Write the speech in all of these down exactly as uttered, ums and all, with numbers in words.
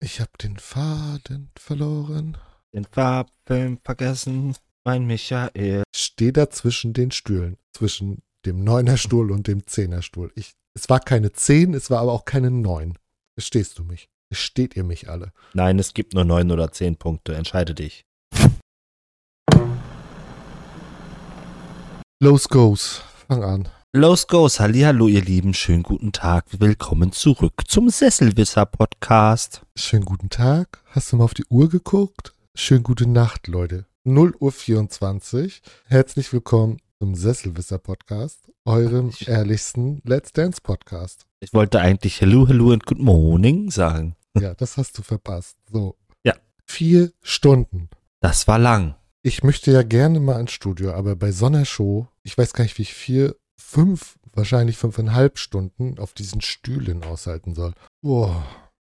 Ich hab den Faden verloren. Den Farbfilm vergessen, mein Michael. Steh da zwischen den Stühlen. Zwischen dem Neunerstuhl und dem Zehnerstuhl. Ich, es war keine Zehn, es war aber auch keine Neun. Verstehst du mich? Versteht ihr mich alle? Nein, es gibt nur neun oder zehn Punkte. Entscheide dich. Los goes. Fang an. Los goes. Hallihallo, ihr Lieben. Schönen guten Tag. Willkommen zurück zum Sesselwisser-Podcast. Schönen guten Tag. Hast du mal auf die Uhr geguckt? Schönen gute Nacht, Leute. null Uhr vierundzwanzig. Herzlich willkommen zum Sesselwisser-Podcast, eurem ehrlichsten Let's Dance-Podcast. Ich wollte eigentlich Hello, Hello und Good Morning sagen. Ja, das hast du verpasst. So. Ja. Vier Stunden. Das war lang. Ich möchte ja gerne mal ins Studio, aber bei so einer Show, ich weiß gar nicht, wie ich vier, fünf, wahrscheinlich fünfeinhalb Stunden auf diesen Stühlen aushalten soll. Boah.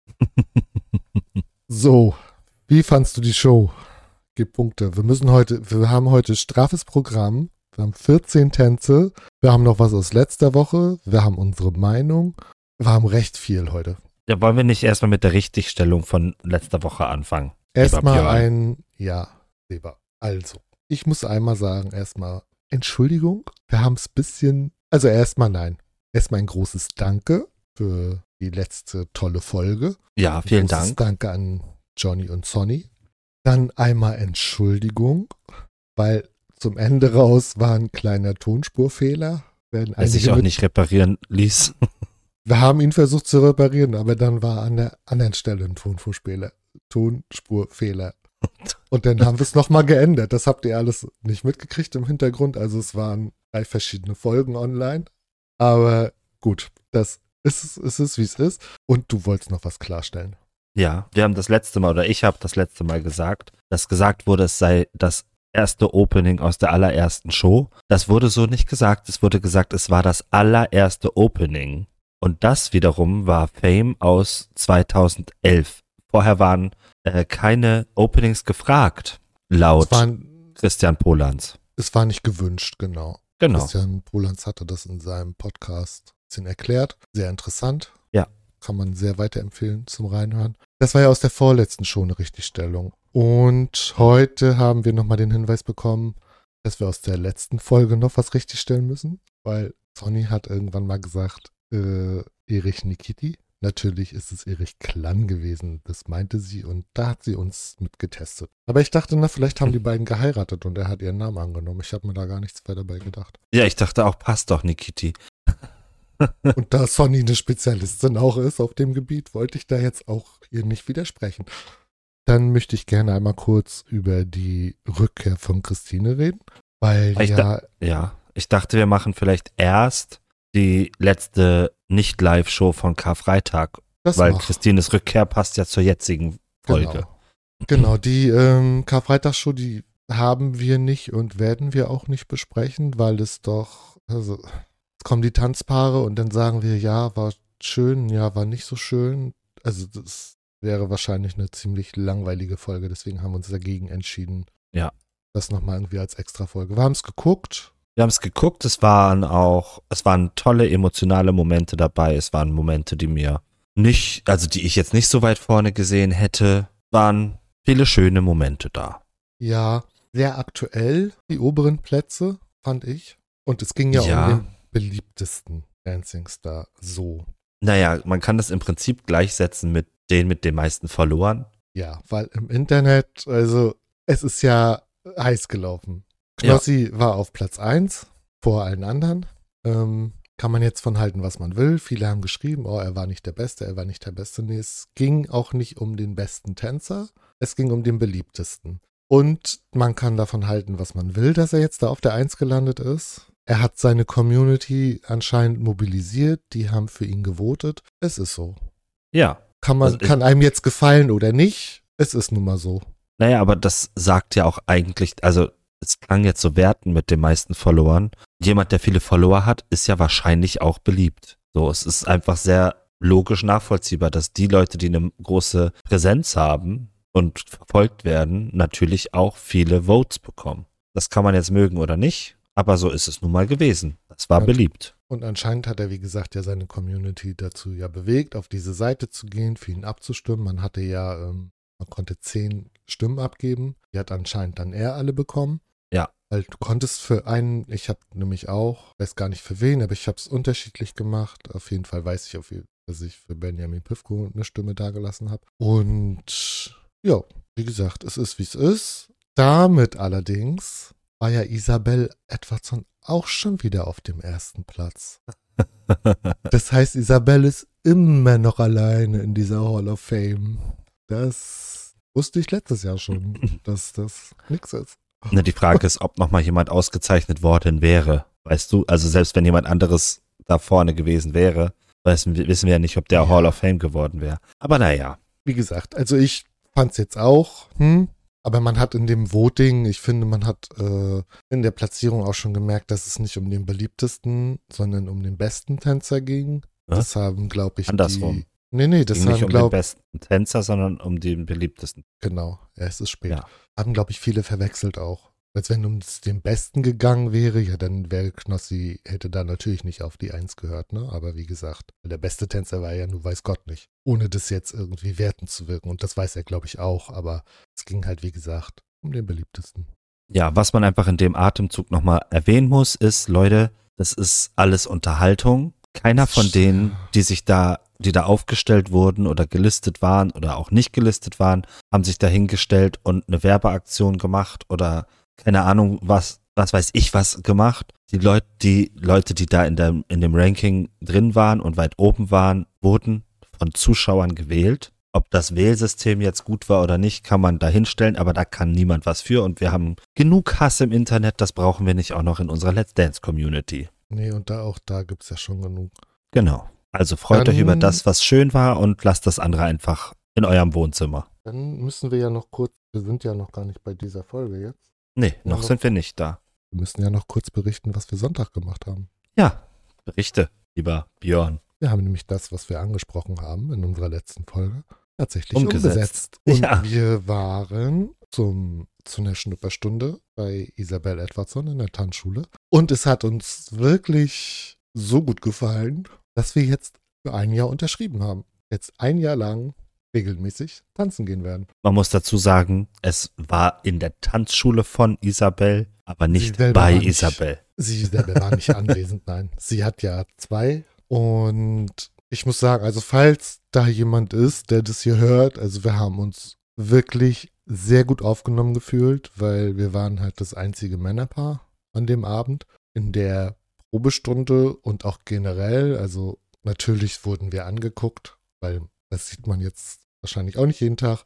So, wie fandst du die Show? Gib Punkte. Wir müssen heute, wir haben heute straffes Programm. Wir haben vierzehn Tänze. Wir haben noch was aus letzter Woche. Wir haben unsere Meinung. Wir haben recht viel heute. Ja, wollen wir nicht erstmal mit der Richtigstellung von letzter Woche anfangen? Erstmal ein, ja, Leber. Also, ich muss einmal sagen, erstmal Entschuldigung. Wir haben es ein bisschen, also erstmal nein. Erstmal ein großes Danke für die letzte tolle Folge. Ja, vielen ein großes Dank. Danke an Johnny und Sonny. Dann einmal Entschuldigung, weil zum Ende raus war ein kleiner Tonspurfehler. Werden Der sich auch mit, nicht reparieren ließ. Wir haben ihn versucht zu reparieren, aber dann war an der anderen Stelle ein Tonspurfehler. Tonspurfehler. Und dann haben wir es nochmal geändert. Das habt ihr alles nicht mitgekriegt im Hintergrund. Also es waren drei verschiedene Folgen online. Aber gut, das ist es, ist, wie es ist. Und du wolltest noch was klarstellen. Ja, wir haben das letzte Mal, oder ich habe das letzte Mal gesagt, dass gesagt wurde, es sei das erste Opening aus der allerersten Show. Das wurde so nicht gesagt. Es wurde gesagt, es war das allererste Opening. Und das wiederum war Fame aus zweitausendelf. Vorher waren äh, keine Openings gefragt, laut Es, waren, Christian Polans. es war nicht gewünscht, genau. Genau. Christian Polans hatte das in seinem Podcast ein bisschen erklärt. Sehr interessant. Ja. Kann man sehr weiterempfehlen zum Reinhören. Das war ja aus der vorletzten Show eine Richtigstellung. Und heute haben wir nochmal den Hinweis bekommen, dass wir aus der letzten Folge noch was richtigstellen müssen, weil Sonny hat irgendwann mal gesagt, äh, Erich Nikiti. Natürlich ist es Erich Klann gewesen, das meinte sie und da hat sie uns mit getestet. Aber ich dachte, na, vielleicht haben die beiden geheiratet und er hat ihren Namen angenommen. Ich habe mir da gar nichts weiter dabei gedacht. Ja, ich dachte auch, passt doch, Nikiti. Und da Sonny eine Spezialistin auch ist auf dem Gebiet, wollte ich da jetzt auch ihr nicht widersprechen. Dann möchte ich gerne einmal kurz über die Rückkehr von Christine reden, weil Ich ja, da- Ja, ich dachte, wir machen vielleicht erst die letzte Nicht-Live-Show von Karfreitag, das weil macht. Christines Rückkehr passt ja zur jetzigen Folge. Genau, genau die ähm, Karfreitagsshow, die haben wir nicht und werden wir auch nicht besprechen, weil es doch, also es kommen die Tanzpaare und dann sagen wir, ja, war schön, ja, war nicht so schön. Also das wäre wahrscheinlich eine ziemlich langweilige Folge, deswegen haben wir uns dagegen entschieden. Ja. Das nochmal irgendwie als Extra-Folge. Wir haben es geguckt. Wir haben es geguckt, es waren auch, es waren tolle emotionale Momente dabei, es waren Momente, die mir nicht, also die ich jetzt nicht so weit vorne gesehen hätte, waren viele schöne Momente da. Ja, sehr aktuell, die oberen Plätze, fand ich. Und es ging ja, Ja. um den beliebtesten Dancing Star so. Naja, man kann das im Prinzip gleichsetzen mit den mit den meisten verloren. Ja, weil im Internet, also es ist ja heiß gelaufen. Knossi war auf Platz eins vor allen anderen. Ähm, kann man jetzt von halten, was man will. Viele haben geschrieben, oh, er war nicht der Beste, er war nicht der Beste. Nee, es ging auch nicht um den besten Tänzer, es ging um den beliebtesten. Und man kann davon halten, was man will, dass er jetzt da auf der eins gelandet ist. Er hat seine Community anscheinend mobilisiert, die haben für ihn gewotet. Es ist so. Ja. Kann man, Also ich- kann einem jetzt gefallen oder nicht, es ist nun mal so. Naja, aber das sagt ja auch eigentlich, also es klang jetzt so werten mit den meisten Followern. Jemand, der viele Follower hat, ist ja wahrscheinlich auch beliebt. So, es ist einfach sehr logisch nachvollziehbar, dass die Leute, die eine große Präsenz haben und verfolgt werden, natürlich auch viele Votes bekommen. Das kann man jetzt mögen oder nicht, aber so ist es nun mal gewesen. Das war Ja. beliebt. Und anscheinend hat er, wie gesagt, ja seine Community dazu ja bewegt, auf diese Seite zu gehen, für ihn abzustimmen. Man hatte ja, ähm, man konnte zehn Stimmen abgeben. Die hat anscheinend dann er alle bekommen. Ja. Weil du konntest für einen, ich habe nämlich auch, weiß gar nicht für wen, aber ich habe es unterschiedlich gemacht. Auf jeden Fall weiß ich, auf, dass ich für Benjamin Pivko eine Stimme dagelassen habe. Und ja, wie gesagt, es ist, wie es ist. Damit allerdings war ja Isabel Edwardson auch schon wieder auf dem ersten Platz. Das heißt, Isabel ist immer noch alleine in dieser Hall of Fame. Das wusste ich letztes Jahr schon, dass das nix ist. Ne, die Frage ist, ob nochmal jemand ausgezeichnet worden wäre. Weißt du, also selbst wenn jemand anderes da vorne gewesen wäre, wissen wir, wissen wir ja nicht, ob der Ja. Hall of Fame geworden wäre. Aber naja. Wie gesagt, also ich fand es jetzt auch, hm, aber man hat in dem Voting, ich finde, man hat äh, in der Platzierung auch schon gemerkt, dass es nicht um den beliebtesten, sondern um den besten Tänzer ging. Ja? Das haben, glaube ich, Andersrum. die... Nee, nee, das Ging haben, nicht um den glaube besten Tänzer, sondern um den beliebtesten. Genau, ja, es ist spät. Ja. Haben, glaube ich, viele verwechselt auch. Als wenn um den Besten gegangen wäre, ja, dann wäre Knossi, hätte da natürlich nicht auf die Eins gehört, ne? Aber wie gesagt, der beste Tänzer war ja nur weiß Gott nicht. Ohne das jetzt irgendwie werten zu wirken. Und das weiß er, glaube ich, auch. Aber es ging halt, wie gesagt, um den beliebtesten. Ja, was man einfach in dem Atemzug nochmal erwähnen muss, ist, Leute, das ist alles Unterhaltung. Keiner von denen, die sich da, die da aufgestellt wurden oder gelistet waren oder auch nicht gelistet waren, haben sich da hingestellt und eine Werbeaktion gemacht oder keine Ahnung, was, was weiß ich was gemacht. Die Leute, die Leute, die da in dem, in dem Ranking drin waren und weit oben waren, wurden von Zuschauern gewählt. Ob das Wählsystem jetzt gut war oder nicht, kann man da hinstellen, aber da kann niemand was für und wir haben genug Hass im Internet, das brauchen wir nicht auch noch in unserer Let's Dance Community. Nee, und da auch da gibt es ja schon genug. Genau. Also freut Dann- euch über das, was schön war und lasst das andere einfach in eurem Wohnzimmer. Dann müssen wir ja noch kurz, wir sind ja noch gar nicht bei dieser Folge jetzt. Nee, Ja, noch noch- sind wir nicht da. Wir müssen ja noch kurz berichten, was wir Sonntag gemacht haben. Ja, berichte, lieber Björn. Wir haben nämlich das, was wir angesprochen haben in unserer letzten Folge, tatsächlich Umgesetzt. umgesetzt. Und Ja. wir waren zum, zu einer Schnupperstunde bei Isabel Edwardson in der Tanzschule. Und es hat uns wirklich so gut gefallen, dass wir jetzt für ein Jahr unterschrieben haben. Jetzt ein Jahr lang regelmäßig tanzen gehen werden. Man muss dazu sagen, es war in der Tanzschule von Isabel, aber nicht selber bei war nicht- Isabel. Sie selber war nicht anwesend, nein. Sie hat ja zwei. Und ich muss sagen, also falls da jemand ist, der das hier hört, also wir haben uns wirklich sehr gut aufgenommen gefühlt, weil wir waren halt das einzige Männerpaar an dem Abend in der Probestunde und auch generell. Also natürlich wurden wir angeguckt, weil das sieht man jetzt wahrscheinlich auch nicht jeden Tag.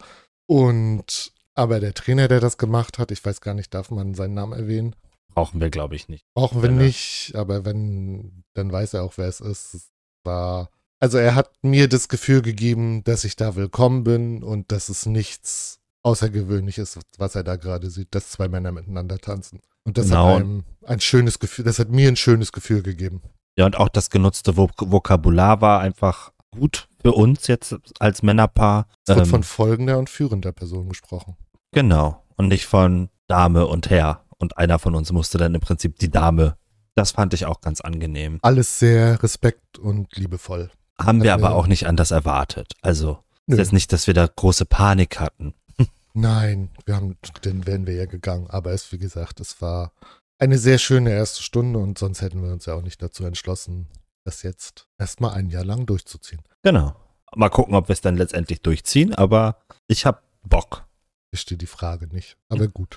Und aber der Trainer, der das gemacht hat, ich weiß gar nicht, darf man seinen Namen erwähnen? Brauchen wir, glaube ich, nicht. Brauchen wir Wenn er- nicht, aber wenn, dann weiß er auch, wer es ist. Es war, also er hat mir das Gefühl gegeben, dass ich da willkommen bin und dass es nichts Außergewöhnliches, was er da gerade sieht, dass zwei Männer miteinander tanzen. Und das Genau. hat einem ein schönes Gefühl, das hat mir ein schönes Gefühl gegeben. Ja, und auch das genutzte Vok Vokabular war einfach gut für uns jetzt als Männerpaar. Es wird Ähm, von folgender und führender Person gesprochen. Genau. Und nicht von Dame und Herr. Und einer von uns musste dann im Prinzip die Dame. Das fand ich auch ganz angenehm. Alles sehr respekt und liebevoll. Haben wir Also- aber auch nicht anders erwartet. Also, Nö. ist jetzt nicht, dass wir da große Panik hatten. Nein, wir haben, dann wären wir ja gegangen. Aber es, wie gesagt, es war eine sehr schöne erste Stunde und sonst hätten wir uns ja auch nicht dazu entschlossen, das jetzt erstmal ein Jahr lang durchzuziehen. Genau. Mal gucken, ob wir es dann letztendlich durchziehen, aber ich hab Bock. Ich stehe die Frage nicht. Aber gut.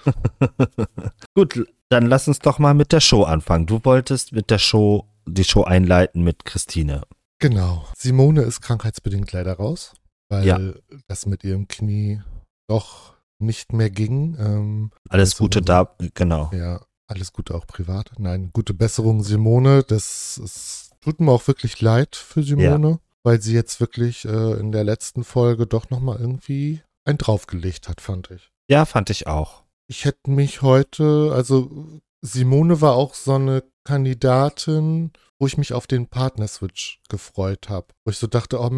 Gut, dann lass uns doch mal mit der Show anfangen. Du wolltest mit der Show, die Show einleiten mit Christine. Genau. Simone ist krankheitsbedingt leider raus, weil Ja. das mit ihrem Knie doch nicht mehr ging. Ähm, Alles Besserung- Gute da, genau. Ja, alles Gute auch privat. Nein, gute Besserung, Simone. Das ist, tut mir auch wirklich leid für Simone, weil sie jetzt wirklich äh, in der letzten Folge doch nochmal irgendwie ein draufgelegt hat, fand ich. Ja, fand ich auch. Ich hätte mich heute, also Simone war auch so eine Kandidatin, wo ich mich auf den Partnerswitch gefreut habe. Wo ich so dachte, oh Mensch,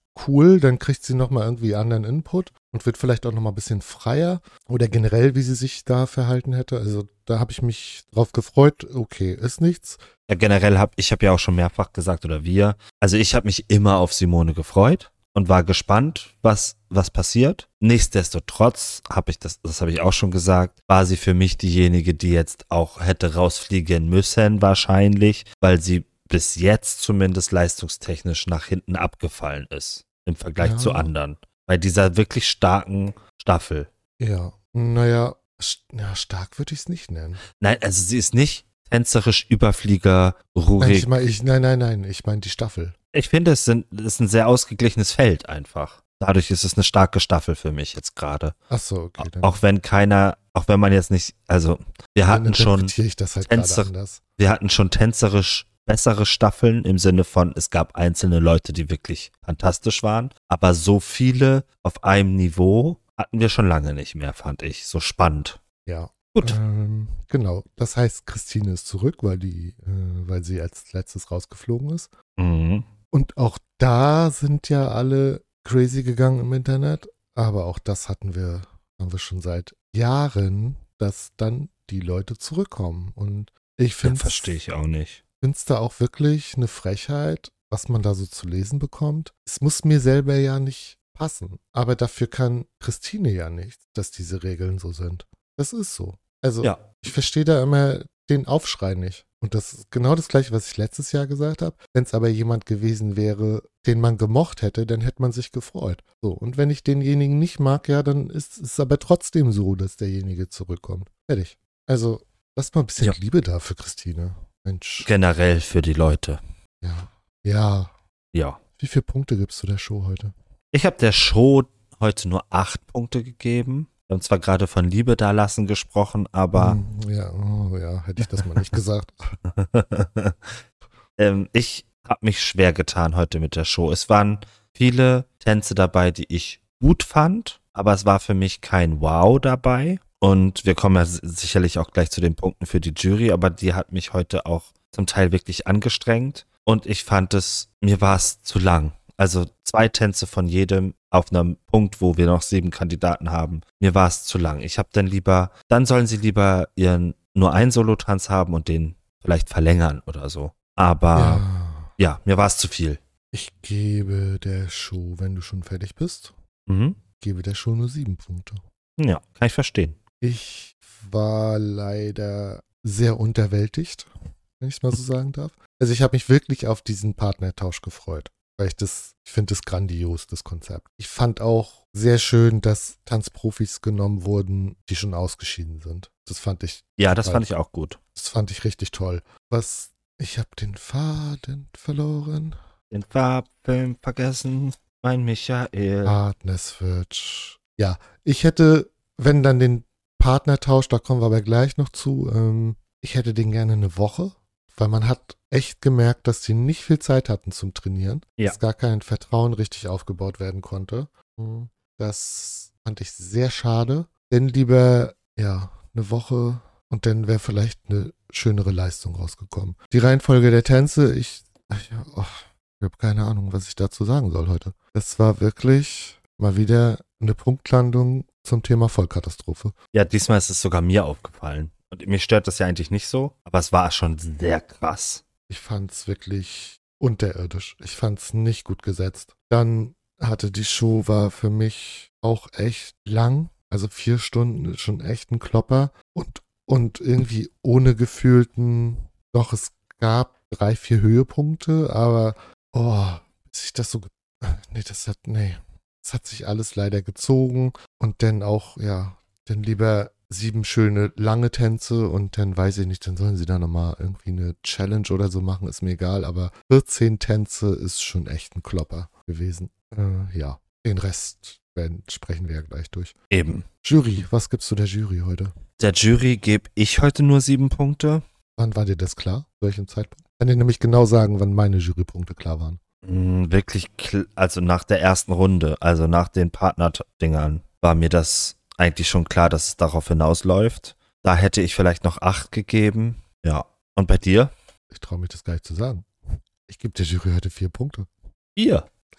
cool, dann kriegt sie nochmal irgendwie anderen Input und wird vielleicht auch nochmal ein bisschen freier oder generell, wie sie sich da verhalten hätte. Also da habe ich mich drauf gefreut. Okay, ist nichts. Ja, generell habe ich habe ja auch schon mehrfach gesagt, oder wir, also ich habe mich immer auf Simone gefreut und war gespannt, was, was passiert. Nichtsdestotrotz habe ich das, das habe ich auch schon gesagt, war sie für mich diejenige, die jetzt auch hätte rausfliegen müssen wahrscheinlich, weil sie bis jetzt zumindest leistungstechnisch nach hinten abgefallen ist im Vergleich Ja. zu anderen. Bei dieser wirklich starken Staffel. Ja, naja, st- ja, stark würde ich es nicht nennen. Nein, also sie ist nicht tänzerisch Überflieger, Nein, ruhig. ich mein, ich, nein, nein, nein, ich meine die Staffel. Ich finde, es sind, es ist ein sehr ausgeglichenes Feld einfach. Dadurch ist es eine starke Staffel für mich jetzt gerade. Ach so, okay. Dann, Auch wenn keiner, auch wenn man jetzt nicht, also wir dann hatten schon, interpretiere ich das halt gerade Tänzer- anders. wir hatten schon tänzerisch bessere Staffeln im Sinne von, es gab einzelne Leute, die wirklich fantastisch waren, aber so viele auf einem Niveau hatten wir schon lange nicht mehr, fand ich. So spannend. Ja. Gut. Ähm, genau. Das heißt, Christine ist zurück, weil die, äh, weil sie als letztes rausgeflogen ist. Mhm. Und auch da sind ja alle crazy gegangen im Internet. Aber auch das hatten wir, haben wir schon seit Jahren, dass dann die Leute zurückkommen. Und ich Ja, finde verstehe ich auch nicht. es da auch wirklich eine Frechheit, was man da so zu lesen bekommt. Es muss mir selber ja nicht passen. Aber dafür kann Christine ja nichts, dass diese Regeln so sind. Das ist so. Also Ja. ich verstehe da immer den Aufschrei nicht. Und das ist genau das Gleiche, was ich letztes Jahr gesagt habe. Wenn es aber jemand gewesen wäre, den man gemocht hätte, dann hätte man sich gefreut. So, und wenn ich denjenigen nicht mag, ja, dann ist es aber trotzdem so, dass derjenige zurückkommt. Fertig. Also, lass mal ein bisschen Ja. Liebe da für Christine. Mensch. Generell für die Leute. Ja. Ja. Ja. Wie viele Punkte gibst du der Show heute? Ich habe der Show heute nur acht Punkte gegeben. Wir haben zwar gerade von Liebe dalassen gesprochen, aber Hm, ja, oh, ja, hätte ich das mal nicht gesagt. ähm, ich habe mich schwer getan heute mit der Show. Es waren viele Tänze dabei, die ich gut fand, aber es war für mich kein Wow dabei. Und wir kommen ja s- sicherlich auch gleich zu den Punkten für die Jury, aber die hat mich heute auch zum Teil wirklich angestrengt. Und ich fand es, mir war es zu lang. Also zwei Tänze von jedem auf einem Punkt, wo wir noch sieben Kandidaten haben. Mir war es zu lang. Ich habe dann lieber, dann sollen sie lieber ihren nur einen Solotanz haben und den vielleicht verlängern oder so. Aber ja, Ja. mir war es zu viel. Ich gebe der Show, wenn du schon fertig bist, Mhm. gebe der Show nur sieben Punkte. Ja, kann ich verstehen. Ich war leider sehr unterwältigt, wenn ich es mal so sagen darf. Also ich habe mich wirklich auf diesen Partnertausch gefreut, weil ich das, ich finde das grandios, das Konzept. Ich fand auch sehr schön, dass Tanzprofis genommen wurden, die schon ausgeschieden sind. Das fand ich, Ja, das Weil- fand ich auch gut. das fand ich richtig toll. Was, ich habe den Faden verloren. Den Farbfilm vergessen, mein Michael. Partnerswitch. Ja, ich hätte, wenn dann den Partnertausch, da kommen wir aber gleich noch zu, ähm, ich hätte den gerne eine Woche, weil man hat echt gemerkt, dass die nicht viel Zeit hatten zum Trainieren, Ja. dass gar kein Vertrauen richtig aufgebaut werden konnte. Das fand ich sehr schade. Denn lieber, ja, eine Woche und dann wäre vielleicht eine schönere Leistung rausgekommen. Die Reihenfolge der Tänze, ich, ich, oh, ich habe keine Ahnung, was ich dazu sagen soll heute. Es war wirklich mal wieder eine Punktlandung zum Thema Vollkatastrophe. Ja, diesmal ist es sogar mir aufgefallen. Und mir stört das ja eigentlich nicht so, aber es war schon sehr krass. Ich fand es wirklich unterirdisch. Ich fand es nicht gut gesetzt. Dann hatte die Show, war für mich auch echt lang. Also vier Stunden ist schon echt ein Klopper. Und, und irgendwie ohne gefühlten, doch es gab drei, vier Höhepunkte, aber oh, bis ich das so, ge- nee, das hat, nee, es hat sich alles leider gezogen und dann auch, ja, dann lieber sieben schöne lange Tänze und dann weiß ich nicht, dann sollen sie da nochmal irgendwie eine Challenge oder so machen, ist mir egal, aber vierzehn Tänze ist schon echt ein Klopper gewesen. Äh, ja, den Rest werden, sprechen wir ja gleich durch. Eben. Jury, was gibst du der Jury heute? Der Jury gebe ich heute nur sieben Punkte. Wann war dir das klar? Zu welchem Zeitpunkt? Ich kann dir nämlich genau sagen, wann meine Jurypunkte klar waren. Mm, wirklich, kl- also nach der ersten Runde, also nach den Partner-Dingern, war mir das eigentlich schon klar, dass es darauf hinausläuft. Da hätte ich vielleicht noch acht gegeben. Ja. Und bei dir? Ich traue mich das gar nicht zu sagen. Ich gebe der Jury heute vier Punkte. Vier. Ja.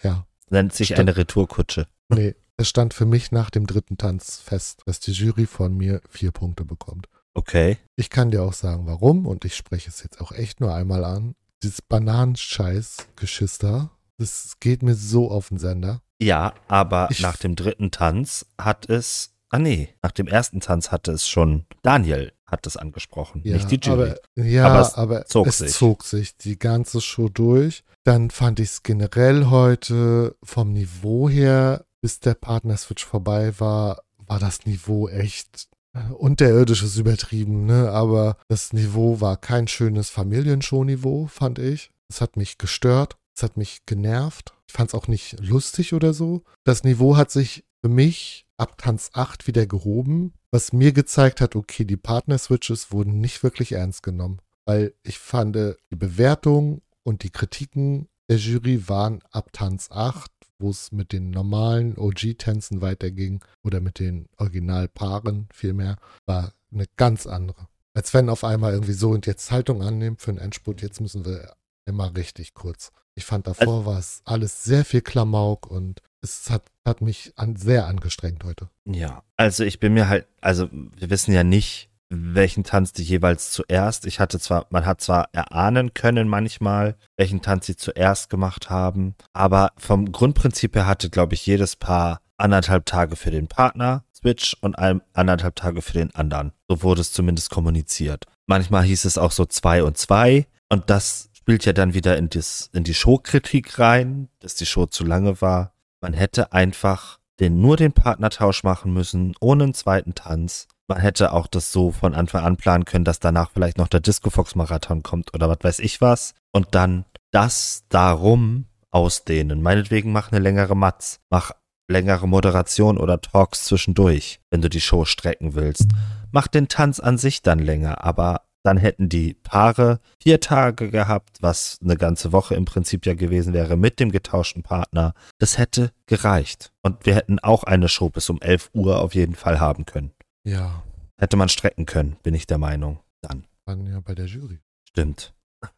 Nennt sich Stand- eine Retourkutsche. Nee, es stand für mich nach dem dritten Tanz fest, dass die Jury von mir vier Punkte bekommt. Okay. Ich kann dir auch sagen, warum, und ich spreche es jetzt auch echt nur einmal an. Dieses Bananenscheiß-Geschiss da, das geht mir so auf den Sender. Ja, aber Ich- nach dem dritten Tanz hat es, ah nee, nach dem ersten Tanz hatte es schon, Daniel hat es angesprochen, Ja, nicht die Jury. Aber, ja, Aber aber, es zog es sich. zog sich die ganze Show durch. Dann fand ich es generell heute vom Niveau her, bis der Partner-Switch vorbei war, war das Niveau echt äh, unterirdisch ist übertrieben, ne? Aber das Niveau war kein schönes Familienshow-Niveau, fand ich. Es hat mich gestört, es hat mich genervt. Ich fand es auch nicht lustig oder so. Das Niveau hat sich für mich ab Tanz acht wieder gehoben, was mir gezeigt hat, okay, die Partner-Switches wurden nicht wirklich ernst genommen. Weil ich fand, äh, die Bewertung und die Kritiken der Jury waren ab Tanz acht, wo es mit den normalen O G-Tänzen weiterging oder mit den Originalpaaren vielmehr, war eine ganz andere. Als wenn auf einmal irgendwie so und jetzt Haltung annehmen für einen Endspurt, jetzt müssen wir immer richtig kurz. Ich fand davor war es alles sehr viel Klamauk und es hat, hat mich an, sehr angestrengt heute. Ja, also ich bin mir halt, also wir wissen ja nicht, welchen Tanz die jeweils zuerst, ich hatte zwar, man hat zwar erahnen können manchmal, welchen Tanz sie zuerst gemacht haben, aber vom Grundprinzip her hatte, glaube ich, jedes Paar anderthalb Tage für den Partner, Switch und ein, anderthalb Tage für den anderen. So wurde es zumindest kommuniziert. Manchmal hieß es auch so zwei und zwei und das spielt ja dann wieder in, das, in die Showkritik rein, dass die Show zu lange war. Man hätte einfach den, nur den Partnertausch machen müssen, ohne einen zweiten Tanz. Man hätte auch das so von Anfang an planen können, dass danach vielleicht noch der Disco-Fox-Marathon kommt oder was weiß ich was. Und dann das darum ausdehnen. Meinetwegen mach eine längere Matz. Mach längere Moderation oder Talks zwischendurch, wenn du die Show strecken willst. Mach den Tanz an sich dann länger, aber dann hätten die Paare vier Tage gehabt, was eine ganze Woche im Prinzip ja gewesen wäre mit dem getauschten Partner. Das hätte gereicht. Und wir hätten auch eine Show bis um elf Uhr auf jeden Fall haben können. Ja. Hätte man strecken können, bin ich der Meinung. Dann. Waren ja bei der Jury. Stimmt.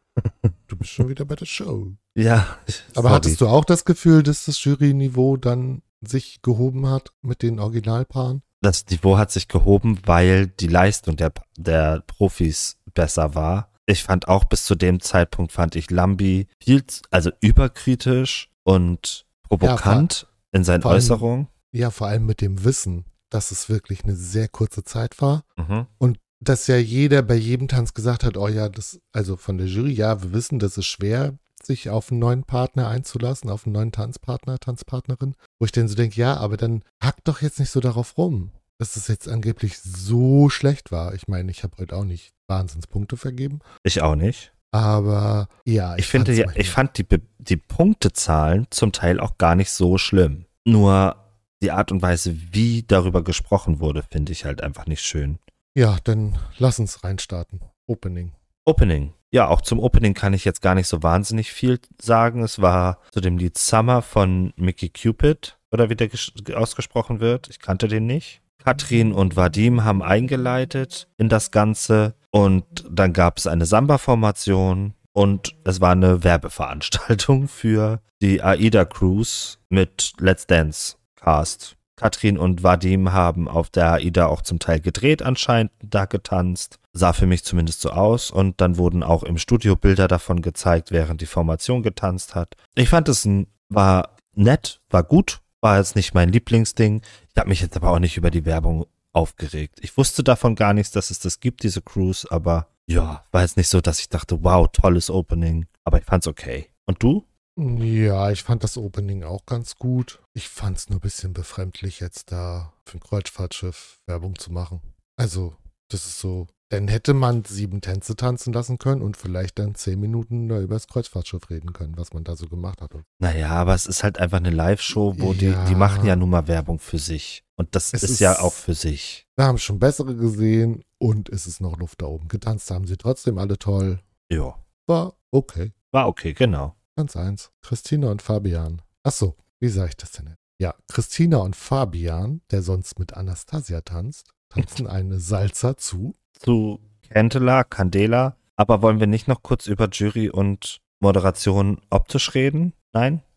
Du bist schon wieder bei der Show. Ja. Aber hattest du auch das Gefühl, dass das Juryniveau dann sich gehoben hat mit den Originalpaaren? Das Niveau hat sich gehoben, weil die Leistung der, der Profis besser war. Ich fand auch bis zu dem Zeitpunkt, fand ich Lambi viel, also überkritisch und provokant Ja, vor, in seinen vor allem, Äußerungen. Ja, vor allem mit dem Wissen, dass es wirklich eine sehr kurze Zeit war. Mhm. Und dass ja jeder bei jedem Tanz gesagt hat, oh ja, das, also von der Jury, ja, wir wissen, das ist schwer, sich auf einen neuen Partner einzulassen, auf einen neuen Tanzpartner, Tanzpartnerin. Wo ich dann so denke, ja, aber dann hack doch jetzt nicht so darauf rum, dass es jetzt angeblich so schlecht war. Ich meine, ich habe heute auch nicht Wahnsinnspunkte vergeben. Ich auch nicht. Aber ja, Ich, ich, finde, ja, ich fand die, die Punktezahlen zum Teil auch gar nicht so schlimm. Nur die Art und Weise, wie darüber gesprochen wurde, finde ich halt einfach nicht schön. Ja, dann lass uns reinstarten. Opening. Opening. Ja, auch zum Opening kann ich jetzt gar nicht so wahnsinnig viel sagen. Es war zu dem Lied Summer von Mickey Cupid, oder wie der ausgesprochen wird. Ich kannte den nicht. Katrin und Vadim haben eingeleitet in das Ganze und dann gab es eine Samba-Formation und es war eine Werbeveranstaltung für die AIDA Cruise mit Let's Dance Cast. Katrin und Vadim haben auf der AIDA auch zum Teil gedreht anscheinend, da getanzt. Sah für mich zumindest so aus. Und dann wurden auch im Studio Bilder davon gezeigt, während die Formation getanzt hat. Ich fand es ein, war nett, war gut, war jetzt nicht mein Lieblingsding. Ich habe mich jetzt aber auch nicht über die Werbung aufgeregt. Ich wusste davon gar nichts, dass es das gibt, diese Cruise, aber ja, war jetzt nicht so, dass ich dachte, wow, tolles Opening. Aber ich fand's okay. Und du? Ja, ich fand das Opening auch ganz gut. Ich fand es nur ein bisschen befremdlich, jetzt da für ein Kreuzfahrtschiff Werbung zu machen. Also, das ist so, dann hätte man sieben Tänze tanzen lassen können und vielleicht dann zehn Minuten da über das Kreuzfahrtschiff reden können, was man da so gemacht hat. Naja, aber es ist halt einfach eine Live-Show, wo Ja. die, die machen ja nun mal Werbung für sich. Und das Es ist, ist- ja auch für sich. Wir haben schon bessere gesehen und es ist noch Luft da oben. Getanzt haben sie trotzdem alle toll. Ja, War okay. war okay, genau. Ganz eins. Christina und Fabian. Ach so, wie sage ich das denn jetzt? Ja, Christina und Fabian, der sonst mit Anastasia tanzt, tanzen eine Salsa zu. Zu Candela, Candela. Aber wollen wir nicht noch kurz über Jury und Moderation optisch reden? Nein?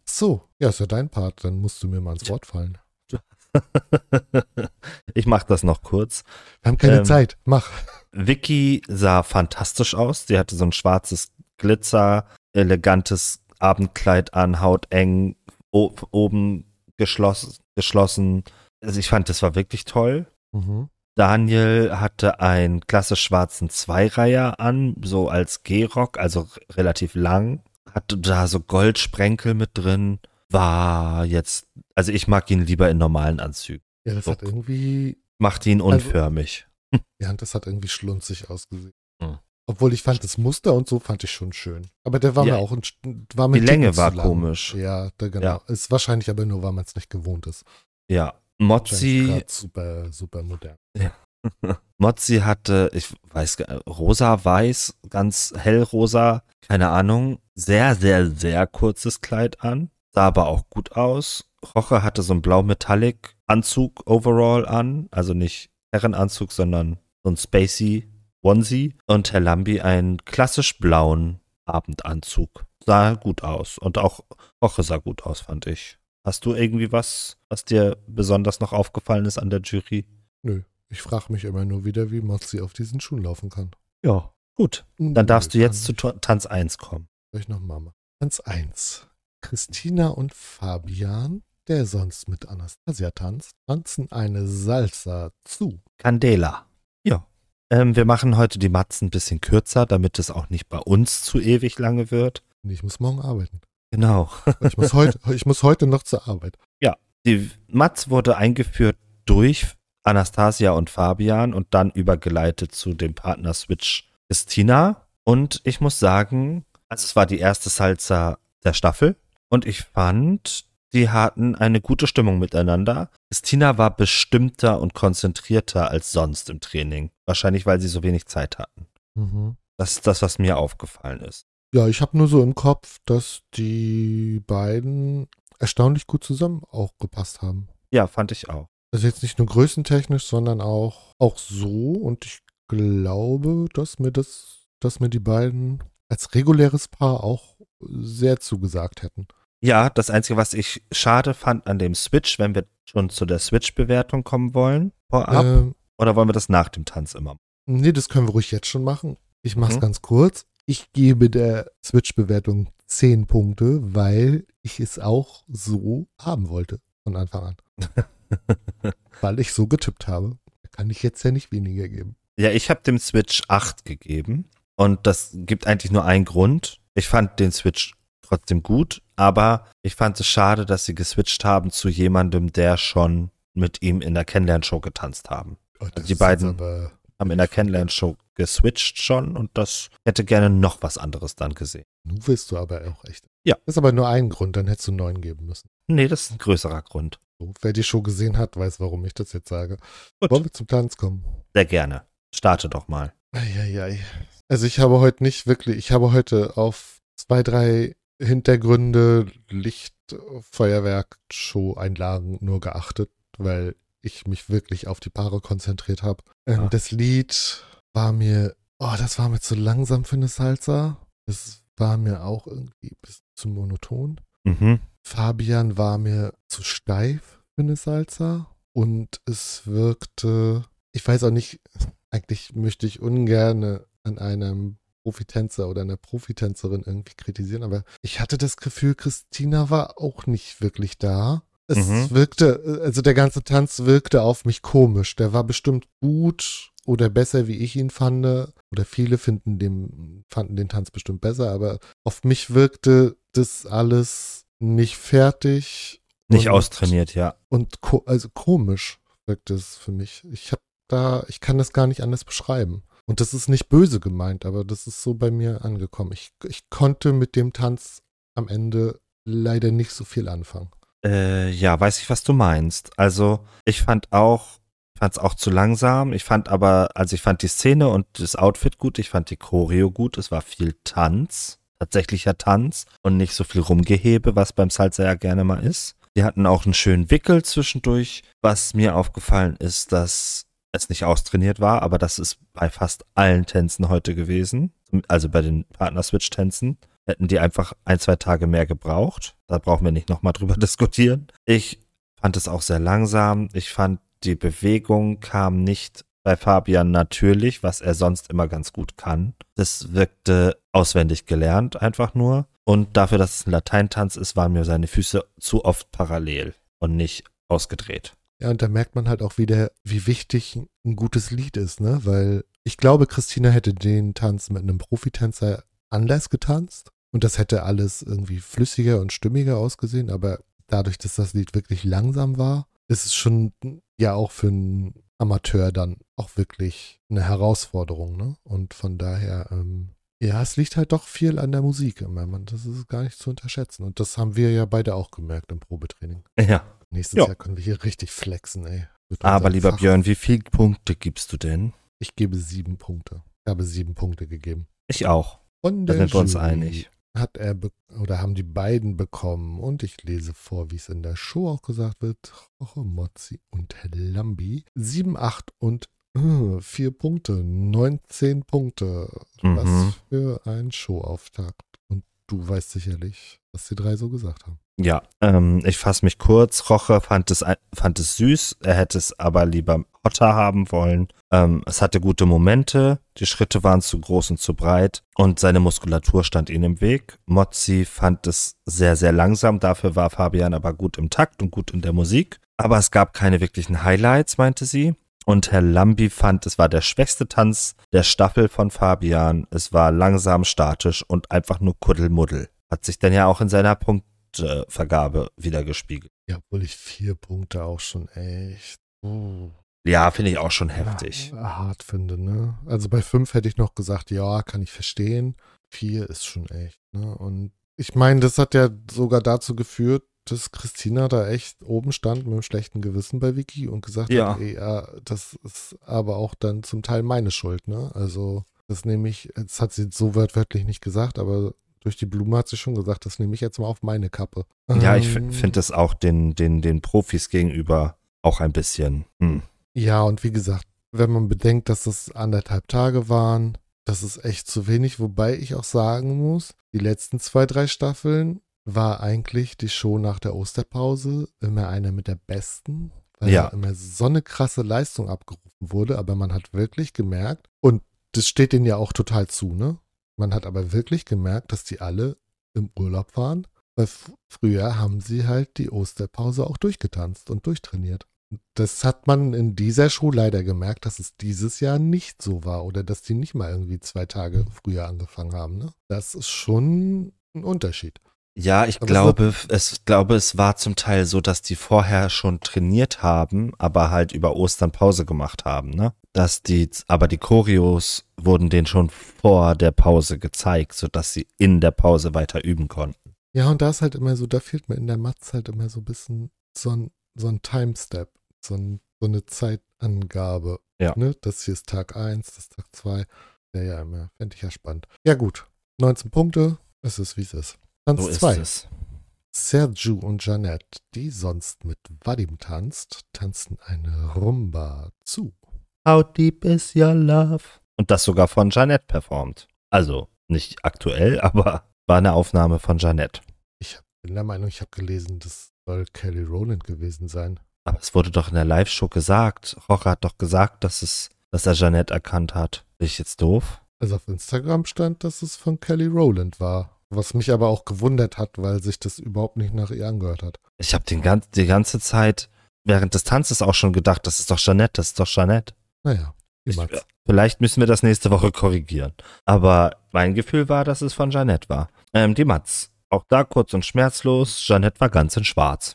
So, ja, ist ja dein Part, dann musst du mir mal ins Wort fallen. Ich mach das noch kurz. Wir haben keine Ähm, Zeit, mach. Vicky sah fantastisch aus. Sie hatte so ein schwarzes Glitzer, elegantes Abendkleid an, hauteng, o- oben geschlossen, geschlossen. Also ich fand, das war wirklich toll. Mhm. Daniel hatte einen klassisch schwarzen Zweireiher an, so als Gehrock, also r- relativ lang. Hatte da so Goldsprenkel mit drin. War jetzt, also ich mag ihn lieber in normalen Anzügen. Ja, das So. hat irgendwie, Macht ihn Also- unförmig. ja, das hat irgendwie schlunzig ausgesehen. Hm. Obwohl ich fand das Muster und so fand ich schon schön. Aber der war Ja, mir auch, ein, war mir die ein Länge Ticken zu war lang. komisch. Ja, da, genau. Ja. Ist wahrscheinlich aber nur, weil man es nicht gewohnt ist. Ja, Wahrscheinlich Mozzi, gerade super, super modern. Mozzi hatte, ich weiß, gar- rosa, weiß, ganz hellrosa, keine Ahnung, sehr, sehr, sehr kurzes Kleid an, sah aber auch gut aus. Roche hatte so einen blau-metallic-Anzug overall an, also nicht Herrenanzug, sondern so ein spacey Onesie. Und Herr Lambi einen klassisch blauen Abendanzug. Sah gut aus. Und auch Roche sah gut aus, fand ich. Hast du irgendwie was, was dir besonders noch aufgefallen ist an der Jury? Nö, ich frage mich immer nur wieder, wie Mozzi auf diesen Schuhen laufen kann. Ja. Gut, dann darfst du jetzt zu Ta- Tanz eins kommen. Soll ich noch mal machen? Tanz eins. Christina und Fabian, der sonst mit Anastasia tanzt, tanzen eine Salsa zu. Candela. Ja. Ähm, wir machen heute die Matzen ein bisschen kürzer, damit es auch nicht bei uns zu ewig lange wird. Und ich muss morgen arbeiten. Genau. Ich muss heute, ich muss heute noch zur Arbeit. Die Matz wurde eingeführt durch Anastasia und Fabian und dann übergeleitet zu dem Partner-Switch Christina. Und ich muss sagen, also es war die erste Salsa der Staffel und ich fand, die hatten eine gute Stimmung miteinander. Christina war bestimmter und konzentrierter als sonst im Training. Wahrscheinlich, weil sie so wenig Zeit hatten. Mhm. Das ist das, was mir aufgefallen ist. Ja, ich habe nur so im Kopf, dass die beiden erstaunlich gut zusammen auch gepasst haben. Ja, fand ich auch. Also jetzt nicht nur größentechnisch, sondern auch, auch so. Und ich glaube, dass mir das, dass mir die beiden als reguläres Paar auch sehr zugesagt hätten. Ja, das Einzige, was ich schade fand an dem Switch, wenn wir schon zu der Switch-Bewertung kommen wollen, vorab, Ähm, oder wollen wir das nach dem Tanz immer machen? nee, das können wir ruhig jetzt schon machen. Ich mache es Mhm. ganz kurz. Ich gebe der Switch-Bewertung zehn Punkte, weil ich es auch so haben wollte von Anfang an. Weil ich so getippt habe. Da kann ich jetzt ja nicht weniger geben. Ja, ich habe dem Switch acht gegeben und das gibt eigentlich nur einen Grund. Ich fand den Switch trotzdem gut, aber ich fand es schade, dass sie geswitcht haben zu jemandem, der schon mit ihm in der Kennenlernshow getanzt haben. Oh, das die ist beiden- jetzt aber, Haben in der Kennenlernshow geswitcht schon und das hätte gerne noch was anderes dann gesehen. nun willst du aber auch echt. Ja. Das ist aber nur ein Grund, dann hättest du neun geben müssen. Nee, das ist ein größerer Grund. So, wer die Show gesehen hat, weiß, warum ich das jetzt sage. Gut. Wollen wir zum Tanz kommen? Sehr gerne. Starte doch mal. Eieiei. Also ich habe heute nicht wirklich, ich habe heute auf zwei, drei Hintergründe, Licht, Feuerwerk, Show-Einlagen nur geachtet, weil ich mich wirklich auf die Paare konzentriert habe. Ähm, Ah. Das Lied war mir, oh, das war mir zu langsam für eine Salsa. Es war mir auch irgendwie ein bisschen zu monoton. Mhm. Fabian war mir zu steif für eine Salsa und es wirkte, ich weiß auch nicht, eigentlich möchte ich ungern an einem Profitänzer oder einer Profitänzerin irgendwie kritisieren, aber ich hatte das Gefühl, Christina war auch nicht wirklich da. Es Mhm. wirkte, also der ganze Tanz wirkte auf mich komisch. Der war bestimmt gut oder besser, wie ich ihn fand. Oder viele finden den, fanden den Tanz bestimmt besser, aber auf mich wirkte das alles nicht fertig. Nicht und, austrainiert, ja. Und ko also komisch wirkte es für mich. Ich habe da, ich kann das gar nicht anders beschreiben. Und das ist nicht böse gemeint, aber das ist so bei mir angekommen. Ich, ich konnte mit dem Tanz am Ende leider nicht so viel anfangen. Äh, ja, weiß ich, was du meinst. Also, ich fand auch, fand es auch zu langsam. Ich fand aber, also ich fand die Szene und das Outfit gut. Ich fand die Choreo gut. Es war viel Tanz, tatsächlicher Tanz und nicht so viel Rumgehebe, was beim Salsa ja gerne mal ist. Die hatten auch einen schönen Wickel zwischendurch. Was mir aufgefallen ist, dass es nicht austrainiert war, aber das ist bei fast allen Tänzen heute gewesen. Also bei den Partner-Switch-Tänzen. hätten die einfach ein, zwei Tage mehr gebraucht. Da brauchen wir nicht nochmal drüber diskutieren. Ich fand es auch sehr langsam. Ich fand, die Bewegung kam nicht bei Fabian natürlich, was er sonst immer ganz gut kann. Das wirkte auswendig gelernt einfach nur. Und dafür, dass es ein Lateintanz ist, waren mir seine Füße zu oft parallel und nicht ausgedreht. Ja, und da merkt man halt auch wieder, wie wichtig ein gutes Lied ist, ne? Weil ich glaube, Christina hätte den Tanz mit einem Profitänzer anders getanzt und das hätte alles irgendwie flüssiger und stimmiger ausgesehen, aber dadurch, dass das Lied wirklich langsam war, ist es schon ja auch für einen Amateur dann auch wirklich eine Herausforderung, ne? Und von daher, ähm, ja, es liegt halt doch viel an der Musik immer, man, das ist gar nicht zu unterschätzen und das haben wir ja beide auch gemerkt im Probetraining. Ja. Nächstes Ja. Jahr können wir hier richtig flexen, ey. Mit Aber unserem lieber Fach. Björn, wie viele Punkte gibst du denn? Ich gebe sieben Punkte. Ich habe sieben Punkte gegeben. Ich auch. Von Da der sind wir uns Jury einig. hat er be- oder haben die beiden bekommen und ich lese vor, wie es in der Show auch gesagt wird, Roche, Mozzi und Lambi. Sieben, acht und äh, vier Punkte, neunzehn Punkte. Mhm. Was für ein Showauftakt. Und du weißt sicherlich, was die drei so gesagt haben. Ja, ähm, ich fasse mich kurz. Roche fand es, ein- fand es süß, er hätte es aber lieber hotter haben wollen. Ähm, es hatte gute Momente, die Schritte waren zu groß und zu breit und seine Muskulatur stand ihm im Weg. Mozzi fand es sehr, sehr langsam, dafür war Fabian aber gut im Takt und gut in der Musik. Aber es gab keine wirklichen Highlights, meinte sie. Und Herr Lambi fand, es war der schwächste Tanz der Staffel von Fabian. Es war langsam, statisch und einfach nur Kuddelmuddel. Hat sich dann ja auch in seiner Punktvergabe wieder gespiegelt. Ja, obwohl ich vier Punkte auch schon echt uh, Ja, finde ich auch schon heftig. ja, hart finde, ne? Also bei fünf hätte ich noch gesagt, ja, kann ich verstehen. Vier ist schon echt, ne? Und ich meine, das hat ja sogar dazu geführt, dass Christina da echt oben stand mit einem schlechten Gewissen bei Vicky und gesagt Ja. hat, ey, ja, das ist aber auch dann zum Teil meine Schuld, ne? Also das nehme ich, das hat sie so wörtlich nicht gesagt, aber durch die Blume hat sie schon gesagt, das nehme ich jetzt mal auf meine Kappe. Ja, ich Ähm, finde es auch den, den, den Profis gegenüber auch ein bisschen. Hm. Ja, und wie gesagt, wenn man bedenkt, dass es anderthalb Tage waren, das ist echt zu wenig, wobei ich auch sagen muss, die letzten zwei, drei Staffeln war eigentlich die Show nach der Osterpause immer einer mit der besten, weil Ja. da immer so eine krasse Leistung abgerufen wurde, aber man hat wirklich gemerkt, und das steht denen ja auch total zu, ne? Man hat aber wirklich gemerkt, dass die alle im Urlaub waren, weil f- früher haben sie halt die Osterpause auch durchgetanzt und durchtrainiert. Das hat man in dieser Show leider gemerkt, dass es dieses Jahr nicht so war oder dass die nicht mal irgendwie zwei Tage früher angefangen haben. Ne? Das ist schon ein Unterschied. Ja, ich Aber es glaube, es glaube, es war zum Teil so, dass die vorher schon trainiert haben, aber halt über Ostern Pause gemacht haben, ne? Dass die, aber die Choreos wurden denen schon vor der Pause gezeigt, sodass sie in der Pause weiter üben konnten. Ja, und da ist halt immer so, da fehlt mir in der Matz halt immer so ein bisschen so ein, so ein Time-Step, so, ein, so eine Zeitangabe. Ja. Ne? Das hier ist Tag eins, das ist Tag zwei. Ja, ja, immer. Fände ich ja spannend. Ja, gut. neunzehn Punkte. Es ist, wie es ist. Tanz So ist zwei. es. Sergio und Janette, die sonst mit Vadim tanzt, tanzen eine Rumba zu. How deep is your love? Und das sogar von Janette performt. Also nicht aktuell, aber war eine Aufnahme von Janette. Ich bin der Meinung, ich habe gelesen, das soll Kelly Rowland gewesen sein. Aber es wurde doch in der Live-Show gesagt. Roche hat doch gesagt, dass es, dass er Janette erkannt hat. Bin ich jetzt doof? Also auf Instagram stand, dass es von Kelly Rowland war. Was mich aber auch gewundert hat, weil sich das überhaupt nicht nach ihr angehört hat. Ich habe den ganz, die ganze Zeit während des Tanzes auch schon gedacht, das ist doch Janette, das ist doch Janette. Naja, Ich, immer. vielleicht müssen wir das nächste Woche korrigieren. Aber mein Gefühl war, dass es von Janette war. Ähm, die Matz. Auch da kurz und schmerzlos. Janette war ganz in schwarz.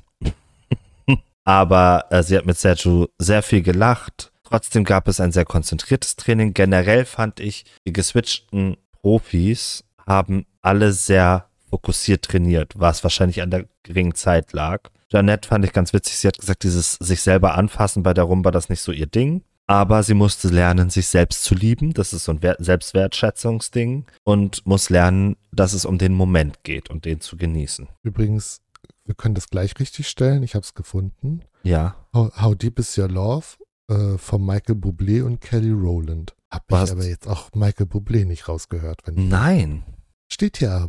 Aber äh, sie hat mit Sergio sehr viel gelacht. Trotzdem gab es ein sehr konzentriertes Training. Generell fand ich, die geswitchten Profis haben alle sehr fokussiert trainiert, was wahrscheinlich an der geringen Zeit lag. Janette fand ich ganz witzig. Sie hat gesagt, dieses sich selber anfassen bei der Rumba, das ist nicht so ihr Ding. Aber sie musste lernen, sich selbst zu lieben. Das ist so ein Wert- Selbstwertschätzungsding. Und muss lernen, dass es um den Moment geht und den zu genießen. Übrigens, wir können das gleich richtig stellen. Ich habe es gefunden. Ja. How, How Deep Is Your Love äh, von Michael Bublé und Kelly Rowland. Hab ich Was? aber jetzt auch Michael Bublé nicht rausgehört. Wenn Nein. Steht hier aber.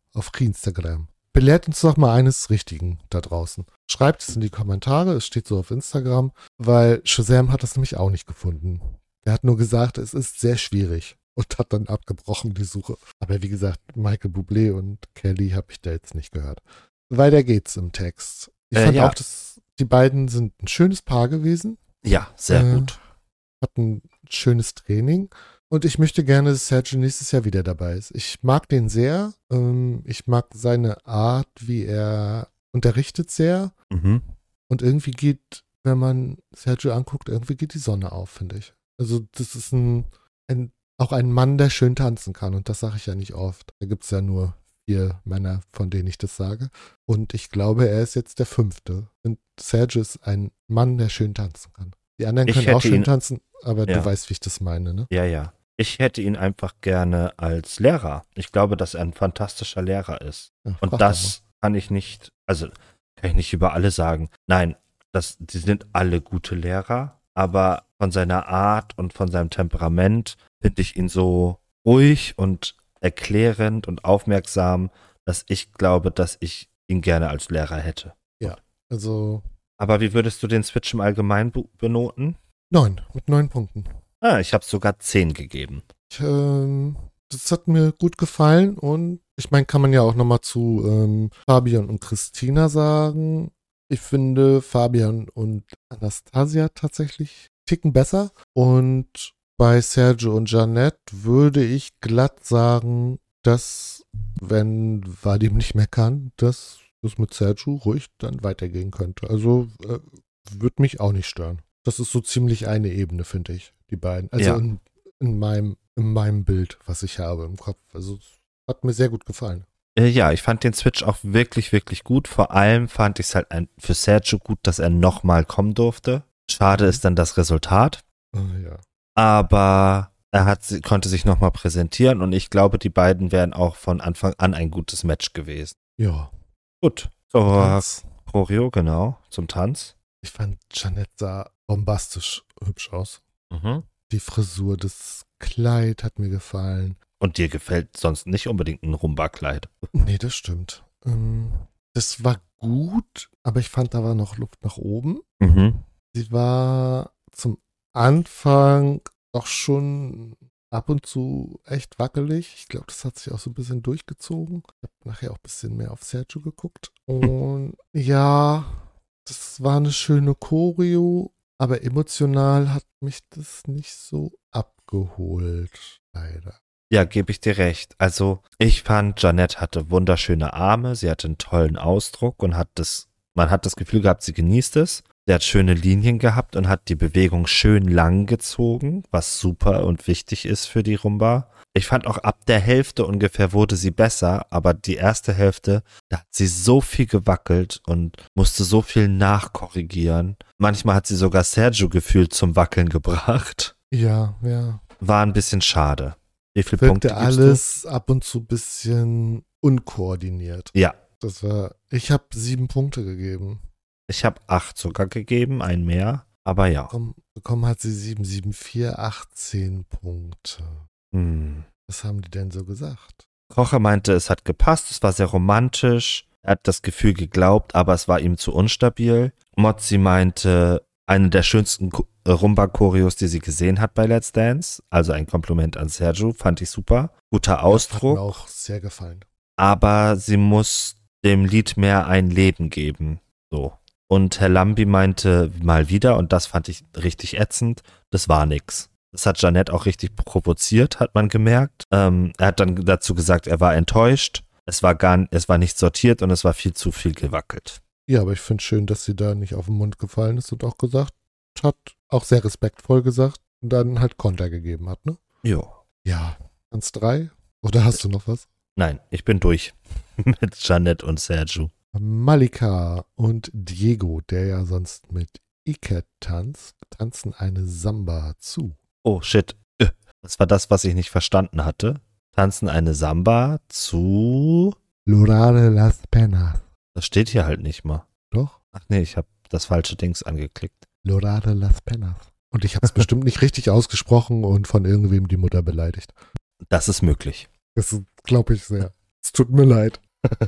auf Instagram. Belehrt uns doch mal eines Richtigen da draußen. Schreibt es in die Kommentare, es steht so auf Instagram, weil Shazam hat das nämlich auch nicht gefunden. Er hat nur gesagt, es ist sehr schwierig und hat dann abgebrochen die Suche. Aber wie gesagt, Michael Bublé und Kelly habe ich da jetzt nicht gehört. Weiter geht's im Text. Ich Äh, fand ja. auch, dass die beiden sind ein schönes Paar gewesen. Ja, sehr Äh, gut. Hatten ein schönes Training. Und ich möchte gerne, dass Sergio nächstes Jahr wieder dabei ist. Ich mag den sehr. Ähm, ich mag seine Art, wie er unterrichtet sehr. Mhm. Und irgendwie geht, wenn man Sergio anguckt, irgendwie geht die Sonne auf, finde ich. Also das ist ein, ein auch ein Mann, der schön tanzen kann. Und das sage ich ja nicht oft. Da gibt es ja nur vier Männer, von denen ich das sage. Und ich glaube, er ist jetzt der fünfte. Und Sergio ist ein Mann, der schön tanzen kann. Die anderen Ich können hätte auch schön ihn- tanzen, aber Ja. du weißt, wie ich das meine, ne? Ja, ja. Ich hätte ihn einfach gerne als Lehrer. Ich glaube, dass er ein fantastischer Lehrer ist. Ja, frag Und doch das kann ich nicht, also kann ich nicht über alle sagen. Nein, das, die sind alle gute Lehrer, aber von seiner Art und von seinem Temperament finde ich ihn so ruhig und erklärend und aufmerksam, dass ich glaube, dass ich ihn gerne als Lehrer hätte. mal. Also Aber wie würdest du den Switch im Allgemeinen bu- benoten? neun, mit neun Punkten. Ah, ich habe sogar zehn gegeben. Ich, ähm, das hat mir gut gefallen und ich meine, kann man ja auch nochmal zu ähm, Fabian und Christina sagen. Ich finde Fabian und Anastasia tatsächlich ticken besser und bei Sergio und Jeanette würde ich glatt sagen, dass, wenn Vadim nicht mehr kann, dass das mit Sergio ruhig dann weitergehen könnte. Also äh, würde mich auch nicht stören. Das ist so ziemlich eine Ebene, finde ich, die beiden. Also Ja. in, in, meinem, in meinem Bild, was ich habe im Kopf. Also es hat mir sehr gut gefallen. Äh, Ja, ich fand den Switch auch wirklich, wirklich gut. Vor allem fand ich es halt ein, für Sergio gut, dass er nochmal kommen durfte. Schade Mhm. ist dann das Resultat, Ah, ja. aber er hat, sie- konnte sich nochmal präsentieren und ich glaube, die beiden wären auch von Anfang an ein gutes Match gewesen. Ja. Gut, zur Tanz. Choreo, genau, zum Tanz. Ich fand, Jeanette sah bombastisch hübsch aus. Mhm. Die Frisur, das Kleid hat mir gefallen. Und dir gefällt sonst nicht unbedingt ein Rumba-Kleid. Nee, das stimmt. Ähm, das war gut, aber ich fand, da war noch Luft nach oben. Mhm. Sie war zum Anfang auch schon ab und zu echt wackelig. Ich glaube, das hat sich auch so ein bisschen durchgezogen. Ich habe nachher auch ein bisschen mehr auf Sergio geguckt. Und ja, das war eine schöne Choreo, aber emotional hat mich das nicht so abgeholt, leider. Ja, gebe ich dir recht. Also, ich fand, Jeanette hatte wunderschöne Arme, sie hatte einen tollen Ausdruck und hat das, man hat das Gefühl gehabt, sie genießt es. Sie hat schöne Linien gehabt und hat die Bewegung schön lang gezogen, was super und wichtig ist für die Rumba. Ich fand auch ab der Hälfte ungefähr wurde sie besser, aber die erste Hälfte, da hat sie so viel gewackelt und musste so viel nachkorrigieren. Manchmal hat sie sogar Sergio gefühlt zum Wackeln gebracht. Ja, ja. War ein bisschen schade. Wie viele Punkte Wirkte gibst alles ab und zu ein bisschen unkoordiniert. du? Ja, Das war, ich habe sieben Punkte gegeben. ich habe acht sogar gegeben, ein mehr, aber ja. Bekommen, bekommen hat sie sieben, sieben, vier, achtzehn Punkte. Hm. Was haben die denn so gesagt? Kocher meinte, es hat gepasst, es war sehr romantisch, er hat das Gefühl geglaubt, aber es war ihm zu unstabil. Mozzi meinte, eine der schönsten Ko- äh, Rumba-Choreos, die sie gesehen hat bei Let's Dance, also ein Kompliment an Sergio, fand ich super. Guter Hat Ausdruck, mir auch sehr gefallen. aber sie muss dem Lied mehr ein Leben geben, so. Und Herr Lambi meinte mal wieder, und das fand ich richtig ätzend, das war nix. Das hat Jeanette auch richtig provoziert, hat man gemerkt. Ähm, er hat dann dazu gesagt, er war enttäuscht. Es war gar, es war nicht sortiert und es war viel zu viel gewackelt. Ja, aber ich finde schön, dass sie da nicht auf den Mund gefallen ist und auch gesagt hat, auch sehr respektvoll gesagt und dann halt Konter gegeben hat, ne? Jo. Ja. Ans drei? Oder hast du noch was? Nein, ich bin durch mit Jeanette und Sergio. Malika und Diego, der ja sonst mit Iket tanzt, tanzen eine Samba zu. Oh, shit. Äh, Das war das, was ich nicht verstanden hatte. Tanzen eine Samba zu... Lorare las penas. Das steht hier halt nicht mal. Doch? Ach nee, ich habe das falsche Dings angeklickt. Lorare las penas. Und ich habe es bestimmt nicht richtig ausgesprochen und von irgendwem die Mutter beleidigt. Das ist möglich. Das glaube ich sehr. Es tut mir leid.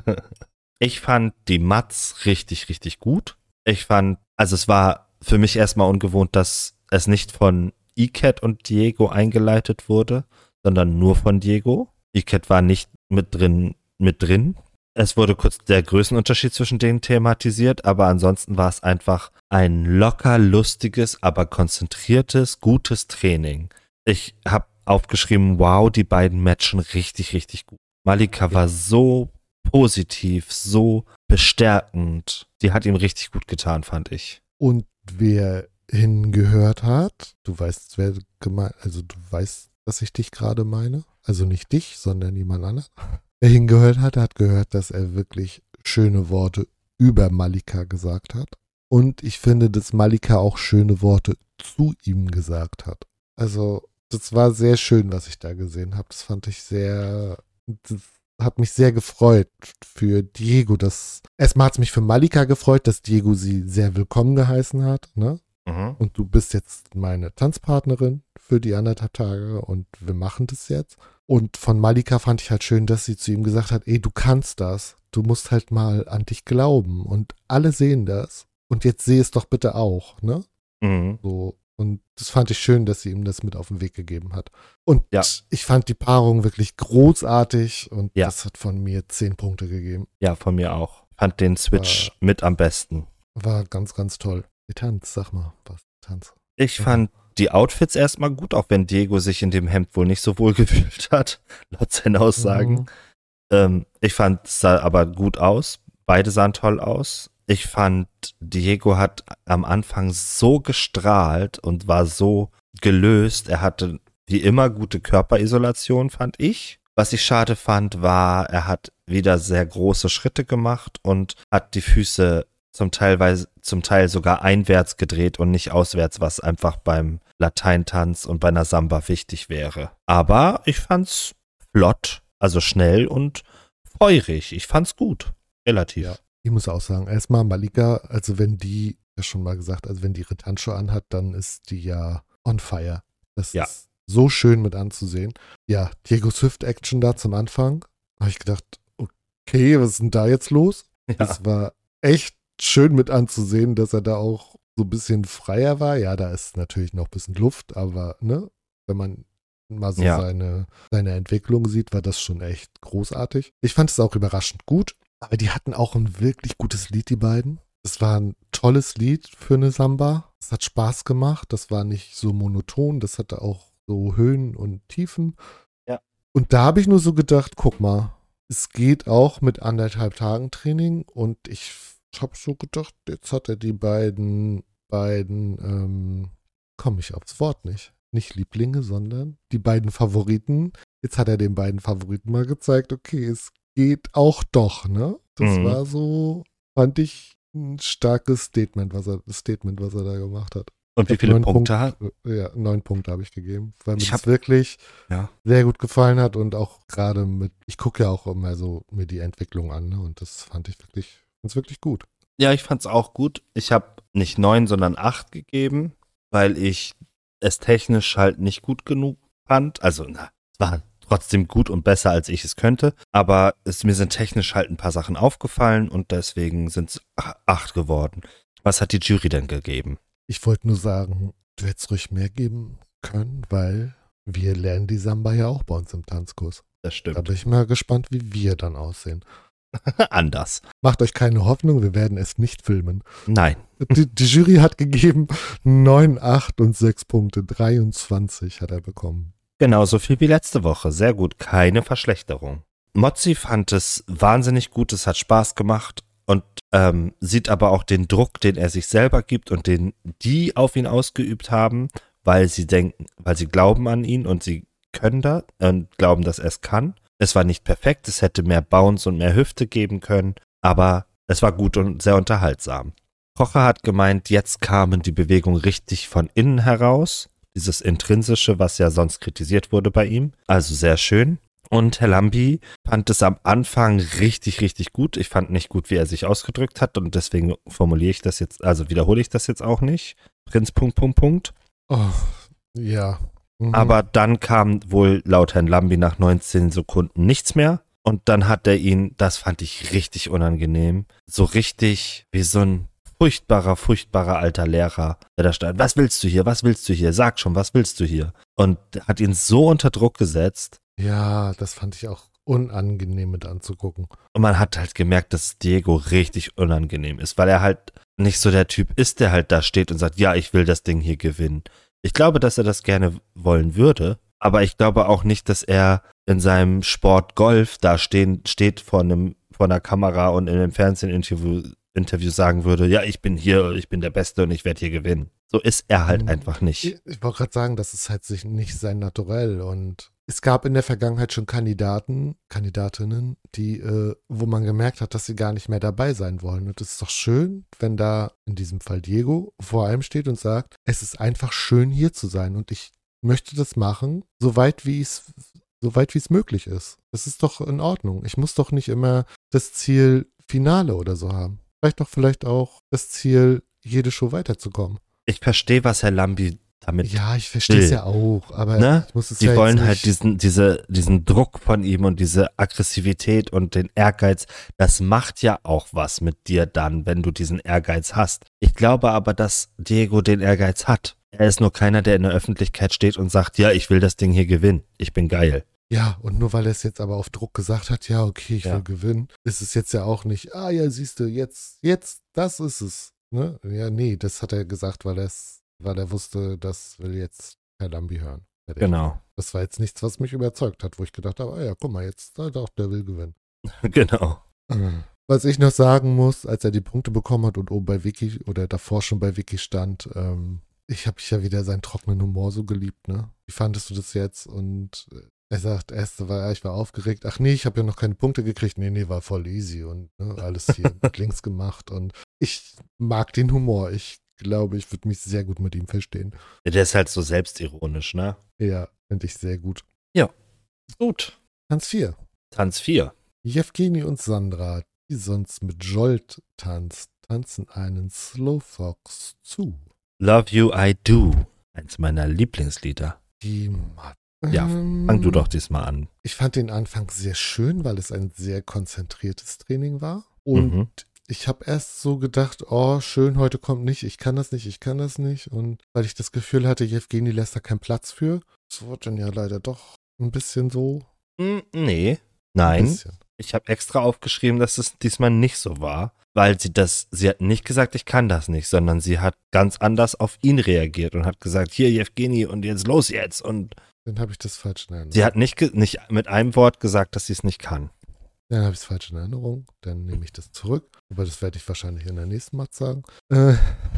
Ich fand die Mats richtig, richtig gut. Ich fand, also es war für mich erstmal ungewohnt, dass es nicht von Iket und Diego eingeleitet wurde, sondern nur von Diego. Iket war nicht mit drin, mit drin. Es wurde kurz der Größenunterschied zwischen denen thematisiert, aber ansonsten war es einfach ein locker, lustiges, aber konzentriertes, gutes Training. Ich habe aufgeschrieben, wow, die beiden matchen richtig, richtig gut. Malika ja. war so positiv, so bestärkend. Die hat ihm richtig gut getan, fand ich. Und wer hingehört hat, du weißt, wer gemeint, also du weißt, dass ich dich gerade meine. Also nicht dich, sondern jemand anderen. Wer hingehört hat, hat gehört, dass er wirklich schöne Worte über Malika gesagt hat. Und ich finde, dass Malika auch schöne Worte zu ihm gesagt hat. Also das war sehr schön, was ich da gesehen habe. Das fand ich sehr, das hat mich sehr gefreut für Diego. Das, erstmal hat es mich für Malika gefreut, dass Diego sie sehr willkommen geheißen hat, ne? Mhm. Und du bist jetzt meine Tanzpartnerin für die anderthalb Tage und wir machen das jetzt. Und von Malika fand ich halt schön, dass sie zu ihm gesagt hat, ey, du kannst das. Du musst halt mal an dich glauben. Und alle sehen das. Und jetzt seh es doch bitte auch, ne? Mhm. So. Und das fand ich schön, dass sie ihm das mit auf den Weg gegeben hat. Und ja. ich fand die Paarung wirklich großartig und ja. das hat von mir zehn Punkte gegeben. Ja, von mir auch. Fand den Switch war, mit am besten. War ganz, ganz toll. Die Tanz, sag mal, was Tanz. Ich ja. fand die Outfits erstmal gut, auch wenn Diego sich in dem Hemd wohl nicht so wohl gefühlt hat, laut seinen Aussagen. Mhm. Ähm, ich fand, es sah aber gut aus. Beide sahen toll aus. Ich fand, Diego hat am Anfang so gestrahlt und war so gelöst. Er hatte wie immer gute Körperisolation, fand ich. Was ich schade fand, war, er hat wieder sehr große Schritte gemacht und hat die Füße zum Teil, zum Teil sogar einwärts gedreht und nicht auswärts, was einfach beim Lateintanz und bei einer Samba wichtig wäre. Aber ich fand's flott, also schnell und feurig. Ich fand's gut, relativ. Ja. Ich muss auch sagen, erstmal Malika, also wenn die, ja schon mal gesagt, also wenn die ihre Tanzschuhe anhat, dann ist die ja on fire. Das ja. ist so schön mit anzusehen. Ja, Diego Swift Action da zum Anfang, habe ich gedacht, okay, was ist denn da jetzt los? Ja. Das war echt schön mit anzusehen, dass er da auch so ein bisschen freier war. Ja, da ist natürlich noch ein bisschen Luft, aber ne, wenn man mal so ja. seine, seine Entwicklung sieht, war das schon echt großartig. Ich fand es auch überraschend gut. Aber die hatten auch ein wirklich gutes Lied, die beiden. Es war ein tolles Lied für eine Samba. Es hat Spaß gemacht. Das war nicht so monoton. Das hatte auch so Höhen und Tiefen. Ja. Und da habe ich nur so gedacht, guck mal, es geht auch mit anderthalb Tagen Training. Und ich habe so gedacht, jetzt hat er die beiden, beiden, ähm, komme ich aufs Wort nicht. Nicht Lieblinge, sondern die beiden Favoriten. Jetzt hat er den beiden Favoriten mal gezeigt, okay, es geht auch doch, ne? Das mhm. war so, fand ich, ein starkes Statement, was er, das Statement, was er da gemacht hat. Und wie viele Punkte hat? Ja, neun Punkte habe ich gegeben, weil mir ich das hab, wirklich ja. sehr gut gefallen hat und auch gerade mit, ich gucke ja auch immer so mir die Entwicklung an, ne? Und das fand ich wirklich, fand's wirklich gut. Ja, ich fand's auch gut. Ich habe nicht neun, sondern acht gegeben, weil ich es technisch halt nicht gut genug fand. Also, na, es war trotzdem gut und besser, als ich es könnte. Aber es, mir sind technisch halt ein paar Sachen aufgefallen und deswegen sind es acht geworden. Was hat die Jury denn gegeben? Ich wollte nur sagen, du hättest ruhig mehr geben können, weil wir lernen die Samba ja auch bei uns im Tanzkurs. Das stimmt. Da bin ich mal gespannt, wie wir dann aussehen. Anders. Macht euch keine Hoffnung, wir werden es nicht filmen. Nein. Die, die Jury hat gegeben neun, acht und sechs Punkte. dreiundzwanzig hat er bekommen. Genauso viel wie letzte Woche. Sehr gut. Keine Verschlechterung. Mozzi fand es wahnsinnig gut. Es hat Spaß gemacht und ähm, sieht aber auch den Druck, den er sich selber gibt und den die auf ihn ausgeübt haben, weil sie denken, weil sie glauben an ihn und sie können da und glauben, dass er es kann. Es war nicht perfekt. Es hätte mehr Bounce und mehr Hüfte geben können, aber es war gut und sehr unterhaltsam. Kocher hat gemeint, jetzt kamen die Bewegungen richtig von innen heraus. Dieses Intrinsische, was ja sonst kritisiert wurde bei ihm. Also sehr schön. Und Herr Lambi fand es am Anfang richtig, richtig gut. Ich fand nicht gut, wie er sich ausgedrückt hat und deswegen formuliere ich das jetzt, also wiederhole ich das jetzt auch nicht. Prinz, Punkt, Punkt, Punkt. Oh, ja. Mhm. Aber dann kam wohl laut Herrn Lambi nach neunzehn Sekunden nichts mehr. Und dann hat er ihn, das fand ich richtig unangenehm, so richtig wie so ein furchtbarer, furchtbarer alter Lehrer, der da stand. Was willst du hier? Was willst du hier? Sag schon, was willst du hier? Und hat ihn so unter Druck gesetzt. Ja, das fand ich auch unangenehm mit anzugucken. Und man hat halt gemerkt, dass Diego richtig unangenehm ist, weil er halt nicht so der Typ ist, der halt da steht und sagt, ja, ich will das Ding hier gewinnen. Ich glaube, dass er das gerne wollen würde, aber ich glaube auch nicht, dass er in seinem Sport Golf da stehen, steht vor einem, vor einer Kamera und in einem Fernsehinterview Interview sagen würde, ja, ich bin hier, ich bin der Beste und ich werde hier gewinnen. So ist er halt einfach nicht. Ich, ich wollte gerade sagen, das ist halt sich nicht sein Naturell. Und es gab in der Vergangenheit schon Kandidaten, Kandidatinnen, die, äh, wo man gemerkt hat, dass sie gar nicht mehr dabei sein wollen. Und es ist doch schön, wenn da in diesem Fall Diego vor einem steht und sagt, es ist einfach schön, hier zu sein. Und ich möchte das machen, so weit wie es so weit wie es möglich ist. Das ist doch in Ordnung. Ich muss doch nicht immer das Ziel Finale oder so haben. Vielleicht doch vielleicht auch das Ziel, jede Show weiterzukommen. Ich verstehe, was Herr Lambi damit Ja, ich verstehe es ja auch, aber ne? ich muss es Die ja wollen jetzt halt nicht. diesen, diese, diesen Druck von ihm und diese Aggressivität und den Ehrgeiz. Das macht ja auch was mit dir dann, wenn du diesen Ehrgeiz hast. Ich glaube aber, dass Diego den Ehrgeiz hat. Er ist nur keiner, der in der Öffentlichkeit steht und sagt, ja, ich will das Ding hier gewinnen. Ich bin geil. Ja, und nur weil er es jetzt aber auf Druck gesagt hat, ja, okay, ich Ja. will gewinnen, ist es jetzt ja auch nicht, ah ja, siehst du, jetzt, jetzt, das ist es. Ne? Ja, nee, das hat er gesagt, weil, weil er wusste, das will jetzt Herr Lambi hören. Genau. Das war jetzt nichts, was mich überzeugt hat, wo ich gedacht habe, ah ja, guck mal, jetzt, ah, doch, der will gewinnen. Genau. Was ich noch sagen muss, als er die Punkte bekommen hat und oben bei Wiki oder davor schon bei Wiki stand, ähm, ich habe ja wieder seinen trockenen Humor so geliebt, ne? Wie fandest du das jetzt? Und er sagt, erst war ich war aufgeregt, ach nee, ich habe ja noch keine Punkte gekriegt. Nee, nee, war voll easy und ne, alles hier mit links gemacht. Und ich mag den Humor. Ich glaube, ich würde mich sehr gut mit ihm verstehen. Ja, der ist halt so selbstironisch, ne? Ja, finde ich sehr gut. Gut. Tanz vier. Tanz vier. Jewgeni und Sandra, die sonst mit Jolt tanzt, tanzen einen Slow Fox zu. Love You I Do. Eins meiner Lieblingslieder. Die Mat Ja, ähm, Fang du doch diesmal an. Ich fand den Anfang sehr schön, weil es ein sehr konzentriertes Training war. Und Mhm. ich habe erst so gedacht, oh, schön, heute kommt nicht, ich kann das nicht, ich kann das nicht. Und weil ich das Gefühl hatte, Jewgeni lässt da keinen Platz für. Es wurde dann ja leider doch ein bisschen so. Mm, Nee. Ein Nein. bisschen. Ich habe extra aufgeschrieben, dass es diesmal nicht so war, weil sie das, sie hat nicht gesagt, ich kann das nicht, sondern sie hat ganz anders auf ihn reagiert und hat gesagt, hier Jewgeni und jetzt los jetzt. Und Dann habe ich das falsch in Erinnerung. sie hat nicht, ge- nicht mit einem Wort gesagt, dass sie es nicht kann. Dann habe ich es falsch in Erinnerung. Dann nehme ich das zurück. Aber das werde ich wahrscheinlich in der nächsten Mal sagen. Äh,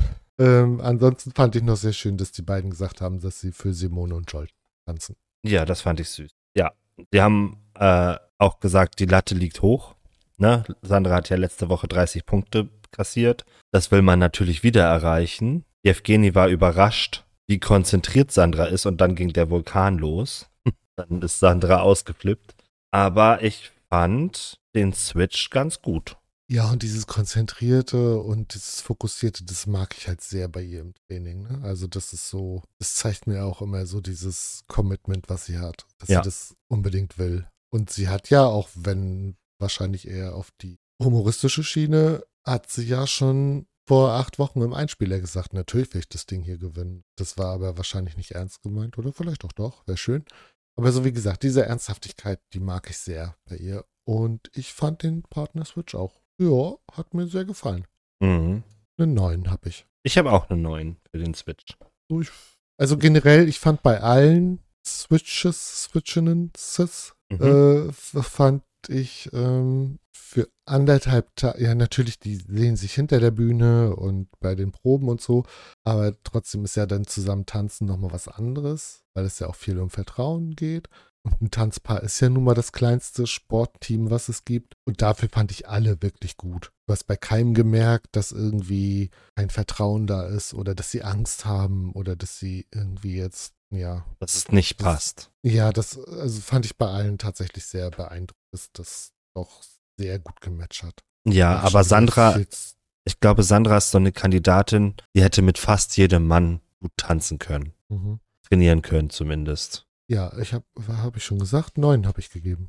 ähm, ansonsten fand ich noch sehr schön, dass die beiden gesagt haben, dass sie für Simone und Jolt tanzen. Ja, das fand ich süß. Ja, die haben äh, auch gesagt, die Latte liegt hoch. Ne? Sandra hat ja letzte Woche dreißig Punkte kassiert. Das will man natürlich wieder erreichen. Jewgeni war überrascht, wie konzentriert Sandra ist und dann ging der Vulkan los. Dann ist Sandra ausgeflippt. Aber ich fand den Switch ganz gut. Ja, und dieses Konzentrierte und dieses Fokussierte, das mag ich halt sehr bei ihr im Training. Ne? Also das ist so, das zeigt mir auch immer so dieses Commitment, was sie hat, dass Ja. sie das unbedingt will. Und sie hat ja, auch wenn wahrscheinlich eher auf die humoristische Schiene, hat sie ja schon vor acht Wochen im Einspieler gesagt, natürlich will ich das Ding hier gewinnen. Das war aber wahrscheinlich nicht ernst gemeint oder vielleicht auch doch, wäre schön. Aber so wie gesagt, diese Ernsthaftigkeit, die mag ich sehr bei ihr. Und ich fand den Partner-Switch auch. Ja, hat mir sehr gefallen. Mhm. Einen neuen habe ich. Ich habe auch einen neuen für den Switch. So, ich. Also generell, ich fand bei allen Switches, Switchinnen, Sis, Mhm. äh, f- fand ich ähm, für anderthalb Tage, ja natürlich, die sehen sich hinter der Bühne und bei den Proben und so, aber trotzdem ist ja dann zusammen tanzen nochmal was anderes, weil es ja auch viel um Vertrauen geht. Und ein Tanzpaar ist ja nun mal das kleinste Sportteam, was es gibt. Und dafür fand ich alle wirklich gut. Du hast bei keinem gemerkt, dass irgendwie kein Vertrauen da ist oder dass sie Angst haben oder dass sie irgendwie jetzt, ja. Dass es nicht Das- passt. Ja, das also fand ich bei allen tatsächlich sehr beeindruckend, dass das doch sehr gut gematcht hat. Ja, Und aber schon wieder Sandra, viel- ich glaube, Sandra ist so eine Kandidatin, die hätte mit fast jedem Mann gut tanzen können. Mhm. Trainieren können zumindest. Ja, ich habe, habe ich schon gesagt, neun habe ich gegeben.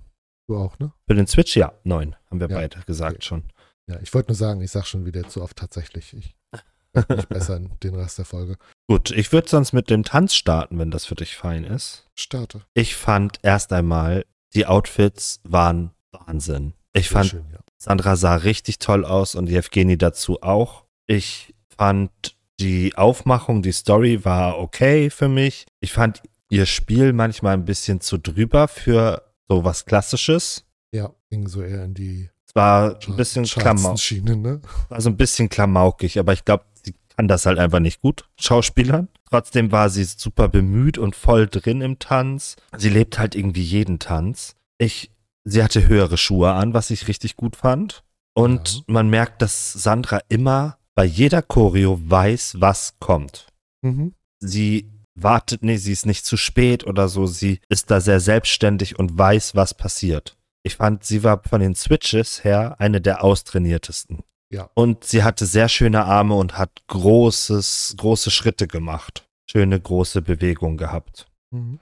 Du auch, ne? Für den Switch, ja, neun, haben wir Ja, beide gesagt okay. schon. Ja, ich wollte nur sagen, ich sag schon wieder zu oft tatsächlich. Ich werde nicht besser in den Rest der Folge. Gut, ich würde sonst mit dem Tanz starten, wenn das für dich fein ist. Starte. Ich fand erst einmal, die Outfits waren Wahnsinn. Ich Sehr fand, schön, ja. Sandra sah richtig toll aus und Jewgeni dazu auch. Ich fand die Aufmachung, die Story war okay für mich. Ich fand ihr Spiel manchmal ein bisschen zu drüber für so was Klassisches. Ja, ging so eher in die Es war ein bisschen Klamauk, Schiene, ne? war so ein bisschen klamaukig, aber ich glaube, sie kann das halt einfach nicht gut, Schauspielern. Trotzdem war sie super bemüht und voll drin im Tanz. Sie lebt halt irgendwie jeden Tanz. Ich, sie hatte höhere Schuhe an, was ich richtig gut fand. Und Ja. man merkt, dass Sandra immer bei jeder Choreo weiß, was kommt. Mhm. Sie wartet, nee, sie ist nicht zu spät oder so. Sie ist da sehr selbstständig und weiß, was passiert. Ich fand, sie war von den Switches her eine der austrainiertesten. Ja. Und sie hatte sehr schöne Arme und hat großes, große Schritte gemacht. Schöne, große Bewegungen gehabt. Mhm.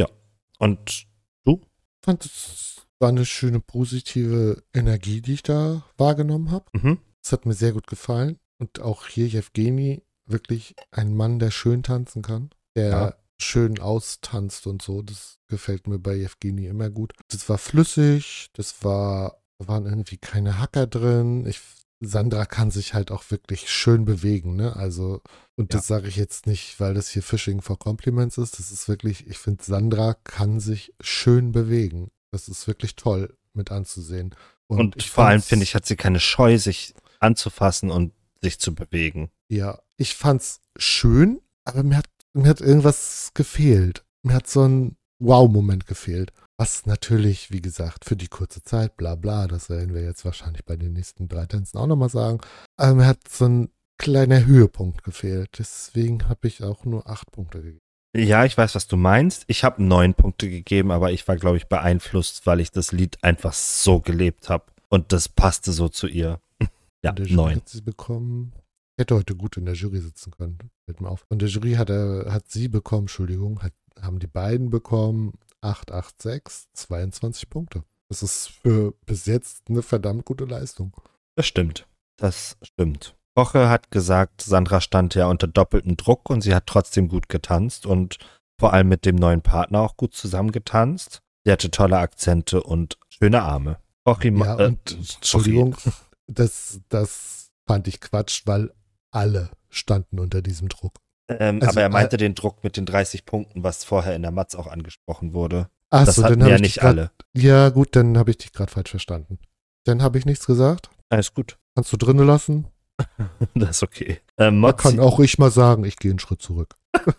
Und du? Ich fand, es war eine schöne, positive Energie, die ich da wahrgenommen habe. Mhm. Es hat mir sehr gut gefallen. Und auch hier Jewgeni, wirklich ein Mann, der schön tanzen kann, der Ja. schön austanzt und so. Das gefällt mir bei Jewgeni immer gut. Das war flüssig, das war, da waren irgendwie keine Hacker drin. Ich, Sandra kann sich halt auch wirklich schön bewegen, ne? Also, und Ja. das sage ich jetzt nicht, weil das hier Fishing for Compliments ist. Das ist wirklich, ich finde, Sandra kann sich schön bewegen. Das ist wirklich toll mit anzusehen. Und, ich vor allem, fand's- finde ich, hat sie keine Scheu, sich anzufassen und sich zu bewegen. Ja, ich fand's schön, aber mir hat, mir hat irgendwas gefehlt. Mir hat so ein Wow-Moment gefehlt. Was natürlich, wie gesagt, für die kurze Zeit, bla bla, das werden wir jetzt wahrscheinlich bei den nächsten drei Tänzen auch nochmal sagen. Aber mir hat so ein kleiner Höhepunkt gefehlt. Deswegen habe ich auch nur acht Punkte gegeben. Ja, ich weiß, was du meinst. Ich habe neun Punkte gegeben, aber ich war, glaube ich, beeinflusst, weil ich das Lied einfach so gelebt habe. Und das passte so zu ihr. Ja, Von der Jury neun. hat sie bekommen. Hätte heute gut in der Jury sitzen können. Fällt mir auf. Von der Jury hat, er, hat sie bekommen, Entschuldigung, hat, haben die beiden bekommen acht, acht, sechs, zweiundzwanzig Punkte. Das ist für bis jetzt eine verdammt gute Leistung. Das stimmt. Das stimmt. Woche hat gesagt, Sandra stand ja unter doppeltem Druck und sie hat trotzdem gut getanzt und vor allem mit dem neuen Partner auch gut zusammengetanzt. Sie hatte tolle Akzente und schöne Arme. Woche, Ja, äh, und Entschuldigung, das, das fand ich Quatsch, weil alle standen unter diesem Druck. Ähm, Also, aber er meinte den Druck mit den dreißig Punkten, was vorher in der Matz auch angesprochen wurde. Ach Das so, hatten dann habe ja ich nicht dich grad, alle. Ja, gut, dann habe ich dich gerade falsch verstanden. Dann habe ich nichts gesagt. Alles gut. Kannst du drinnen lassen? Das ist okay. Ähm, Da kann Mozzi, auch ich mal sagen, ich gehe einen Schritt zurück.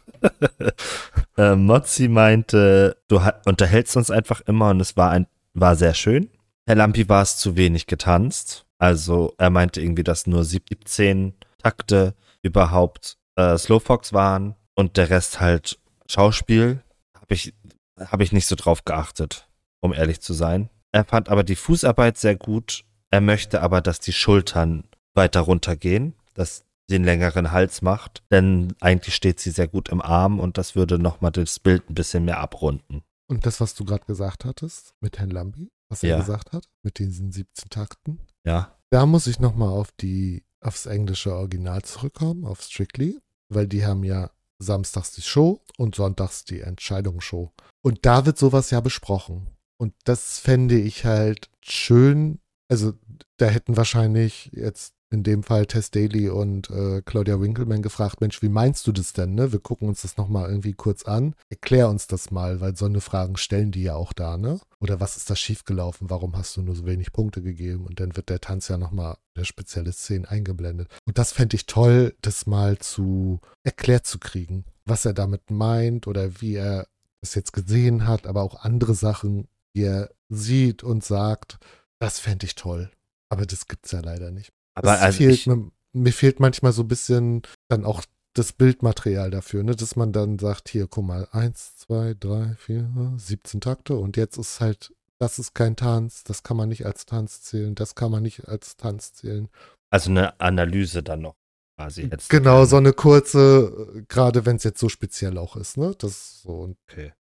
äh, Mozzi meinte, du ha- unterhältst uns einfach immer und es war, ein, war sehr schön. Herr Lampi war es zu wenig getanzt. Also er meinte irgendwie, dass nur siebzehn Takte überhaupt äh, Slowfox waren und der Rest halt Schauspiel. Habe ich, hab ich nicht so drauf geachtet, um ehrlich zu sein. Er fand aber die Fußarbeit sehr gut. Er möchte aber, dass die Schultern weiter runtergehen, dass sie einen längeren Hals macht, denn eigentlich steht sie sehr gut im Arm und das würde nochmal das Bild ein bisschen mehr abrunden. Und das, was du gerade gesagt hattest mit Herrn Lambi, was Ja. er gesagt hat, mit diesen siebzehn Takten, Ja, da muss ich nochmal auf die, aufs englische Original zurückkommen, auf Strictly, weil die haben ja samstags die Show und sonntags die Entscheidungsshow. Und da wird sowas ja besprochen. Und das fände ich halt schön. Also da hätten wahrscheinlich jetzt in dem Fall Tess Daly und äh, Claudia Winkleman gefragt, Mensch, wie meinst du das denn? Ne? Wir gucken uns das nochmal irgendwie kurz an. Erklär uns das mal, weil so eine Fragen stellen die ja auch da, ne? Oder was ist da schiefgelaufen? Warum hast du nur so wenig Punkte gegeben? Und dann wird der Tanz ja nochmal, der spezielle Szene eingeblendet. Und das fände ich toll, das mal zu erklärt zu kriegen, was er damit meint oder wie er es jetzt gesehen hat, aber auch andere Sachen, die er sieht und sagt. Das fände ich toll. Aber das gibt's ja leider nicht. aber Es also fehlt, ich, mir, mir fehlt manchmal so ein bisschen dann auch das Bildmaterial dafür, ne? Dass man dann sagt, hier, guck mal, eins, zwei, drei, vier, siebzehn Takte und jetzt ist halt, das ist kein Tanz, das kann man nicht als Tanz zählen, das kann man nicht als Tanz zählen. also eine Analyse dann noch quasi jetzt. Genau, so eine kurze, gerade wenn es jetzt so speziell auch ist, ne? Das ist so. Und Okay.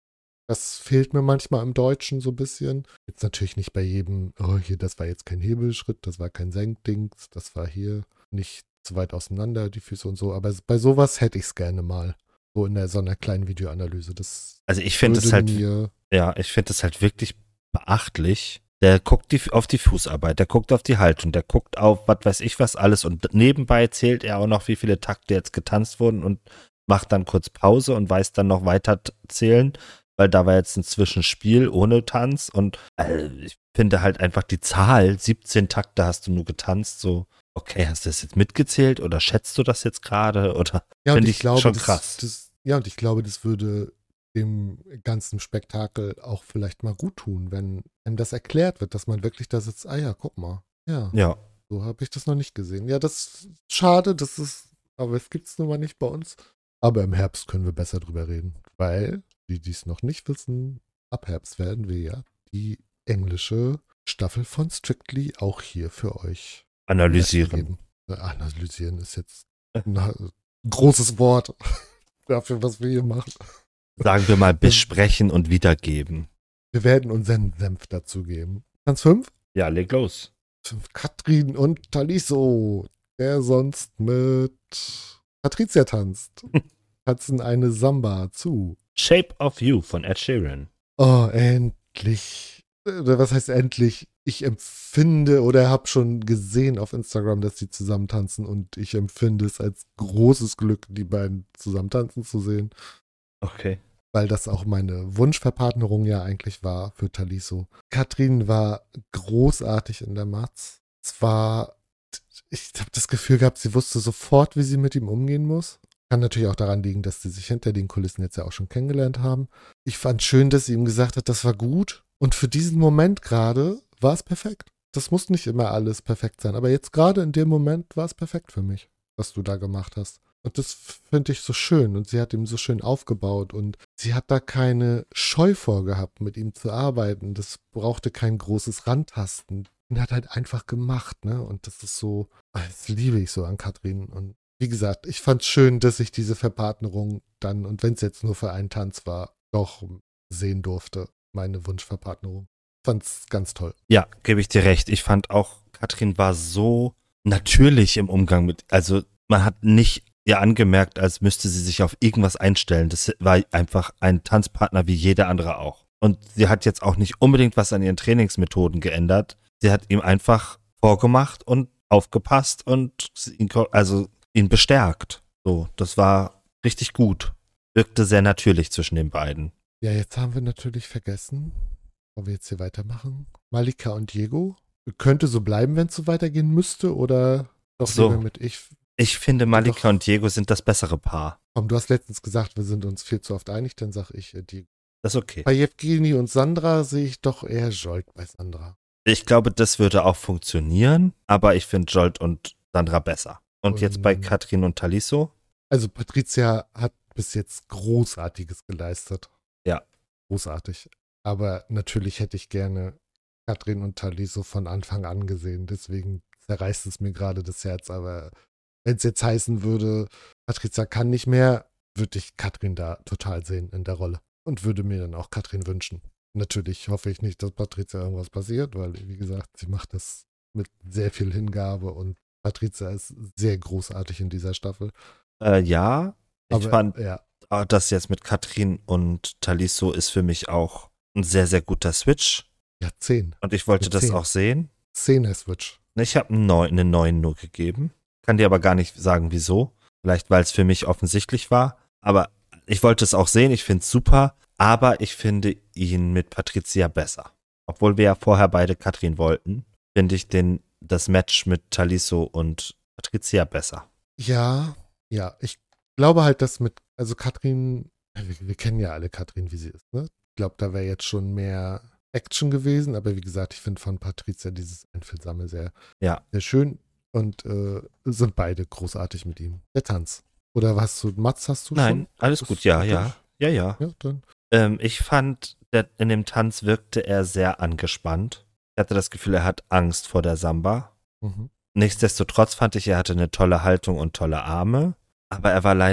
Das fehlt mir manchmal im Deutschen so ein bisschen. Jetzt natürlich nicht bei jedem, oh, hier, das war jetzt kein Hebelschritt, das war kein Senkdings, das war hier nicht zu weit auseinander, die Füße und so. Aber bei sowas hätte ich es gerne mal. So in der, so einer kleinen Videoanalyse. Das Also ich finde es halt, mir ja, ich finde es halt wirklich beachtlich. Der guckt die, auf die Fußarbeit, der guckt auf die Haltung, der guckt auf was weiß ich was alles und nebenbei zählt er auch noch, wie viele Takte jetzt getanzt wurden und macht dann kurz Pause und weiß dann noch weiter zählen, weil da war jetzt ein Zwischenspiel ohne Tanz und äh, ich finde halt einfach die Zahl, siebzehn Takte hast du nur getanzt, so, okay, hast du das jetzt mitgezählt oder schätzt du das jetzt gerade oder Ja, und finde ich, ich glaube, schon das, krass. Das, ja, und ich glaube, das würde dem ganzen Spektakel auch vielleicht mal gut tun, wenn einem das erklärt wird, dass man wirklich da sitzt, ah ja, guck mal, ja, Ja, so habe ich das noch nicht gesehen. Ja, das ist schade, das ist, aber es gibt es nun mal nicht bei uns. Aber im Herbst können wir besser drüber reden, weil, die dies noch nicht wissen, ab Herbst werden wir ja die englische Staffel von Strictly auch hier für euch analysieren. geben. Äh, Analysieren ist jetzt ein äh, großes Wort dafür, was wir hier machen. Sagen wir mal besprechen und wiedergeben. Wir werden unseren Senf dazu geben. Tanz fünf? Ja, leg los. Katrin und Taliso, der sonst mit Patricia tanzt, tanzen eine Samba zu. Shape of You von Ed Sheeran. Oh, endlich. Oder was heißt endlich? Ich empfinde oder habe schon gesehen auf Instagram, dass die zusammen tanzen und ich empfinde es als großes Glück, die beiden zusammen tanzen zu sehen. Okay. Weil das auch meine Wunschverpartnerung ja eigentlich war für Taliso. Katrin war großartig in der Matz. Es war, ich habe das Gefühl gehabt, sie wusste sofort, wie sie mit ihm umgehen muss. Kann natürlich auch daran liegen, dass sie sich hinter den Kulissen jetzt ja auch schon kennengelernt haben. Ich fand schön, dass sie ihm gesagt hat, das war gut. Und für diesen Moment gerade war es perfekt. Das muss nicht immer alles perfekt sein. Aber jetzt gerade in dem Moment war es perfekt für mich, was du da gemacht hast. Und das finde ich so schön. Und sie hat ihm so schön aufgebaut. Und sie hat da keine Scheu vorgehabt, mit ihm zu arbeiten. Das brauchte kein großes Rantasten. Ihn hat halt einfach gemacht, ne? Und das ist so, das liebe ich so an Katrin. Und wie gesagt, ich fand es schön, dass ich diese Verpartnerung dann, und wenn es jetzt nur für einen Tanz war, doch sehen durfte. Meine Wunschverpartnerung. Fand's ganz toll. Ja, gebe ich dir recht. Ich fand auch, Katrin war so natürlich im Umgang mit, also man hat nicht ihr angemerkt, als müsste sie sich auf irgendwas einstellen. Das war einfach ein Tanzpartner wie jeder andere auch. Und sie hat jetzt auch nicht unbedingt was an ihren Trainingsmethoden geändert. Sie hat ihm einfach vorgemacht und aufgepasst und ihn, also ihn bestärkt. So, das war richtig gut. Wirkte sehr natürlich zwischen den beiden. Ja, jetzt haben wir natürlich vergessen, ob wir jetzt hier weitermachen. Malika und Diego. Könnte so bleiben, wenn es so weitergehen müsste, oder doch So. lieber mit ich. Ich finde, Malika Doch. und Diego sind das bessere Paar. Komm, du hast letztens gesagt, wir sind uns viel zu oft einig, dann sag ich äh, Diego. Das ist okay. Bei Jewgeni und Sandra sehe ich doch eher Jolt bei Sandra. Ich glaube, das würde auch funktionieren, aber ich finde Jolt und Sandra besser. Und, Und- jetzt bei Katrin und Taliso? Also Patricia hat bis jetzt Großartiges geleistet. Ja. Großartig. Aber natürlich hätte ich gerne Katrin und Taliso von Anfang an gesehen. Deswegen zerreißt es mir gerade das Herz. Aber wenn es jetzt heißen würde, Patricia kann nicht mehr, würde ich Katrin da total sehen in der Rolle. Und würde mir dann auch Katrin wünschen. Natürlich hoffe ich nicht, dass Patricia irgendwas passiert, weil, wie gesagt, sie macht das mit sehr viel Hingabe und Patricia ist sehr großartig in dieser Staffel. Äh, ja, ich Aber fand, ja, äh, das jetzt mit Katrin und Taliso ist für mich auch ein sehr, sehr guter Switch. ja, zehn. Und ich wollte Mit das zehn. auch sehen. Zehner-Switch. Ich habe einen neun, eine neun nur gegeben. Kann dir aber gar nicht sagen, wieso. Vielleicht, weil es für mich offensichtlich war. Aber ich wollte es auch sehen. Ich finde es super. Aber ich finde ihn mit Patricia besser. Obwohl wir ja vorher beide Katrin wollten, finde ich den, das Match mit Taliso und Patricia besser. Ja, ja, ich glaube halt, dass mit, also Katrin, wir, wir kennen ja alle Katrin, wie sie ist, ne? Ich glaube, da wäre jetzt schon mehr Action gewesen, aber wie gesagt, ich finde von Patricia dieses Einfühlsame sehr, Ja. sehr schön und äh, sind beide großartig mit ihm. Der Tanz. Oder was du, Mats hast du schon? Nein, alles gut, ja, ja. Ja, ja. Ja, dann. Ähm, ich fand, der, in dem Tanz wirkte er sehr angespannt. Ich hatte das Gefühl, er hat Angst vor der Samba. Mhm. Nichtsdestotrotz fand ich, er hatte eine tolle Haltung und tolle Arme. Aber er war leider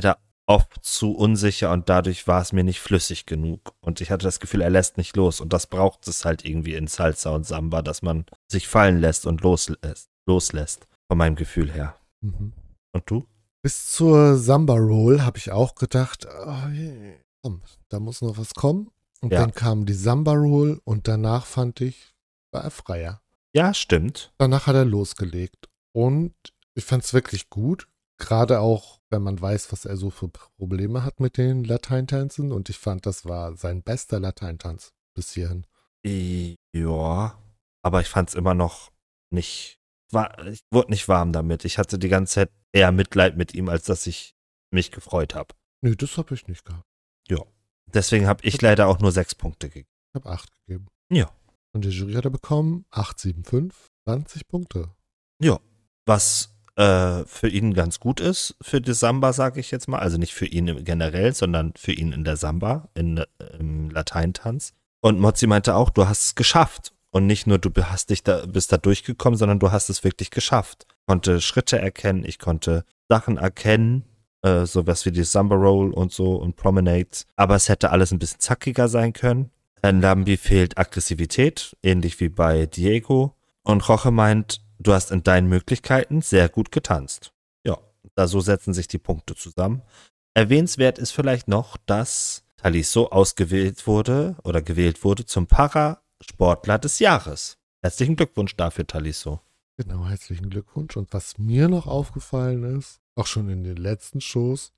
oft zu unsicher und dadurch war es mir nicht flüssig genug. Und ich hatte das Gefühl, er lässt nicht los. Und das braucht es halt irgendwie in Salsa und Samba, dass man sich fallen lässt und loslässt, loslässt von meinem Gefühl her. Mhm. Und du? Bis zur Samba Roll habe ich auch gedacht, oh, je, komm, da muss noch was kommen. Und Ja. dann kam die Samba Roll und danach fand ich, war er freier. Ja, stimmt. Danach hat er losgelegt. Und ich fand es wirklich gut. Gerade auch, wenn man weiß, was er so für Probleme hat mit den Lateintänzen. Und ich fand, das war sein bester Lateintanz bis hierhin. Ja, aber ich fand es immer noch nicht, war, ich wurde nicht warm damit. Ich hatte die ganze Zeit eher Mitleid mit ihm, als dass ich mich gefreut habe. Nö, das habe ich nicht gehabt. Ja. Deswegen habe ich leider auch nur sechs Punkte gegeben. Ich habe acht gegeben. Ja. Und die Jury hat er bekommen acht, sieben, fünf, zwanzig Punkte. Ja. Was äh, für ihn ganz gut ist, für die Samba, sage ich jetzt mal. Also nicht für ihn generell, sondern für ihn in der Samba, in, im Lateintanz. Und Mozzi meinte auch, du hast es geschafft. Und nicht nur, du hast dich da, bist da durchgekommen, sondern du hast es wirklich geschafft. Ich konnte Schritte erkennen, ich konnte Sachen erkennen, äh, sowas wie die Samba Roll und so und Promenade. Aber es hätte alles ein bisschen zackiger sein können. Herrn Lambi fehlt Aggressivität, ähnlich wie bei Diego. Und Roche meint, du hast in deinen Möglichkeiten sehr gut getanzt. Ja, da so setzen sich die Punkte zusammen. Erwähnenswert ist vielleicht noch, dass Talisso ausgewählt wurde oder gewählt wurde zum Parasportler des Jahres. Herzlichen Glückwunsch dafür, Talisso. Genau, herzlichen Glückwunsch. Und was mir noch aufgefallen ist, auch schon in den letzten Shows,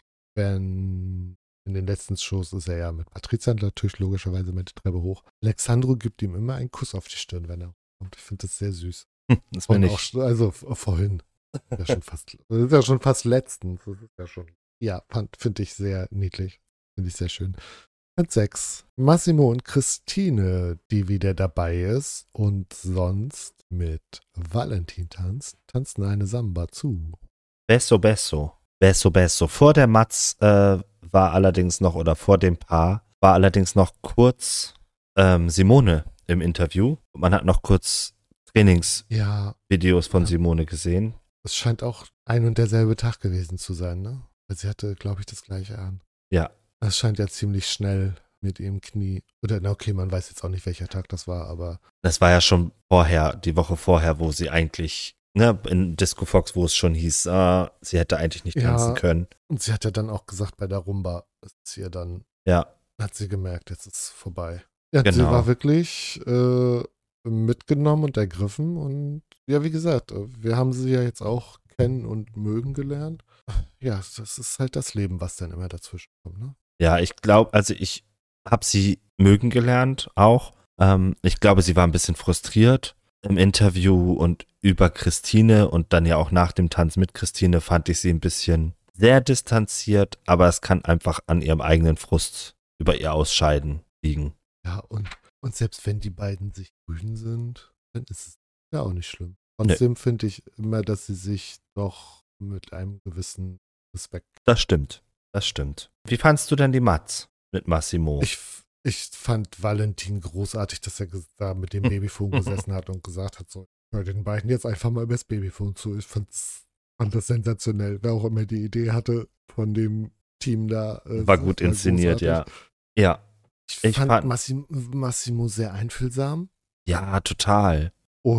wenn in den letzten Shows ist er ja mit Patrizia natürlich logischerweise mit der Treppe hoch. Alexandro gibt ihm immer einen Kuss auf die Stirn, wenn er kommt. Ich finde das sehr süß. Das bin ich. Auch, also vorhin. Ja, schon fast, das ist ja schon fast letztens. Das ist ja schon. Ja, finde ich sehr niedlich. Finde ich sehr schön. Und sechs. Massimo und Christine, die wieder dabei ist und sonst mit Valentin tanzt, tanzen eine Samba zu. Besso, Besso. Besso, Besso. Vor der Matz äh, war allerdings noch, oder vor dem Paar, war allerdings noch kurz ähm, Simone im Interview. Man hat noch kurz Trainingsvideos ja, von ja. Simone gesehen. Es scheint auch ein und derselbe Tag gewesen zu sein, ne? Weil sie hatte, glaube ich, das gleiche an. Ja. Es scheint ja ziemlich schnell mit ihrem Knie. Oder, na okay, man weiß jetzt auch nicht, welcher Tag das war, aber. Das war ja schon vorher, die Woche vorher, wo sie eigentlich, ne, in Disco Fox, wo es schon hieß, ah, sie hätte eigentlich nicht tanzen ja, können. Und sie hat ja dann auch gesagt, bei der Rumba ist ihr dann. Ja. Hat sie gemerkt, jetzt ist es vorbei. Ja, genau. Sie war wirklich äh, mitgenommen und ergriffen. Und ja, wie gesagt, wir haben sie ja jetzt auch kennen und mögen gelernt. Ja, das ist halt das Leben, was dann immer dazwischen kommt, ne? Ja, ich glaube, also ich habe sie mögen gelernt auch. Ähm, ich glaube, sie war ein bisschen frustriert im Interview und über Christine und dann ja auch nach dem Tanz mit Christine fand ich sie ein bisschen sehr distanziert, aber es kann einfach an ihrem eigenen Frust über ihr Ausscheiden liegen. Ja, und, und selbst wenn die beiden sich grün sind, dann ist es ja auch nicht schlimm. Trotzdem nee. finde ich immer, dass sie sich doch mit einem gewissen Respekt. Das stimmt, das stimmt. Wie fandst du denn die Matz mit Massimo? Ich, ich fand Valentin großartig, dass er da mit dem Babyphone gesessen hat und gesagt hat, so, hör den beiden jetzt einfach mal über das Babyphone zu. Ich fand's, fand das sensationell. Wer auch immer die Idee hatte von dem Team da. Äh, war gut inszeniert, großartig. ja. Ja. Ich, ich fand, fand Massimo, Massimo sehr einfühlsam. Ja, total.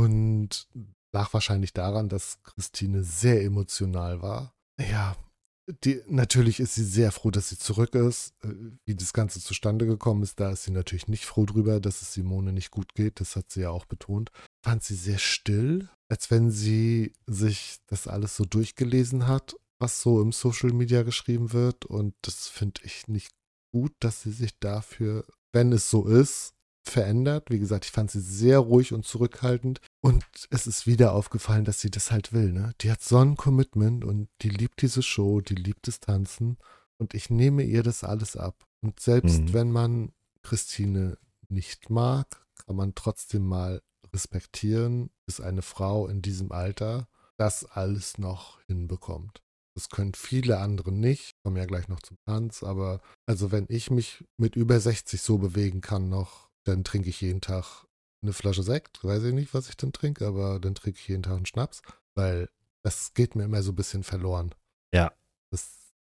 Und lag wahrscheinlich daran, dass Christine sehr emotional war. Ja, die, natürlich ist sie sehr froh, dass sie zurück ist. Wie das Ganze zustande gekommen ist, da ist sie natürlich nicht froh drüber, dass es Simone nicht gut geht. Das hat sie ja auch betont. Fand sie sehr still, als wenn sie sich das alles so durchgelesen hat, was so im Social Media geschrieben wird. Und das finde ich nicht gut, dass sie sich dafür, wenn es so ist, verändert. Wie gesagt, ich fand sie sehr ruhig und zurückhaltend. Und es ist wieder aufgefallen, dass sie das halt will, ne? Die hat so ein Commitment und die liebt diese Show, die liebt das Tanzen. Und ich nehme ihr das alles ab. Und selbst mhm. wenn man Christine nicht mag, kann man trotzdem mal respektieren, dass eine Frau in diesem Alter das alles noch hinbekommt. Das können viele andere nicht. Ich komme ja gleich noch zum Tanz, aber also wenn ich mich mit über sechzig so bewegen kann noch, dann trinke ich jeden Tag eine Flasche Sekt. Weiß ich nicht, was ich dann trinke, aber dann trinke ich jeden Tag einen Schnaps, weil das geht mir immer so ein bisschen verloren. Ja. Das,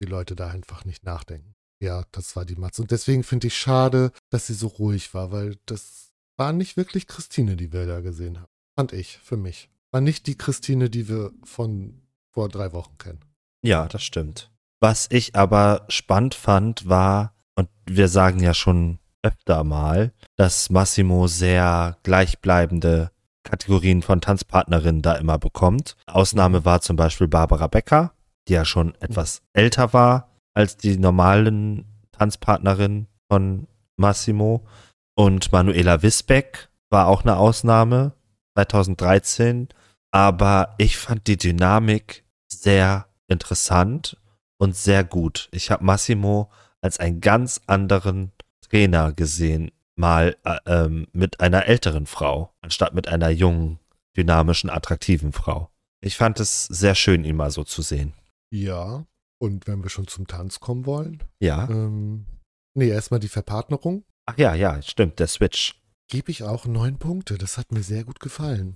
die Leute da einfach nicht nachdenken. Ja, das war die Matze. Und deswegen finde ich schade, dass sie so ruhig war, weil das war nicht wirklich Christine, die wir da gesehen haben. Fand ich, für mich. War nicht die Christine, die wir von vor drei Wochen kennen. Ja, das stimmt. Was ich aber spannend fand, war, und wir sagen ja schon öfter mal, dass Massimo sehr gleichbleibende Kategorien von Tanzpartnerinnen da immer bekommt. Ausnahme war zum Beispiel Barbara Becker, die ja schon etwas älter war als die normalen Tanzpartnerinnen von Massimo. Und Manuela Wisbeck war auch eine Ausnahme, zweitausenddreizehn. Aber ich fand die Dynamik sehr interessant und sehr gut. Ich habe Massimo als einen ganz anderen Trainer gesehen, mal äh, ähm, mit einer älteren Frau, anstatt mit einer jungen, dynamischen, attraktiven Frau. Ich fand es sehr schön, ihn mal so zu sehen. Ja, und wenn wir schon zum Tanz kommen wollen. Ja. Ähm, nee, erstmal die Verpartnerung. Ach ja, ja, stimmt, der Switch. Gebe ich auch neun Punkte. Das hat mir sehr gut gefallen.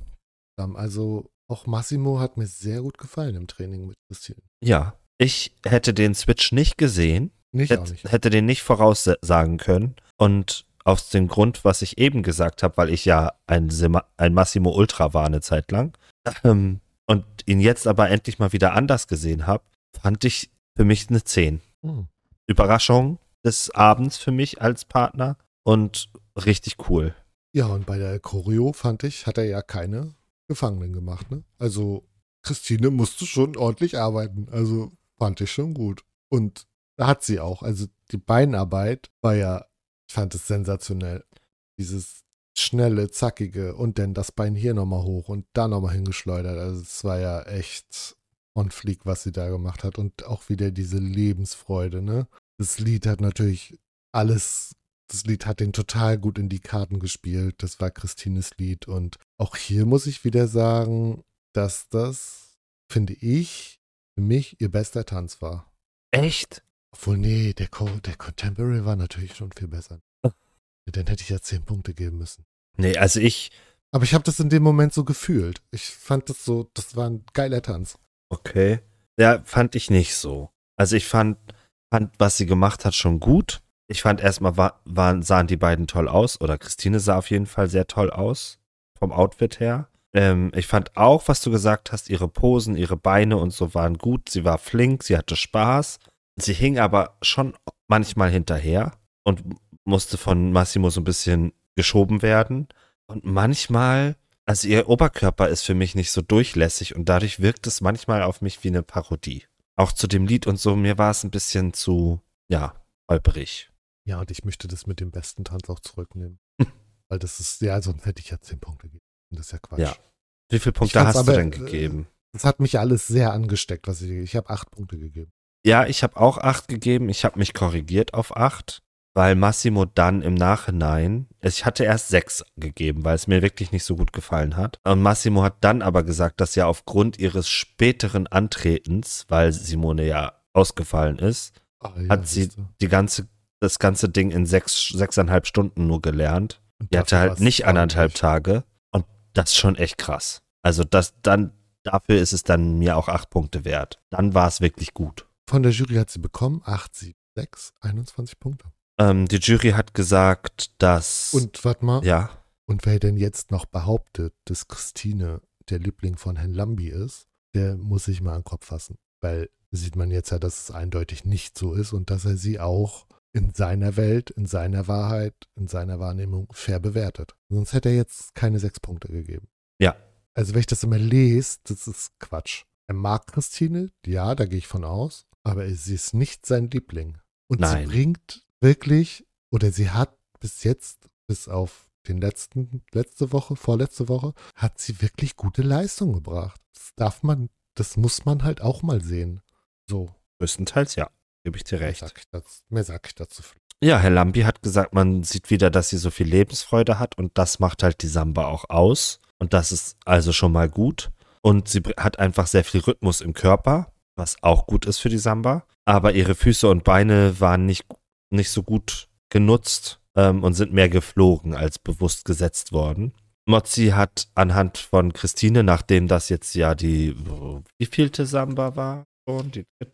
Also auch Massimo hat mir sehr gut gefallen im Training mit Christine. Ja, ich hätte den Switch nicht gesehen. Nicht Hätt, auch nicht. Hätte den nicht voraussagen können. Und aus dem Grund, was ich eben gesagt habe, weil ich ja ein, ein Massimo Ultra war eine Zeit lang ähm, und ihn jetzt aber endlich mal wieder anders gesehen habe, fand ich für mich eine zehn. Hm. Überraschung des Abends für mich als Partner und richtig cool. Ja, und bei der Choreo fand ich, hat er ja keine Gefangenen gemacht, ne? Also Christine musste schon ordentlich arbeiten. Also fand ich schon gut. Und hat sie auch. Also die Beinarbeit war ja, ich fand es sensationell. Dieses schnelle, zackige und dann das Bein hier nochmal hoch und da nochmal hingeschleudert. Also es war ja echt on fleek, was sie da gemacht hat. Und auch wieder diese Lebensfreude, ne? Das Lied hat natürlich alles, das Lied hat den total gut in die Karten gespielt. Das war Christines Lied. Und auch hier muss ich wieder sagen, dass das, finde ich, für mich ihr bester Tanz war. Echt? Obwohl, nee, der, Co- der Contemporary war natürlich schon viel besser. Dann hätte ich ja zehn Punkte geben müssen. Nee, also ich... Aber ich habe das in dem Moment so gefühlt. Ich fand das so, das war ein geiler Tanz. Okay. Ja, fand ich nicht so. Also ich fand, fand was sie gemacht hat, schon gut. Ich fand erstmal, war, waren, sahen die beiden toll aus. Oder Christine sah auf jeden Fall sehr toll aus. Vom Outfit her. Ähm, ich fand auch, was du gesagt hast, ihre Posen, ihre Beine und so waren gut. Sie war flink, sie hatte Spaß. Sie hing aber schon manchmal hinterher und musste von Massimo so ein bisschen geschoben werden. Und manchmal, also ihr Oberkörper ist für mich nicht so durchlässig und dadurch wirkt es manchmal auf mich wie eine Parodie. Auch zu dem Lied und so, mir war es ein bisschen zu, ja, holperig. Ja, und ich möchte das mit dem besten Tanz auch zurücknehmen. Weil das ist, ja, sonst hätte ich ja zehn Punkte gegeben. Das ist ja Quatsch. Ja. Wie viele Punkte fand's hast aber, du denn gegeben? Das hat mich alles sehr angesteckt, was ich, ich habe acht Punkte gegeben. Ja, ich habe auch acht gegeben. Ich habe mich korrigiert auf acht, weil Massimo dann im Nachhinein, ich hatte erst sechs gegeben, weil es mir wirklich nicht so gut gefallen hat. Und Massimo hat dann aber gesagt, dass ja aufgrund ihres späteren Antretens, weil Simone ja ausgefallen ist, Ah, ja, hat sie siehste. die ganze, das ganze Ding in sechs, sechseinhalb Stunden nur gelernt. Und Die hatte dafür halt war's nicht anderthalb ordentlich. Tage. Und das ist schon echt krass. Also das dann, dafür ist es dann mir auch acht Punkte wert. Dann war es wirklich gut. Von der Jury hat sie bekommen acht, sieben, sechs, einundzwanzig Punkte. Ähm, die Jury hat gesagt, dass... Und warte mal, ja, und wer denn jetzt noch behauptet, dass Christine der Liebling von Herrn Lambi ist, der muss sich mal an den Kopf fassen. Weil sieht man jetzt ja, dass es eindeutig nicht so ist und dass er sie auch in seiner Welt, in seiner Wahrheit, in seiner Wahrnehmung fair bewertet. Sonst hätte er jetzt keine sechs Punkte gegeben. Ja. Also wenn ich das immer lese, das ist Quatsch. Er mag Christine, ja, da gehe ich von aus, aber sie ist nicht sein Liebling. Und Nein. sie bringt wirklich, oder sie hat bis jetzt, bis auf den letzten, letzte Woche, vorletzte Woche, hat sie wirklich gute Leistung gebracht. Das darf man, das muss man halt auch mal sehen. So. größtenteils ja, gebe ich dir Mehr recht. sag ich dazu, mehr sag ich dazu. Ja, Herr Lambi hat gesagt, man sieht wieder, dass sie so viel Lebensfreude hat und das macht halt die Samba auch aus. Und das ist also schon mal gut. Und sie br- hat einfach sehr viel Rhythmus im Körper, was auch gut ist für die Samba. Aber ihre Füße und Beine waren nicht, nicht so gut genutzt ähm, und sind mehr geflogen als bewusst gesetzt worden. Mozzi hat anhand von Christine, nachdem das jetzt ja die, wie vielte Samba war schon, die dritte,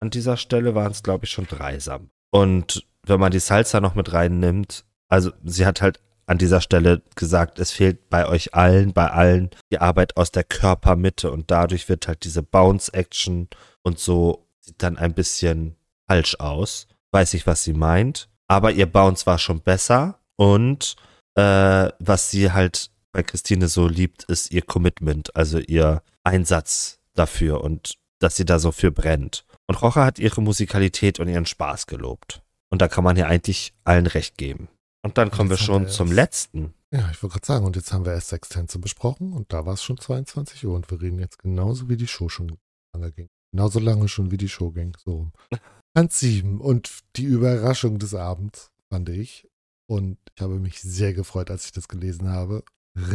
an dieser Stelle waren es, glaube ich, schon drei Samba. Und wenn man die Salsa noch mit reinnimmt, also sie hat halt an dieser Stelle gesagt, es fehlt bei euch allen, bei allen die Arbeit aus der Körpermitte und dadurch wird halt diese Bounce-Action und so sieht dann ein bisschen falsch aus. Weiß ich, was sie meint, aber ihr Bounce war schon besser und äh, was sie halt bei Christine so liebt, ist ihr Commitment, also ihr Einsatz dafür und dass sie da so für brennt. Und Rocha hat ihre Musikalität und ihren Spaß gelobt. Und da kann man ja eigentlich allen recht geben. Und dann kommen wir schon zum letzten. Ja, ich wollte gerade sagen, und jetzt haben wir erst sechs Tänze besprochen und da war es schon zweiundzwanzig Uhr und wir reden jetzt genauso, wie die Show schon lange ging. Genauso lange schon, wie die Show ging. So rum. Tanz sieben und die Überraschung des Abends, fand ich. Und ich habe mich sehr gefreut, als ich das gelesen habe.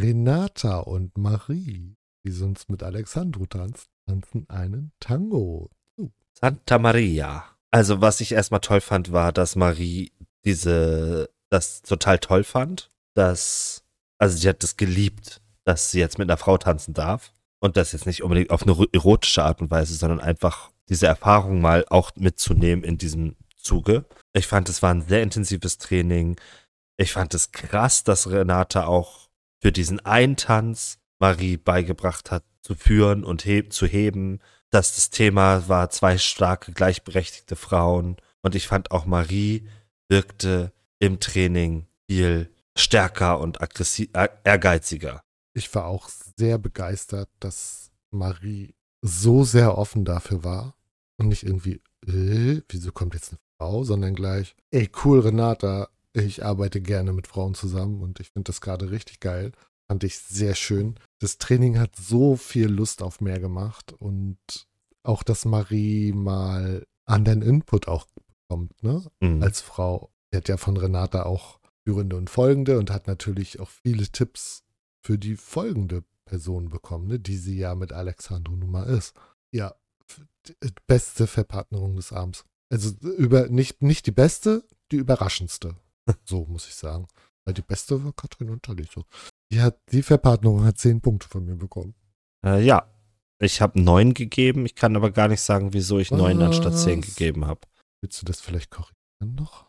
Renata und Marie, die sonst mit Alexandru tanzen, tanzen einen Tango. Uh. Santa Maria. Also was ich erstmal toll fand, war, dass Marie diese, das total toll fand, dass, also sie hat das geliebt, dass sie jetzt mit einer Frau tanzen darf und das jetzt nicht unbedingt auf eine erotische Art und Weise, sondern einfach diese Erfahrung mal auch mitzunehmen in diesem Zuge. Ich fand, es war ein sehr intensives Training. Ich fand es krass, dass Renata auch für diesen einen Tanz Marie beigebracht hat, zu führen und heb, zu heben, dass das Thema war zwei starke, gleichberechtigte Frauen und ich fand auch Marie wirkte im Training viel stärker und aggressiv, ehrgeiziger. Ich war auch sehr begeistert, dass Marie so sehr offen dafür war und nicht irgendwie, äh, wieso kommt jetzt eine Frau, sondern gleich, ey cool Renata, ich arbeite gerne mit Frauen zusammen und ich finde das gerade richtig geil. Fand ich sehr schön. Das Training hat so viel Lust auf mehr gemacht und auch, dass Marie mal anderen Input auch bekommt, ne? Mhm. Als Frau. Sie hat ja von Renata auch führende und folgende und hat natürlich auch viele Tipps für die folgende Person bekommen, ne? Die sie ja mit Alexandru nun mal ist. Ja, beste Verpartnerung des Abends. Also über, nicht, nicht die beste, die überraschendste. So muss ich sagen. Weil die beste war Katrin Unterliso. Die hat, die Verpartnerung hat zehn Punkte von mir bekommen. Äh, ja, ich habe neun gegeben. Ich kann aber gar nicht sagen, wieso ich neun anstatt zehn gegeben habe. Willst du das vielleicht korrigieren noch?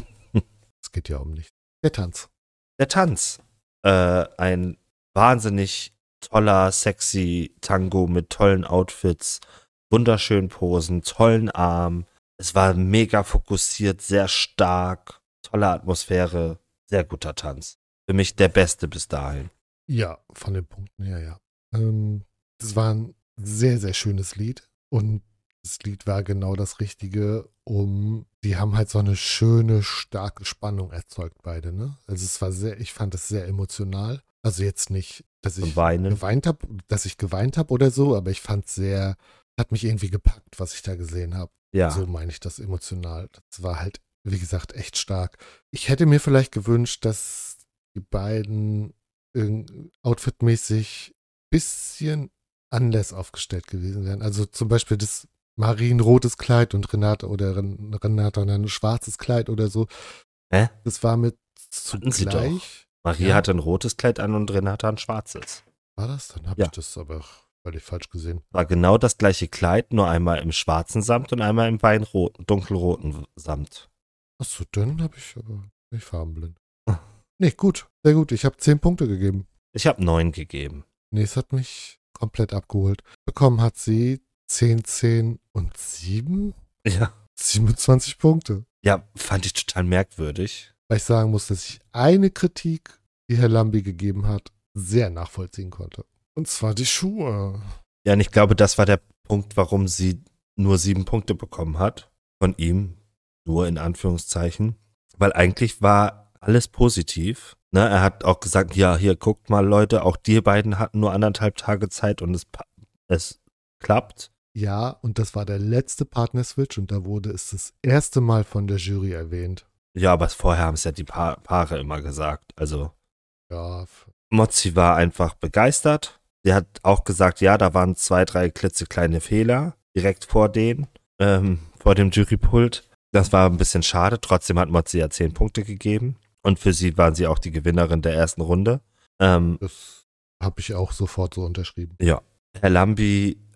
Es geht ja um nichts. Der Tanz. Der Tanz. Äh, ein wahnsinnig toller, sexy Tango mit tollen Outfits, wunderschönen Posen, tollen Armen. Es war mega fokussiert, sehr stark, tolle Atmosphäre, sehr guter Tanz. Für mich der beste bis dahin. Ja, von den Punkten her, ja. Ähm, das war ein sehr, sehr schönes Lied und das Lied war genau das Richtige, um, die haben halt so eine schöne, starke Spannung erzeugt, beide, ne? Also es war sehr, ich fand es sehr emotional. Also jetzt nicht, dass ich geweint habe, dass ich geweint habe oder so, aber ich fand es sehr, hat mich irgendwie gepackt, was ich da gesehen habe. Ja. So meine ich das emotional. Das war halt, wie gesagt, echt stark. Ich hätte mir vielleicht gewünscht, dass die beiden äh, outfitmäßig ein bisschen anders aufgestellt gewesen wären. Also zum Beispiel das Marie ein rotes Kleid und Renata oder Ren, Renata ein schwarzes Kleid oder so. Hä? Das war mit zugleich. Marie ja. hatte ein rotes Kleid an und Renata ein schwarzes. War das? Dann habe ja. ich das aber völlig falsch gesehen. War genau das gleiche Kleid, nur einmal im schwarzen Samt und einmal im weinroten, dunkelroten Samt. Achso, dann habe ich aber nicht farbenblind. Hm. Nee, gut, sehr gut. Ich habe zehn Punkte gegeben. Ich habe neun gegeben. Nee, es hat mich komplett abgeholt. Bekommen hat sie zehn, zehn und sieben? Ja. siebenundzwanzig Punkte. Ja, fand ich total merkwürdig. Weil ich sagen muss, dass ich eine Kritik, die Herr Lambi gegeben hat, sehr nachvollziehen konnte. Und zwar die Schuhe. Ja, und ich glaube, das war der Punkt, warum sie nur sieben Punkte bekommen hat. Von ihm. Nur in Anführungszeichen. Weil eigentlich war alles positiv. Ne, er hat auch gesagt, ja, hier, guckt mal, Leute, auch die beiden hatten nur anderthalb Tage Zeit und es, es klappt. Ja, und das war der letzte Partner-Switch und da wurde es das erste Mal von der Jury erwähnt. Ja, aber vorher haben es ja die pa- Paare immer gesagt. Also, ja. Mozzi war einfach begeistert. Sie hat auch gesagt, ja, da waren zwei, drei klitzekleine Fehler direkt vor denen, ähm, vor dem Jurypult. Das war ein bisschen schade. Trotzdem hat Mozzi ja zehn Punkte gegeben. Und für sie waren sie auch die Gewinnerin der ersten Runde. Ähm, das habe ich auch sofort so unterschrieben. Ja. Herr Lambi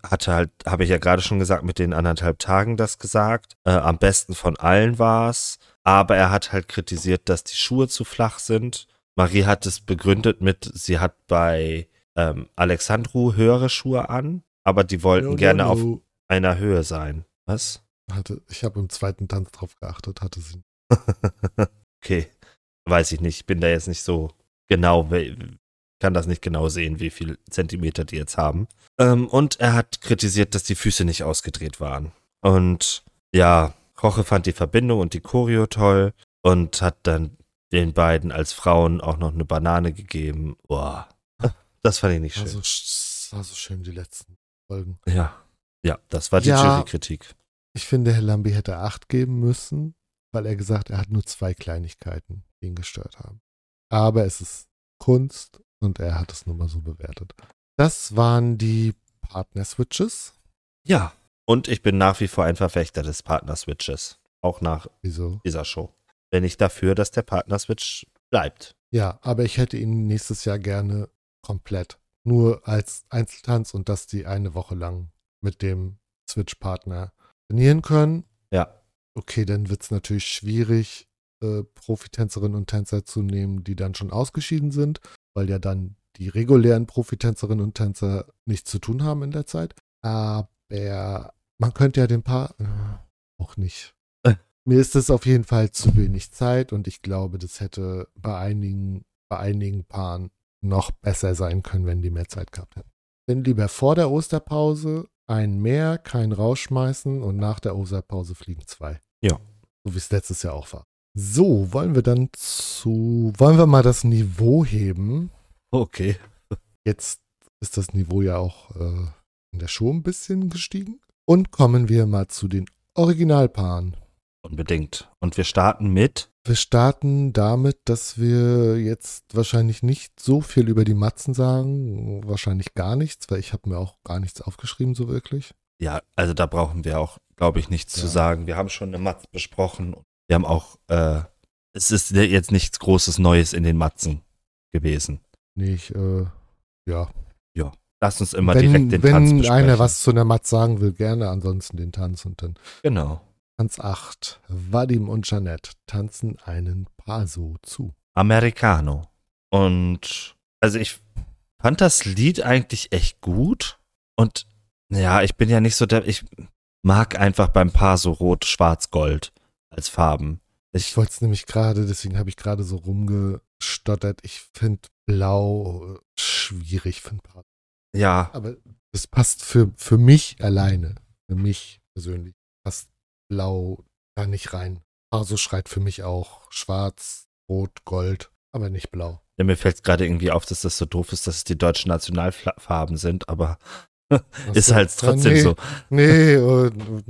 hatte halt, habe ich ja gerade schon gesagt, mit den anderthalb Tagen das gesagt. Äh, am besten von allen war es. Aber er hat halt kritisiert, dass die Schuhe zu flach sind. Marie hat es begründet mit, sie hat bei ähm, Alexandru höhere Schuhe an, aber die wollten No, no, gerne no. auf einer Höhe sein. Was? Hatte, ich habe im zweiten Tanz drauf geachtet, hatte sie. Okay, weiß ich nicht. Ich bin da jetzt nicht so genau, kann das nicht genau sehen, wie viel Zentimeter die jetzt haben. Ähm, und er hat kritisiert, dass die Füße nicht ausgedreht waren. Und ja, Roche fand die Verbindung und die Choreo toll und hat dann den beiden als Frauen auch noch eine Banane gegeben. Boah, das fand ich nicht schön. Also, war so schön, die letzten Folgen. Ja, ja, das war die Ja. Jury-Kritik. Ich finde, Herr Lambi hätte acht geben müssen, weil er gesagt, er hat nur zwei Kleinigkeiten, die ihn gestört haben. Aber es ist Kunst und er hat es nun mal so bewertet. Das waren die Partner-Switches. Ja, und ich bin nach wie vor ein Verfechter des Partner-Switches. Auch nach Wieso? dieser Show. Bin ich dafür, dass der Partner-Switch bleibt. Ja, aber ich hätte ihn nächstes Jahr gerne komplett. Nur als Einzeltanz und dass die eine Woche lang mit dem Switch-Partner trainieren können. Ja. Okay, dann wird es natürlich schwierig, äh, Profitänzerinnen und Tänzer zu nehmen, die dann schon ausgeschieden sind, weil ja dann die regulären Profitänzerinnen und Tänzer nichts zu tun haben in der Zeit. Aber man könnte ja den Paar äh, auch nicht. Äh. Mir ist es auf jeden Fall zu wenig Zeit und ich glaube, das hätte bei einigen, bei einigen Paaren noch besser sein können, wenn die mehr Zeit gehabt hätten. Denn lieber vor der Osterpause ein mehr, kein rausschmeißen und nach der Osterpause fliegen zwei. Ja. So wie es letztes Jahr auch war. So, wollen wir dann zu, wollen wir mal das Niveau heben? Okay. Jetzt ist das Niveau ja auch äh, in der Show ein bisschen gestiegen. Und kommen wir mal zu den Originalpaaren. Unbedingt. Und wir starten mit? Wir starten damit, dass wir jetzt wahrscheinlich nicht so viel über die Matzen sagen. Wahrscheinlich gar nichts, weil ich habe mir auch gar nichts aufgeschrieben so wirklich. Ja, also da brauchen wir auch, glaube ich, nichts Ja. zu sagen. Wir haben schon eine Matz besprochen. Wir haben auch, äh, es ist jetzt nichts Großes Neues in den Matzen gewesen. Nee, ich, äh, ja. Ja. Lass uns immer wenn direkt den wenn Tanz besprechen. einer was zu einer Matz sagen will, gerne. Ansonsten den Tanz und dann Genau. Tanz acht. Vadim und Jeanette tanzen einen Paso zu. Americano. Und also ich fand das Lied eigentlich echt gut. Und ja, ich bin ja nicht so der, ich mag einfach beim Paar so rot, schwarz, gold als Farben. Ich wollte es nämlich gerade, deswegen habe ich gerade so rumgestottert. Ich finde blau schwierig für ein Paar. Ja, Aber es passt für, für mich alleine, für mich persönlich, passt blau da nicht rein. Paso schreit für mich auch schwarz, rot, gold, aber nicht blau. ja, mir fällt gerade irgendwie auf, dass das so doof ist, dass es die deutschen Nationalfarben sind, aber ist so, halt trotzdem nee, so. Nee, äh,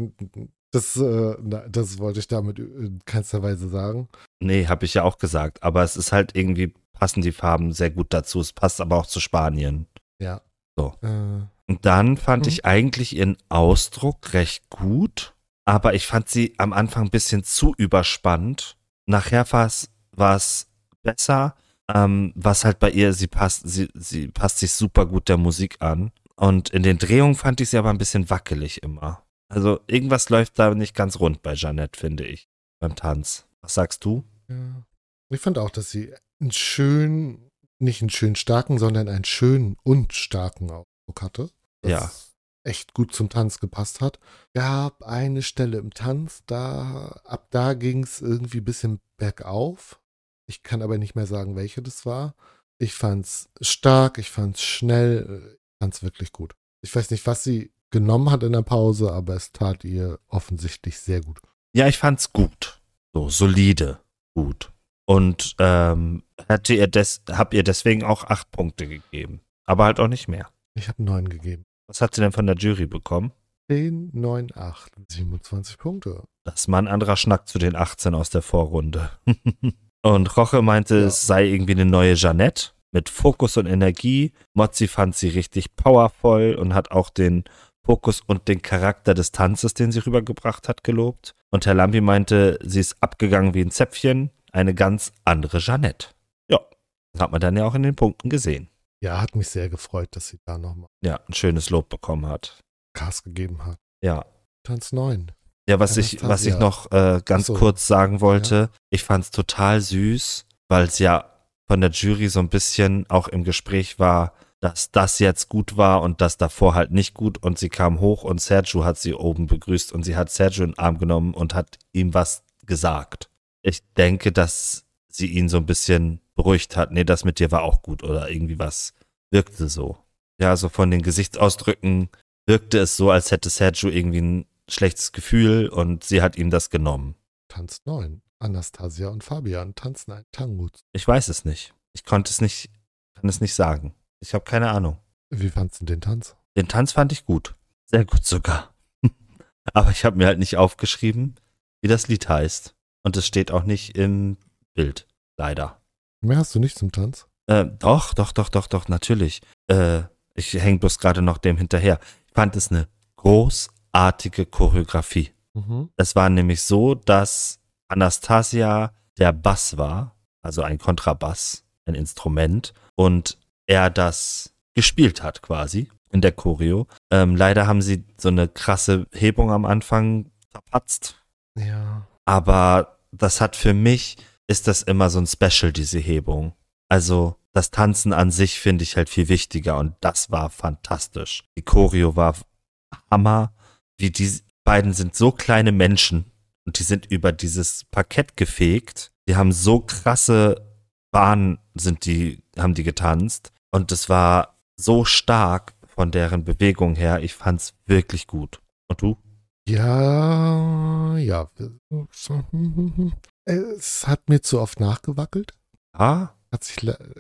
das, äh, na, das wollte ich damit in keinster Weise sagen. Nee, habe ich ja auch gesagt, aber es ist halt irgendwie, passen die Farben sehr gut dazu. Es passt aber auch zu Spanien. Ja. So. Äh, Und dann fand Mhm. ich eigentlich ihren Ausdruck recht gut, aber ich fand sie am Anfang ein bisschen zu überspannt. Nachher war es war es besser, ähm, was halt bei ihr, sie passt, sie, sie passt sich super gut der Musik an. Und in den Drehungen fand ich sie aber ein bisschen wackelig immer. Also irgendwas läuft da nicht ganz rund bei Jeanette, finde ich, beim Tanz. Was sagst du? ja. Ich fand auch, dass sie einen schönen, nicht einen schönen starken, sondern einen schönen und starken Ausdruck hatte. Das Ja. echt gut zum Tanz gepasst hat. Gab eine Stelle im Tanz, da ab da ging es irgendwie ein bisschen bergauf. Ich kann aber nicht mehr sagen, welche das war. Ich fand's stark, ich fand's schnell, ich fand's wirklich gut. Ich weiß nicht, was sie genommen hat in der Pause, aber es tat ihr offensichtlich sehr gut. Ja, ich fand's gut. So, solide, gut. Und ähm, hatte ihr des, hab ihr deswegen auch acht Punkte gegeben. Aber halt auch nicht mehr. Ich habe neun gegeben. Was hat sie denn von der Jury bekommen? zehn, neun, acht, siebenundzwanzig Punkte. Das ist mal ein anderer Schnack zu den achtzehn aus der Vorrunde. Und Roche meinte, Ja. es sei irgendwie eine neue Jeanette mit Fokus und Energie. Mozzi fand sie richtig powervoll und hat auch den Fokus und den Charakter des Tanzes, den sie rübergebracht hat, gelobt. Und Herr Lambi meinte, sie ist abgegangen wie ein Zäpfchen, eine ganz andere Jeanette. Ja, das hat man dann ja auch in den Punkten gesehen. Ja, hat mich sehr gefreut, dass sie da nochmal. Ja, ein schönes Lob bekommen hat. Gas gegeben hat. Ja. Tanz neun. Ja, was ich, was ich noch äh, ganz so. kurz sagen wollte, ja. Ich fand es total süß, weil es ja von der Jury so ein bisschen auch im Gespräch war, dass das jetzt gut war und das davor halt nicht gut, und sie kam hoch und Sergio hat sie oben begrüßt und sie hat Sergio in den Arm genommen und hat ihm was gesagt. Ich denke, dass sie ihn so ein bisschen beruhigt hat. Nee, das mit dir war auch gut oder irgendwie was. Wirkte so. Ja, so von den Gesichtsausdrücken wirkte es so, als hätte Sergio irgendwie ein schlechtes Gefühl und sie hat ihm das genommen. Tanz neun. Anastasia und Fabian tanzen ein Tango. Ich weiß es nicht. Ich konnte es nicht, kann es nicht sagen. Ich habe keine Ahnung. Wie fandst du den Tanz? Den Tanz fand ich gut. Sehr gut sogar. Aber ich habe mir halt nicht aufgeschrieben, wie das Lied heißt. Und es steht auch nicht im Bild. Leider. Mehr hast du nicht zum Tanz? Äh, doch, doch, doch, doch, doch, natürlich. Äh, ich hänge bloß gerade noch dem hinterher. Ich fand es eine großartige Choreografie. Mhm. Es war nämlich so, dass Anastasia der Bass war, also ein Kontrabass, ein Instrument, und er das gespielt hat quasi in der Choreo. Ähm, leider haben sie so eine krasse Hebung am Anfang verpatzt. Ja. Aber das hat für mich, ist das immer so ein Special, diese Hebung. Also das Tanzen an sich finde ich halt viel wichtiger und das war fantastisch. Die Choreo war Hammer. Wie die beiden sind so kleine Menschen und die sind über dieses Parkett gefegt. Die haben so krasse Bahnen sind die, haben die getanzt und es war so stark von deren Bewegung her. Ich fand's wirklich gut. Und du? Ja, ja. Es hat mir zu oft nachgewackelt. Ah? Hat sich,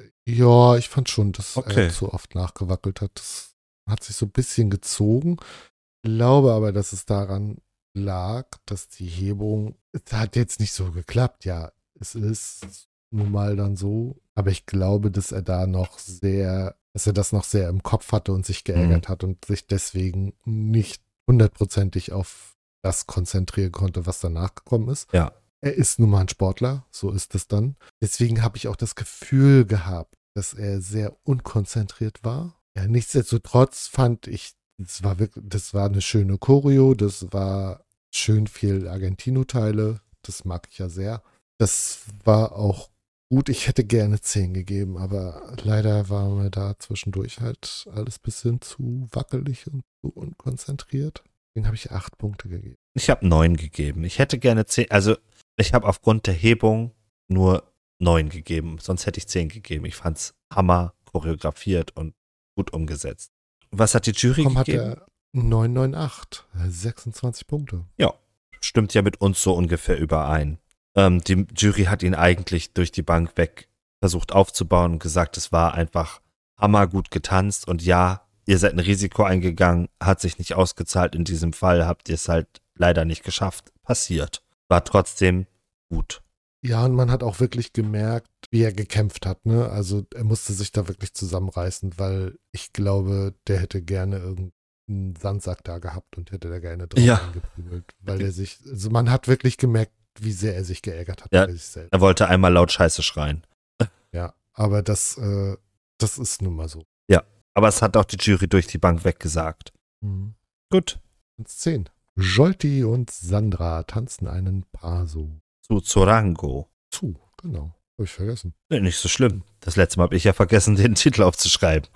ja, ich fand schon, dass Okay. er zu oft nachgewackelt hat. Das hat sich so ein bisschen gezogen. Ich glaube aber, dass es daran lag, dass die Hebung, es hat jetzt nicht so geklappt. Ja, es ist nun mal dann so. Aber ich glaube, dass er da noch sehr, dass er das noch sehr im Kopf hatte und sich geärgert Mhm. hat und sich deswegen nicht hundertprozentig auf das konzentrieren konnte, was danach gekommen ist. Ja. Er ist nun mal ein Sportler, so ist es dann. Deswegen habe ich auch das Gefühl gehabt, dass er sehr unkonzentriert war. Ja, nichtsdestotrotz fand ich, das war wirklich, das war eine schöne Choreo, das war schön viel Argentino-Teile, das mag ich ja sehr. Das war auch gut, ich hätte gerne zehn gegeben, aber leider war mir da zwischendurch halt alles ein bisschen zu wackelig und zu unkonzentriert. Deswegen habe ich acht Punkte gegeben. Ich habe neun gegeben. Ich hätte gerne zehn, also ich habe aufgrund der Hebung nur neun gegeben, sonst hätte ich zehn gegeben. Ich fand's Hammer choreografiert und gut umgesetzt. Was hat die Jury Komm, hat gegeben? er neun neun acht, sechsundzwanzig Punkte. Ja, stimmt ja mit uns so ungefähr überein. Ähm, die Jury hat ihn eigentlich durch die Bank weg versucht aufzubauen und gesagt, es war einfach hammergut getanzt und ja, ihr seid ein Risiko eingegangen, hat sich nicht ausgezahlt. In diesem Fall habt ihr es halt leider nicht geschafft. Passiert. War trotzdem gut. Ja, und man hat auch wirklich gemerkt, wie er gekämpft hat, ne? Also er musste sich da wirklich zusammenreißen, weil ich glaube, der hätte gerne irgendeinen Sandsack da gehabt und hätte da gerne drauf Ja. eingeprügelt. Weil er sich, also man hat wirklich gemerkt, wie sehr er sich geärgert hat Ja. bei sich selbst. Er wollte einmal laut Scheiße schreien. Ja, aber das, äh, das ist nun mal so. Aber es hat auch die Jury durch die Bank weggesagt. Mhm. Gut. zehn. Jolti und Sandra tanzen einen Paso. Zu Zorango. Zu, genau. Habe ich vergessen. Nee, nicht so schlimm. Das letzte Mal habe ich ja vergessen, den Titel aufzuschreiben.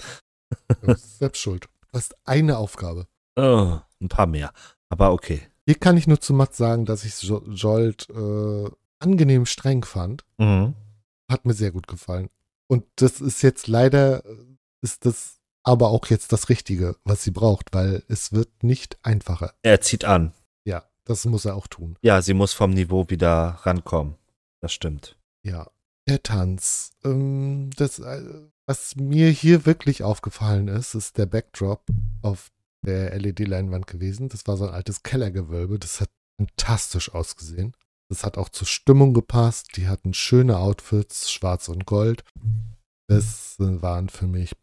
Du bist selbst schuld. Du hast eine Aufgabe. Oh, ein paar mehr. Aber okay. Hier kann ich nur zu Matt sagen, dass ich Jo- Jolt äh, angenehm streng fand. Mhm. Hat mir sehr gut gefallen. Und das ist jetzt leider, äh, ist das aber auch jetzt das Richtige, was sie braucht, weil es wird nicht einfacher. Er zieht an. Ja, das muss er auch tun. Ja, sie muss vom Niveau wieder rankommen. Das stimmt. Ja, der Tanz. Ähm, das, äh, was mir hier wirklich aufgefallen ist, ist der Backdrop auf der L E D-Leinwand gewesen. Das war so ein altes Kellergewölbe. Das hat fantastisch ausgesehen. Das hat auch zur Stimmung gepasst. Die hatten schöne Outfits, schwarz und gold. Das äh, waren für mich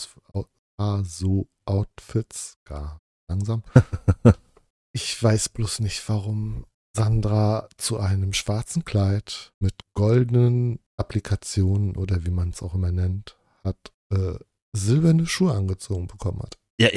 Paso-Outfits. Gar langsam. Ich weiß bloß nicht, warum Sandra zu einem schwarzen Kleid mit goldenen Applikationen oder wie man es auch immer nennt, hat äh, silberne Schuhe angezogen bekommen hat. Ja, ich,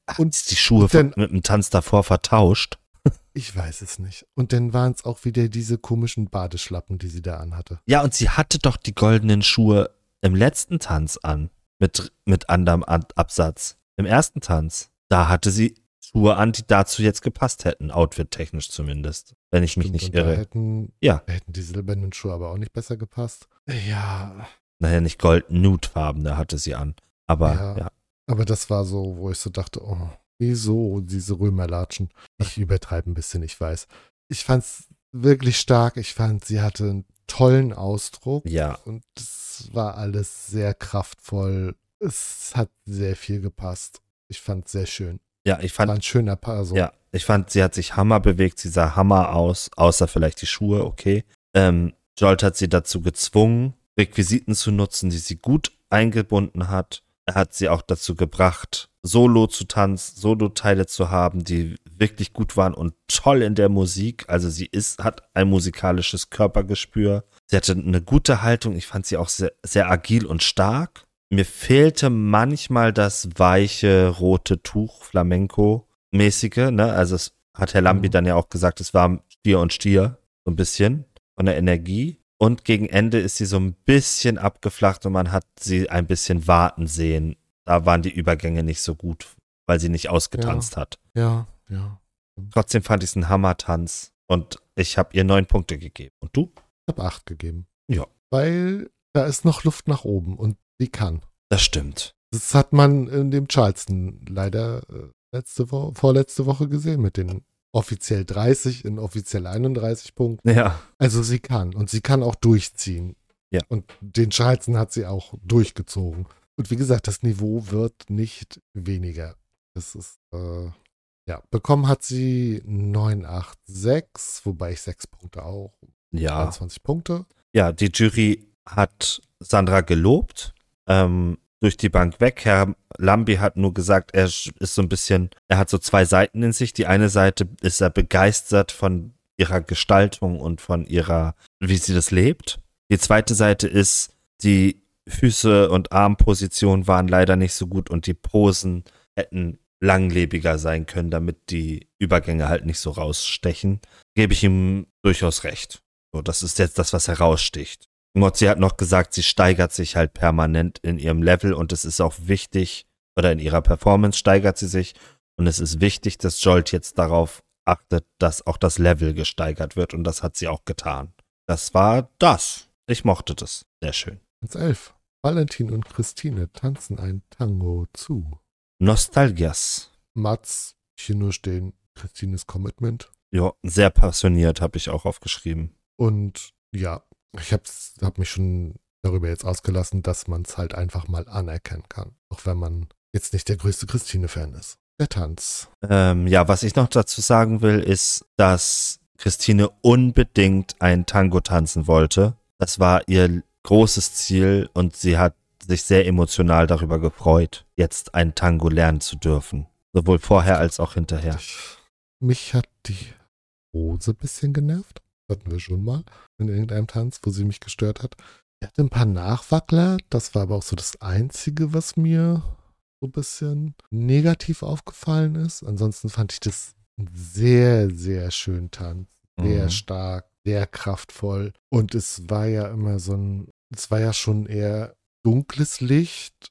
Hat Und sie die Schuhe und dann- von, mit dem Tanz davor vertauscht? Ich weiß es nicht. Und dann waren es auch wieder diese komischen Badeschlappen, die sie da anhatte. Ja, und sie hatte doch die goldenen Schuhe im letzten Tanz an. Mit, mit anderem An- Absatz. Im ersten Tanz. Da hatte sie Schuhe an, die dazu jetzt gepasst hätten. Outfit-technisch zumindest. Wenn ich mich Stimmt, nicht und da irre. hätten, Ja. da hätten die silbernen Schuhe aber auch nicht besser gepasst. Ja, Naja, nicht gold-nude-farbene hatte sie an. Aber Ja. ja. aber das war so, wo ich so dachte, oh, wieso diese Römerlatschen? Ich übertreibe ein bisschen, ich weiß. Ich fand es wirklich stark. Ich fand, sie hatte einen tollen Ausdruck. Ja. Und es war alles sehr kraftvoll. Es hat sehr viel gepasst. Ich fand es sehr schön. Ja, ich War fand, ein schöner Paar. So. ja, ich fand, sie hat sich Hammer bewegt. Sie sah Hammer aus, außer vielleicht die Schuhe, okay. Ähm, Jolt hat sie dazu gezwungen, Requisiten zu nutzen, die sie gut eingebunden hat. Er hat sie auch dazu gebracht, Solo zu tanzen, Solo-Teile zu haben, die wirklich gut waren und toll in der Musik. Also sie ist, hat ein musikalisches Körpergespür. Sie hatte eine gute Haltung. Ich fand sie auch sehr, sehr agil und stark. Mir fehlte manchmal das weiche rote Tuch, Flamenco-mäßige, ne? Also es hat Herr Lambi Mhm. dann ja auch gesagt, es war Stier und Stier, so ein bisschen von der Energie. Und gegen Ende ist sie so ein bisschen abgeflacht und man hat sie ein bisschen warten sehen. Da waren die Übergänge nicht so gut, weil sie nicht ausgetanzt hat. Ja, ja. Trotzdem fand ich es ein Hammertanz und ich habe ihr neun Punkte gegeben. Und du? Ich habe acht gegeben. Ja. Weil da ist noch Luft nach oben und sie kann. Das stimmt. Das hat man in dem Charleston leider äh, letzte Woche, vorletzte Woche gesehen mit den offiziell dreißig in offiziell einunddreißig Punkten. Ja. Also sie kann und sie kann auch durchziehen. Ja. Und den Charleston hat sie auch durchgezogen. Und wie gesagt, das Niveau wird nicht weniger. Das ist, äh, ja, bekommen hat sie neun acht sechs, wobei ich sechs Punkte auch. Ja. einundzwanzig Punkte. Ja, die Jury hat Sandra gelobt, ähm, durch die Bank weg. Herr Lambi hat nur gesagt, er ist so ein bisschen, er hat so zwei Seiten in sich. Die eine Seite ist er begeistert von ihrer Gestaltung und von ihrer, wie sie das lebt. Die zweite Seite ist, die Füße und Armpositionen waren leider nicht so gut und die Posen hätten langlebiger sein können, damit die Übergänge halt nicht so rausstechen. Gebe ich ihm durchaus recht. So, das ist jetzt das, was heraussticht. Mozzi hat noch gesagt, sie steigert sich halt permanent in ihrem Level und es ist auch wichtig, oder in ihrer Performance steigert sie sich und es ist wichtig, dass Jolt jetzt darauf achtet, dass auch das Level gesteigert wird und das hat sie auch getan. Das war das. Ich mochte das. Sehr schön. Platz elf. Valentin und Christine tanzen ein Tango zu. Nostalgias. Mats, hier nur stehen, Christines Commitment. Ja, sehr passioniert, habe ich auch aufgeschrieben. Und ja, ich habe hab mich schon darüber jetzt ausgelassen, dass man es halt einfach mal anerkennen kann. Auch wenn man jetzt nicht der größte Christine-Fan ist. Der Tanz. Ähm, ja, was ich noch dazu sagen will, ist, dass Christine unbedingt ein Tango tanzen wollte. Das war ihr großes Ziel und sie hat sich sehr emotional darüber gefreut, jetzt ein Tango lernen zu dürfen. Sowohl vorher als auch hinterher. Ich, mich hat die Hose ein bisschen genervt. Hatten wir schon mal in irgendeinem Tanz, wo sie mich gestört hat. Sie hatte ein paar Nachwackler. Das war aber auch so das Einzige, was mir so ein bisschen negativ aufgefallen ist. Ansonsten fand ich das einen sehr, sehr schönen Tanz. Sehr Mhm. stark, sehr kraftvoll. Und es war ja immer so ein, es war ja schon eher dunkles Licht.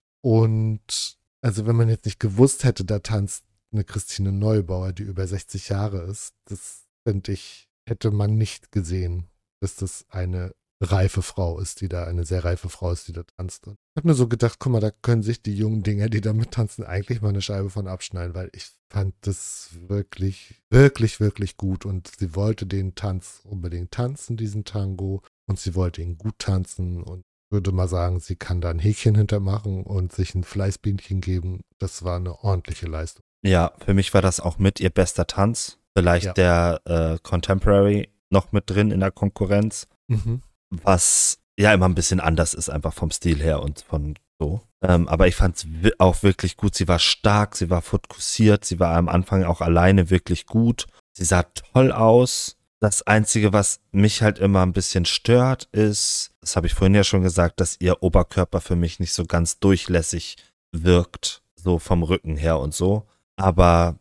Und also wenn man jetzt nicht gewusst hätte, da tanzt eine Christine Neubauer, die über sechzig Jahre ist, das finde ich, hätte man nicht gesehen, dass das eine reife Frau ist, die da, eine sehr reife Frau ist, die da tanzt. Und ich habe nur so gedacht, guck mal, da können sich die jungen Dinger, die da mittanzen, eigentlich mal eine Scheibe von abschneiden, weil ich fand das wirklich, wirklich, wirklich gut und sie wollte den Tanz unbedingt tanzen, diesen Tango, und sie wollte ihn gut tanzen und würde mal sagen, sie kann da ein Häkchen hintermachen und sich ein Fleißbienchen geben. Das war eine ordentliche Leistung. Ja, für mich war das auch mit ihr bester Tanz. Vielleicht Ja. der äh, Contemporary noch mit drin in der Konkurrenz. Mhm. Was ja immer ein bisschen anders ist, einfach vom Stil her und von so. Ähm, aber ich fand es wi- auch wirklich gut. Sie war stark, sie war fokussiert, sie war am Anfang auch alleine wirklich gut. Sie sah toll aus. Das Einzige, was mich halt immer ein bisschen stört, ist, das habe ich vorhin ja schon gesagt, dass ihr Oberkörper für mich nicht so ganz durchlässig wirkt, so vom Rücken her und so. aber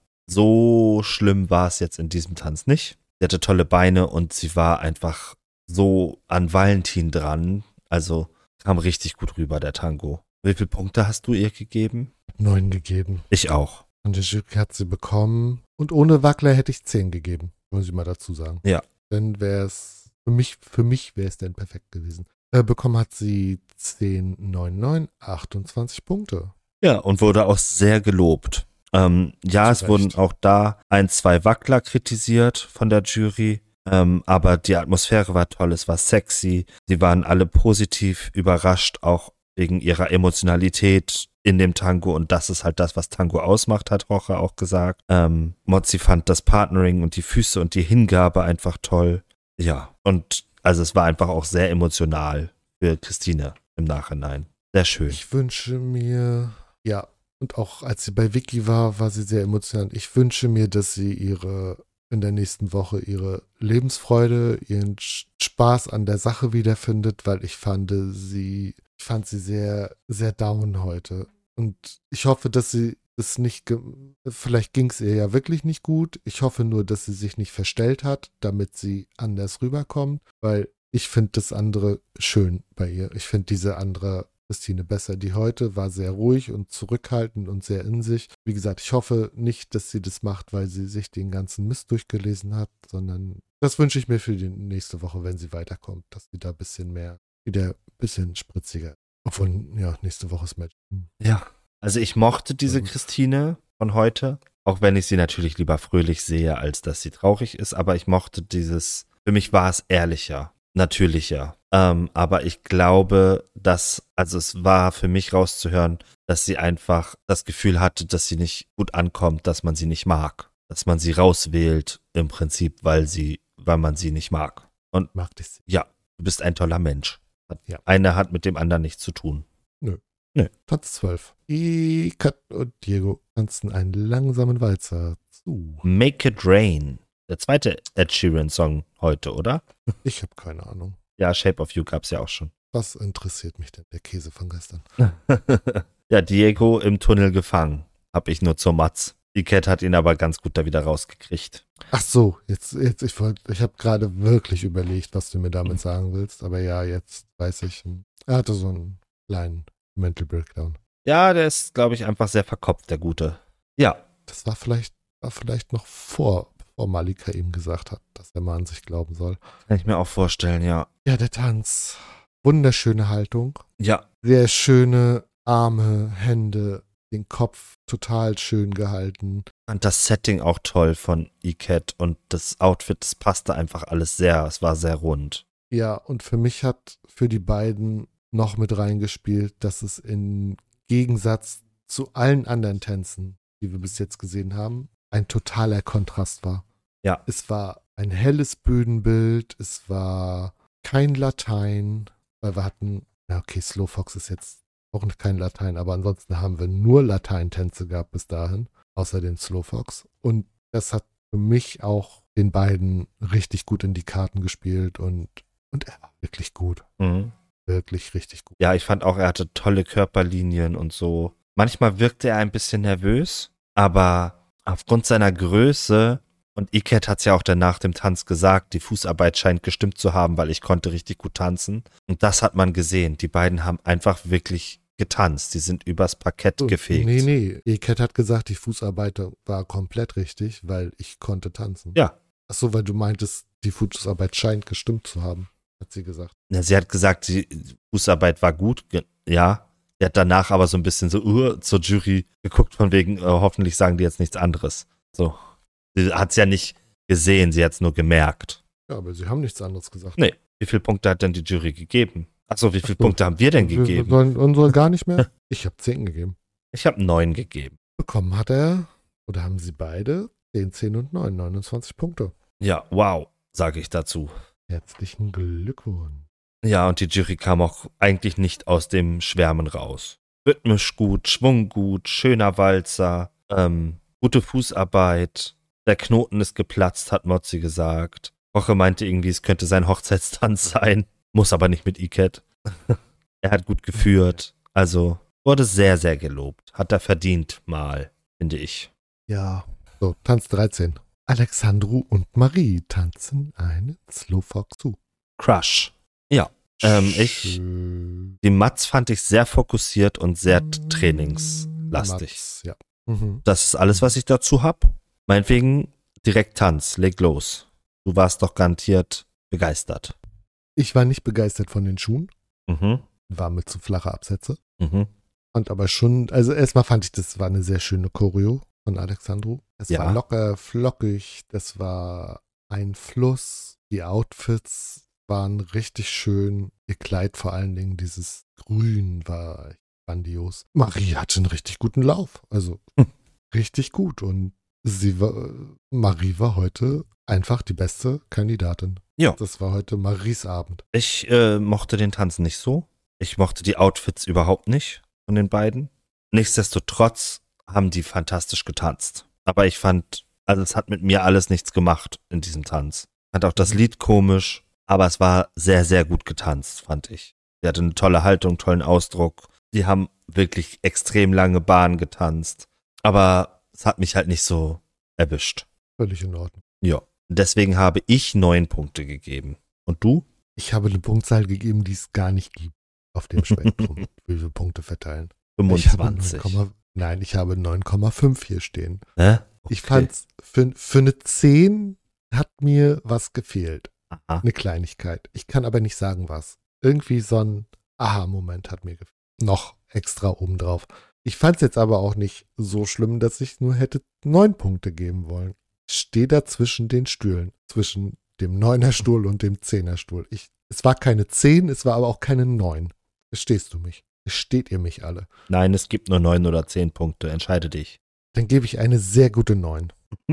so schlimm war es jetzt in diesem Tanz nicht. Sie hatte tolle Beine und sie war einfach so an Valentin dran. Also kam richtig gut rüber, der Tango. Wie viele Punkte hast du ihr gegeben? Neun gegeben. Ich auch. Und die Jury hat sie bekommen. Und ohne Wackler hätte ich zehn gegeben, muss ich mal dazu sagen. Ja. Dann wäre es, für mich, für mich wäre es dann perfekt gewesen. Äh, bekommen hat sie zehn, neun, neun, achtundzwanzig Punkte. Ja, und wurde auch sehr gelobt. Ähm, ja, es wurden auch da ein, zwei Wackler kritisiert von der Jury. Ähm, aber die Atmosphäre war toll, es war sexy. Sie waren alle positiv überrascht, auch wegen ihrer Emotionalität in dem Tango. Und das ist halt das, was Tango ausmacht, hat Rocha auch gesagt. Ähm, Mozzi fand das Partnering und die Füße und die Hingabe einfach toll. Ja, und also es war einfach auch sehr emotional für Christine im Nachhinein. Sehr schön. Ich wünsche mir, ja, und auch als sie bei Vicky war, war sie sehr emotional. Ich wünsche mir, dass sie ihre in der nächsten Woche ihre Lebensfreude, ihren Spaß an der Sache wiederfindet, weil ich fand sie, ich fand sie sehr, sehr down heute. Und ich hoffe, dass sie es nicht, ge- vielleicht ging es ihr ja wirklich nicht gut. Ich hoffe nur, dass sie sich nicht verstellt hat, damit sie anders rüberkommt, weil ich finde das andere schön bei ihr. Ich finde diese andere Christine besser. Die heute war sehr ruhig und zurückhaltend und sehr in sich. Wie gesagt, ich hoffe nicht, dass sie das macht, weil sie sich den ganzen Mist durchgelesen hat, sondern das wünsche ich mir für die nächste Woche, wenn sie weiterkommt, dass sie da ein bisschen mehr, wieder ein bisschen spritziger. Obwohl, ja, nächste Woche ist Match. Hm. Ja, also ich mochte diese Christine von heute, auch wenn ich sie natürlich lieber fröhlich sehe, als dass sie traurig ist, aber ich mochte dieses, für mich war es ehrlicher, natürlicher. Ähm, aber ich glaube, dass, also es war für mich rauszuhören, dass sie einfach das Gefühl hatte, dass sie nicht gut ankommt, dass man sie nicht mag. Dass man sie rauswählt im Prinzip, weil sie, weil man sie nicht mag. Und Mag ich sie. ja, du bist ein toller Mensch. Ja. Einer hat mit dem anderen nichts zu tun. Nö. Nö. Tanz zwölf. Ikat und Diego tanzen einen langsamen Walzer zu. Make It Rain. Der zweite Ed Sheeran-Song heute, oder? Ich habe keine Ahnung. Ja, Shape of You gab's ja auch schon. Was interessiert mich denn der Käse von gestern? Ja, Diego im Tunnel gefangen. Hab ich nur zur Matz. Die Cat hat ihn aber ganz gut da wieder rausgekriegt. Ach so, jetzt, jetzt ich wollte, ich habe gerade wirklich überlegt, was du mir damit sagen willst, aber ja, jetzt weiß ich. Er hatte so einen kleinen Mental Breakdown. Ja, der ist, glaube ich, einfach sehr verkopft, der Gute. Ja. Das war vielleicht, war vielleicht noch vor, bevor Malika ihm gesagt hat, dass er mal an sich glauben soll. Kann ich mir auch vorstellen, ja. Ja, der Tanz. Wunderschöne Haltung. Ja. Sehr schöne Arme, Hände, den Kopf total schön gehalten. Und das Setting auch toll von E-Cat und das Outfit, das passte einfach alles sehr. Es war sehr rund. Ja, und für mich hat für die beiden noch mit reingespielt, dass es im Gegensatz zu allen anderen Tänzen, die wir bis jetzt gesehen haben, ein totaler Kontrast war. Ja. Es war ein helles Bühnenbild, es war kein Latein, weil wir hatten, ja okay, Slow Fox ist jetzt auch kein Latein, aber ansonsten haben wir nur Lateintänze gehabt bis dahin, außer den Slow Fox. Und das hat für mich auch den beiden richtig gut in die Karten gespielt und, und er war wirklich gut. Mhm. Wirklich richtig gut. Ja, ich fand auch, er hatte tolle Körperlinien und so. Manchmal wirkte er ein bisschen nervös, aber aufgrund seiner Größe, und E-Cat hat es ja auch danach dem Tanz gesagt, die Fußarbeit scheint gestimmt zu haben, weil ich konnte richtig gut tanzen. Und das hat man gesehen. Die beiden haben einfach wirklich getanzt. Die sind übers Parkett So, gefegt. Nee, nee. E-Cat hat gesagt, die Fußarbeit war komplett richtig, weil ich konnte tanzen. Ja. Ach so, weil du meintest, die Fußarbeit scheint gestimmt zu haben, hat sie gesagt. Ja, sie hat gesagt, die Fußarbeit war gut. Ge- Ja. Sie hat danach aber so ein bisschen so uh, zur Jury geguckt, von wegen, äh, hoffentlich sagen die jetzt nichts anderes. So. Sie hat es ja nicht gesehen, sie hat es nur gemerkt. Ja, aber sie haben nichts anderes gesagt. Nee. Wie viele Punkte hat denn die Jury gegeben? Achso, wie viele Ach so. Punkte haben wir denn Wir- gegeben? Wir sollen unsere gar nicht mehr? Ich habe zehn gegeben. Ich habe neun gegeben. Bekommen hat er, oder haben sie beide, zehn, zehn und neun, neunundzwanzig Punkte. Ja, wow, sage ich dazu. Herzlichen Glückwunsch. Ja, und die Jury kam auch eigentlich nicht aus dem Schwärmen raus. Rhythmisch gut, Schwung gut, schöner Walzer, ähm, gute Fußarbeit. Der Knoten ist geplatzt, hat Mozzi gesagt. Roche meinte irgendwie, es könnte sein Hochzeitstanz sein. Muss aber nicht mit E-Cat. Er hat gut geführt. Also wurde sehr, sehr gelobt. Hat er verdient mal, finde ich. Ja. So, Tanz dreizehn. Alexandru und Marie tanzen einen Slowfox zu. Crush. Ja. Ähm, ich, Schön. die Mats fand ich sehr fokussiert und sehr trainingslastig. Mats, ja. Mhm. Das ist alles, was ich dazu habe. Meinetwegen direkt Tanz, leg los. Du warst doch garantiert begeistert. Ich war nicht begeistert von den Schuhen. Mhm. War mit zu flache Absätze. Mhm. Und aber schon, also erstmal fand ich, das war eine sehr schöne Choreo von Alexandru. Es Ja. war locker, flockig, das war ein Fluss. Die Outfits waren richtig schön. Ihr Kleid vor allen Dingen, dieses Grün war grandios. Marie hatte einen richtig guten Lauf, also Hm. richtig gut. Und sie war, Marie war heute einfach die beste Kandidatin. Ja. Das war heute Maries Abend. Ich äh, mochte den Tanz nicht so. Ich mochte die Outfits überhaupt nicht von den beiden. Nichtsdestotrotz haben die fantastisch getanzt. Aber ich fand, also es hat mit mir alles nichts gemacht in diesem Tanz. Ich fand auch das Lied komisch, aber es war sehr, sehr gut getanzt, fand ich. Sie hatte eine tolle Haltung, tollen Ausdruck. Die haben wirklich extrem lange Bahnen getanzt. Aber es hat mich halt nicht so erwischt. Völlig in Ordnung. Ja. Deswegen habe ich neun Punkte gegeben. Und du? Ich habe eine Punktzahl gegeben, die es gar nicht gibt auf dem Spektrum, wie wir Punkte verteilen. fünfundzwanzig. Ich habe neun, nein, ich habe neun Komma fünf hier stehen. Hä? Okay. Ich fand's, für, für eine zehn hat mir was gefehlt. Aha. Eine Kleinigkeit. Ich kann aber nicht sagen, was. Irgendwie so ein Aha-Moment hat mir gefehlt. Noch extra obendrauf. Ich fand's jetzt aber auch nicht so schlimm, dass ich nur hätte neun Punkte geben wollen. Ich stehe da zwischen den Stühlen. Zwischen dem Neuner-Stuhl und dem Zehner-Stuhl. Ich, es war keine zehn, es war aber auch keine neun. Verstehst du mich? Versteht ihr mich alle? Nein, es gibt nur neun oder zehn Punkte. Entscheide dich. Dann gebe ich eine sehr gute neun.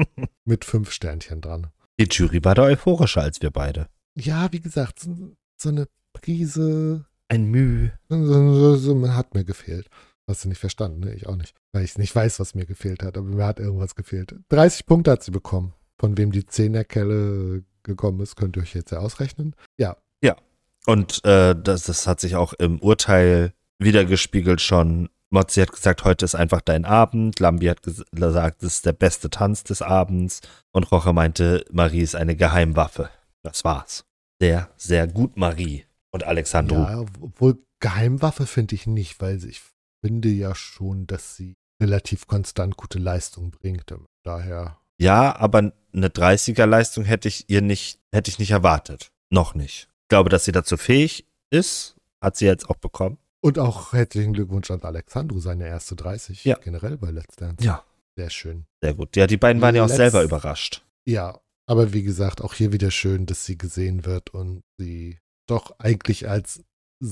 Mit fünf Sternchen dran. Die Jury war da euphorischer als wir beide. Ja, wie gesagt, so, so eine Prise. Ein Mühe. So, so, so, hat mir gefehlt. Hast du nicht verstanden, ne? Ich auch nicht. Weil ich nicht weiß, was mir gefehlt hat, aber mir hat irgendwas gefehlt. dreißig Punkte hat sie bekommen. Von wem die Zehnerkelle gekommen ist, könnt ihr euch jetzt ja ausrechnen. Ja. Ja. Und äh, das, das hat sich auch im Urteil wiedergespiegelt schon. Motzi hat gesagt, heute ist einfach dein Abend. Lambi hat ges- gesagt, das ist der beste Tanz des Abends. Und Roche meinte, Marie ist eine Geheimwaffe. Das war's. Sehr, sehr gut, Marie. Und Alexandru. Ja, obwohl Geheimwaffe finde ich nicht, weil ich finde ja schon, dass sie relativ konstant gute Leistung bringt. Daher. Ja, aber eine dreißiger-Leistung hätte ich ihr nicht, hätte ich nicht erwartet. Noch nicht. Ich glaube, dass sie dazu fähig ist, hat sie jetzt auch bekommen. Und auch herzlichen Glückwunsch an Alexandru, seine erste dreißig. Ja. Generell bei Let's Dance. Ja. Sehr schön. Sehr gut. Ja, die beiden waren ja auch Let's- selber überrascht. Ja, aber wie gesagt, auch hier wieder schön, dass sie gesehen wird und sie doch eigentlich als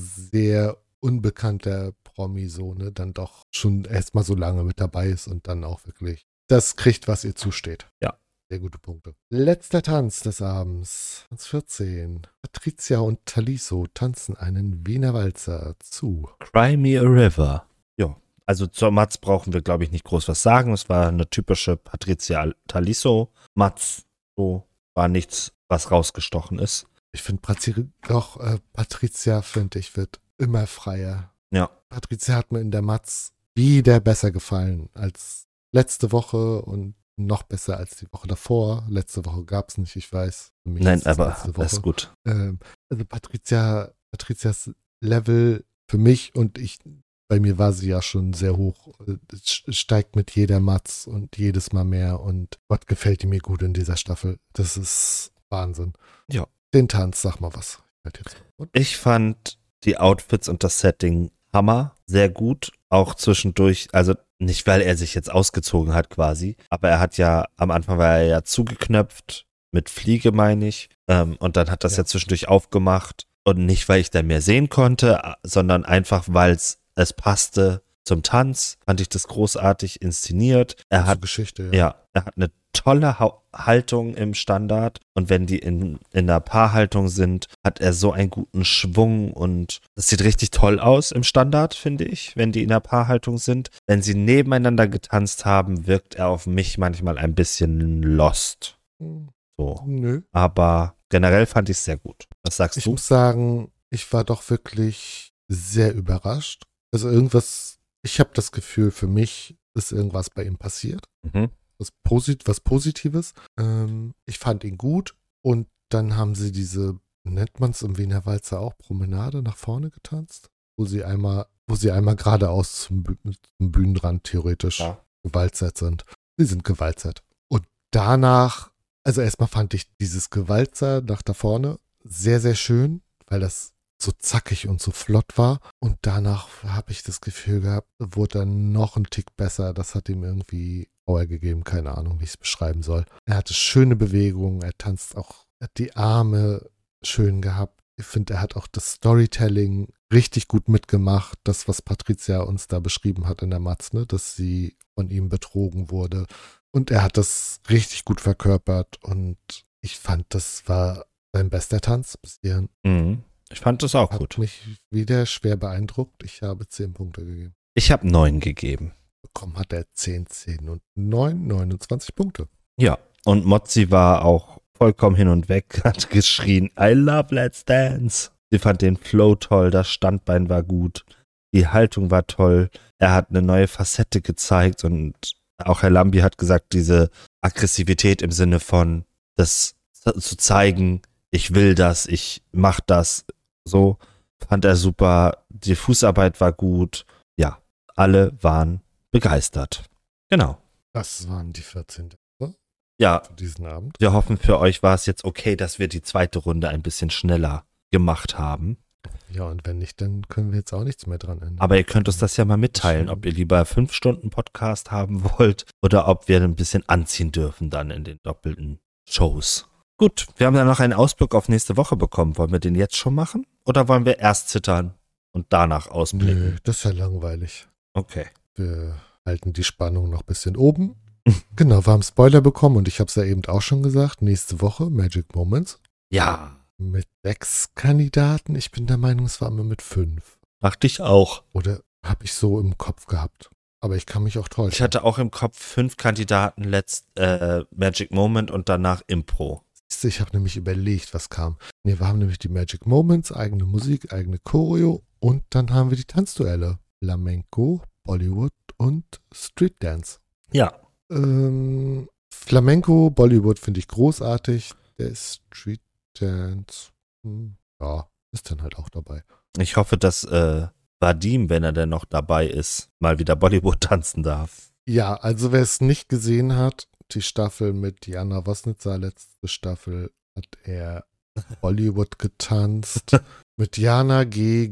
sehr unbekannter Promi so, ne, dann doch schon erstmal so lange mit dabei ist und dann auch wirklich das kriegt, was ihr zusteht. Ja. Sehr gute Punkte. Letzter Tanz des Abends. Tanz vierzehn. Patricia und Taliso tanzen einen Wiener Walzer zu. Cry Me a River. Ja, also zur Mats brauchen wir, glaube ich, nicht groß was sagen. Es war eine typische Patricia Taliso. Mats, so war nichts, was rausgestochen ist. Ich finde Patri- doch, äh, Patricia, finde ich, wird immer freier. Ja. Patricia hat mir in der Matz wieder besser gefallen als letzte Woche und noch besser als die Woche davor. Letzte Woche gab es nicht, ich weiß. Für mich Nein, ist es aber letzte das ist Woche. gut. Ähm, also Patricia, Patricias Level für mich und ich, bei mir war sie ja schon sehr hoch, äh, es steigt mit jeder Matz und jedes Mal mehr und Gott gefällt die mir gut in dieser Staffel. Das ist Wahnsinn. Ja. Den Tanz, sag mal was. Und Ich fand die Outfits und das Setting Hammer, sehr gut. Auch zwischendurch, also nicht, weil er sich jetzt ausgezogen hat quasi, aber er hat ja, am Anfang war er ja zugeknöpft, mit Fliege meine ich, ähm, und dann hat das ja. ja zwischendurch aufgemacht und nicht, weil ich da mehr sehen konnte, sondern einfach, weil es es passte zum Tanz, fand ich das großartig inszeniert. Er hat Geschichte, ja. ja, er hat eine tolle ha- Haltung im Standard und wenn die in, in einer Paarhaltung sind, hat er so einen guten Schwung und das sieht richtig toll aus im Standard, finde ich, wenn die in einer Paarhaltung sind. Wenn sie nebeneinander getanzt haben, wirkt er auf mich manchmal ein bisschen lost. So. Nö. Aber generell fand ich es sehr gut. Was sagst Ich du? muss sagen, ich war doch wirklich sehr überrascht. Also irgendwas, ich habe das Gefühl, für mich ist irgendwas bei ihm passiert. Mhm. was, Posit was Positives. Ähm, ich fand ihn gut und dann haben sie diese, nennt man es im Wiener Walzer auch, Promenade nach vorne getanzt, wo sie einmal, wo sie einmal geradeaus zum, Bü zum Bühnenrand theoretisch Ja. gewalzert sind. Sie sind gewalzert. Und danach, also erstmal fand ich dieses Gewalzer nach da vorne sehr, sehr schön, weil das so zackig und so flott war. Und danach habe ich das Gefühl gehabt, wurde er noch ein Tick besser. Das hat ihm irgendwie Power gegeben. Keine Ahnung, wie ich es beschreiben soll. Er hatte schöne Bewegungen. Er tanzt auch, er hat die Arme schön gehabt. Ich finde, er hat auch das Storytelling richtig gut mitgemacht. Das, was Patricia uns da beschrieben hat in der Matz, ne? Dass sie von ihm betrogen wurde. Und er hat das richtig gut verkörpert. Und ich fand, das war sein bester Tanz bis hierhin. Mhm. Ich fand das auch Hat gut. mich wieder schwer beeindruckt. Ich habe zehn Punkte gegeben. Ich habe neun gegeben. Bekommen hat er zehn, zehn und neun, neunundzwanzig Punkte. Ja, und Mozzi war auch vollkommen hin und weg, hat geschrien, I love Let's Dance. Sie fand den Flow toll, das Standbein war gut, die Haltung war toll. Er hat eine neue Facette gezeigt und auch Herr Lambi hat gesagt, diese Aggressivität im Sinne von, das zu zeigen, ich will das, ich mach das, so fand er super. Die Fußarbeit war gut. Ja, alle waren begeistert. Genau. Das waren die vierzehn Tänze Ja, für diesen Abend. wir hoffen, für euch war es jetzt okay, dass wir die zweite Runde ein bisschen schneller gemacht haben. Ja, und wenn nicht, dann können wir jetzt auch nichts mehr dran ändern. Aber ihr könnt uns das ja mal mitteilen, ob ihr lieber fünf Stunden Podcast haben wollt oder ob wir ein bisschen anziehen dürfen dann in den doppelten Shows. Gut, wir haben dann noch einen Ausblick auf nächste Woche bekommen. Wollen wir den jetzt schon machen? Oder wollen wir erst zittern und danach ausblicken? Nö, das ist ja langweilig. Okay. Wir halten die Spannung noch ein bisschen oben. Genau, wir haben Spoiler bekommen und ich habe es ja eben auch schon gesagt. Nächste Woche Magic Moments Ja, mit sechs Kandidaten. Ich bin der Meinung, es war immer mit fünf. dachte ich auch. Oder habe ich so im Kopf gehabt. Aber ich kann mich auch täuschen. Ich hatte auch im Kopf fünf Kandidaten, letzt äh, Magic Moment und danach Impro. Ich habe nämlich überlegt, was kam. Nee, wir haben nämlich die Magic Moments, eigene Musik, eigene Choreo und dann haben wir die Tanzduelle. Flamenco, Bollywood und Street Dance. Ja. Ähm, Flamenco, Bollywood finde ich großartig. Der Street Dance, hm, ja, ist dann halt auch dabei. Ich hoffe, dass äh, Vadim, wenn er denn noch dabei ist, mal wieder Bollywood tanzen darf. Ja, also wer es nicht gesehen hat, die Staffel mit Diana Wosnitzer, letzte Staffel, hat er Bollywood getanzt. Mit Diana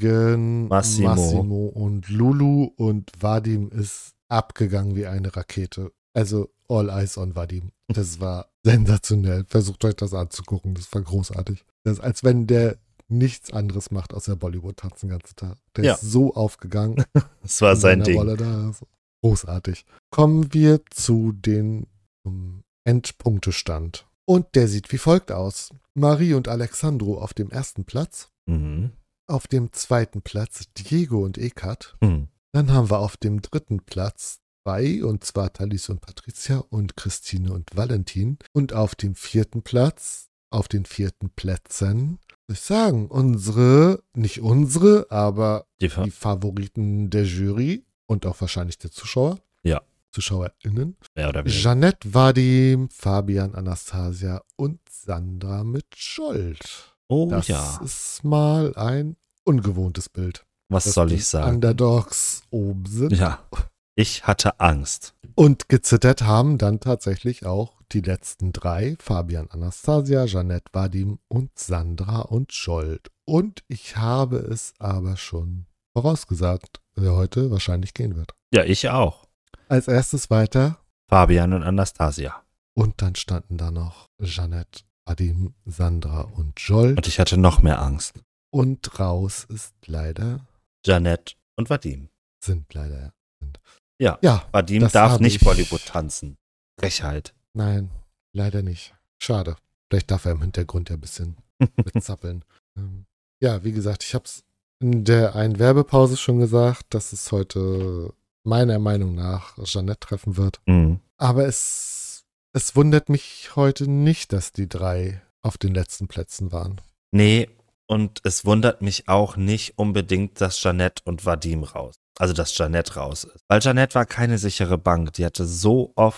gegen Massimo. Massimo und Lulu und Vadim ist abgegangen wie eine Rakete. Also all eyes on Vadim. Das war sensationell. Versucht euch das anzugucken, das war großartig. Das ist, als wenn der nichts anderes macht, außer Bollywood tanzen den ganzen Tag. Der Ja. ist so aufgegangen. Das war in sein seiner Ding. Rolle da. Also großartig. Kommen wir zu den um, Endpunktestand. Und der sieht wie folgt aus. Marie und Alexandro auf dem ersten Platz. Mhm. Auf dem zweiten Platz Diego und Ekat. Mhm. Dann haben wir auf dem dritten Platz zwei, und zwar Thalys und Patricia und Christine und Valentin. Und auf dem vierten Platz, auf den vierten Plätzen, soll ich sagen, unsere, nicht unsere, aber Die Fa- die Favoriten der Jury und auch wahrscheinlich der Zuschauer. Ja. ZuschauerInnen. Mehr oder weniger. Jeanette Vadim, Fabian, Anastasia und Sandra mit Scholt. Oh Das ja. ist mal ein ungewohntes Bild. Was dass soll die ich sagen? Underdogs oben sind. Ja. Ich hatte Angst. Und gezittert haben dann tatsächlich auch die letzten drei. Fabian, Anastasia, Jeanette Vadim und Sandra und Scholt. Und ich habe es aber schon vorausgesagt, wer heute wahrscheinlich gehen wird. Ja, ich auch. Als erstes weiter. Fabian und Anastasia. Und dann standen da noch Jeanette, Vadim, Sandra und Scholt. Und ich hatte noch mehr Angst. Und raus ist leider, Jeanette und Vadim. sind leider. Sind. Ja. Ja, Vadim das darf hab nicht ich- Bollywood tanzen. Frechheit. nein, leider nicht. Schade. Vielleicht darf er im Hintergrund ja ein bisschen mitzappeln. Ähm, ja, wie gesagt, ich habe es in der einen Werbepause schon gesagt, dass es heute meiner Meinung nach Jeanette treffen wird. Mhm. Aber es, es wundert mich heute nicht, dass die drei auf den letzten Plätzen waren. Nee, und es wundert mich auch nicht unbedingt, dass Jeanette und Vadim raus. Also, dass Jeanette raus ist. Weil Jeanette war keine sichere Bank. Die hatte so oft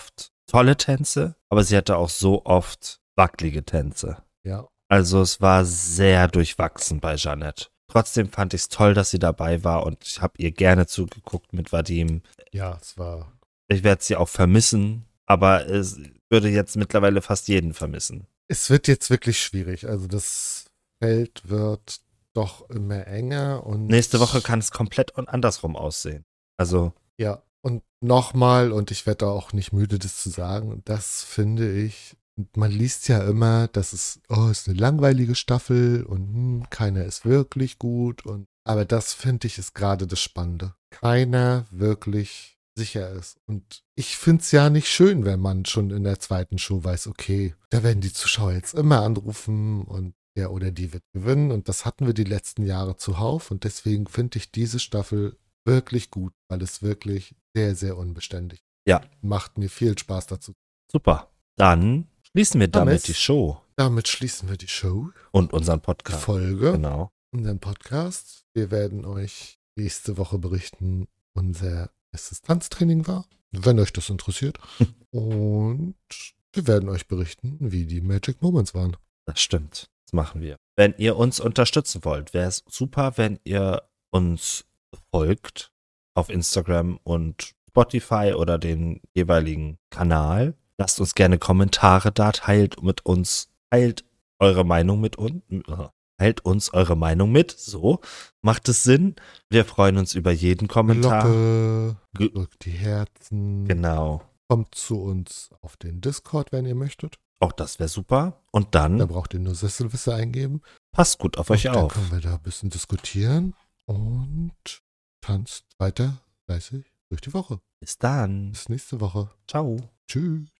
tolle Tänze, aber sie hatte auch so oft wackelige Tänze. Ja. Also es war sehr durchwachsen bei Jeanette. Trotzdem fand ich es toll, dass sie dabei war und ich habe ihr gerne zugeguckt mit Vadim. Ja, es war. Ich werde sie auch vermissen, aber es würde jetzt mittlerweile fast jeden vermissen. Es wird jetzt wirklich schwierig. Also das Feld wird doch immer enger und. Nächste Woche kann es komplett und andersrum aussehen. Also. Ja, und nochmal, und ich werde auch nicht müde, das zu sagen, das finde ich, man liest ja immer, dass es, oh, ist eine langweilige Staffel und hm, keiner ist wirklich gut. Und, aber das finde ich ist gerade das Spannende. Keiner wirklich sicher ist. Und ich finde es ja nicht schön, wenn man schon in der zweiten Show weiß, okay, da werden die Zuschauer jetzt immer anrufen und der oder die wird gewinnen. Und das hatten wir die letzten Jahre zuhauf. Und deswegen finde ich diese Staffel wirklich gut, weil es wirklich sehr, sehr unbeständig ist. Ja. Macht mir viel Spaß dazu. Super. Dann schließen wir damit Damit- die Show Damit schließen wir die Show, und unseren die Podcast. Folge, Genau. unseren Podcast. Wir werden euch nächste Woche berichten, unser erstes Tanztraining war, wenn euch das interessiert. Und wir werden euch berichten, wie die Magic Moments waren. Das stimmt. Das machen wir. Wenn ihr uns unterstützen wollt, wäre es super, wenn ihr uns folgt auf Instagram und Spotify oder den jeweiligen Kanal. Lasst uns gerne Kommentare da, teilt mit uns, teilt eure Meinung mit uns, teilt uns eure Meinung mit, so, macht es Sinn. Wir freuen uns über jeden Kommentar. Glocke, Ge- drückt die Herzen, Genau, kommt zu uns auf den Discord, wenn ihr möchtet. auch das wäre super. Und Da dann braucht ihr nur Sesselwisse eingeben. passt gut auf euch Und dann auf. können wir da ein bisschen diskutieren und tanzt weiter fleißig durch die Woche. Bis dann. Bis nächste Woche. Ciao. Tschüss.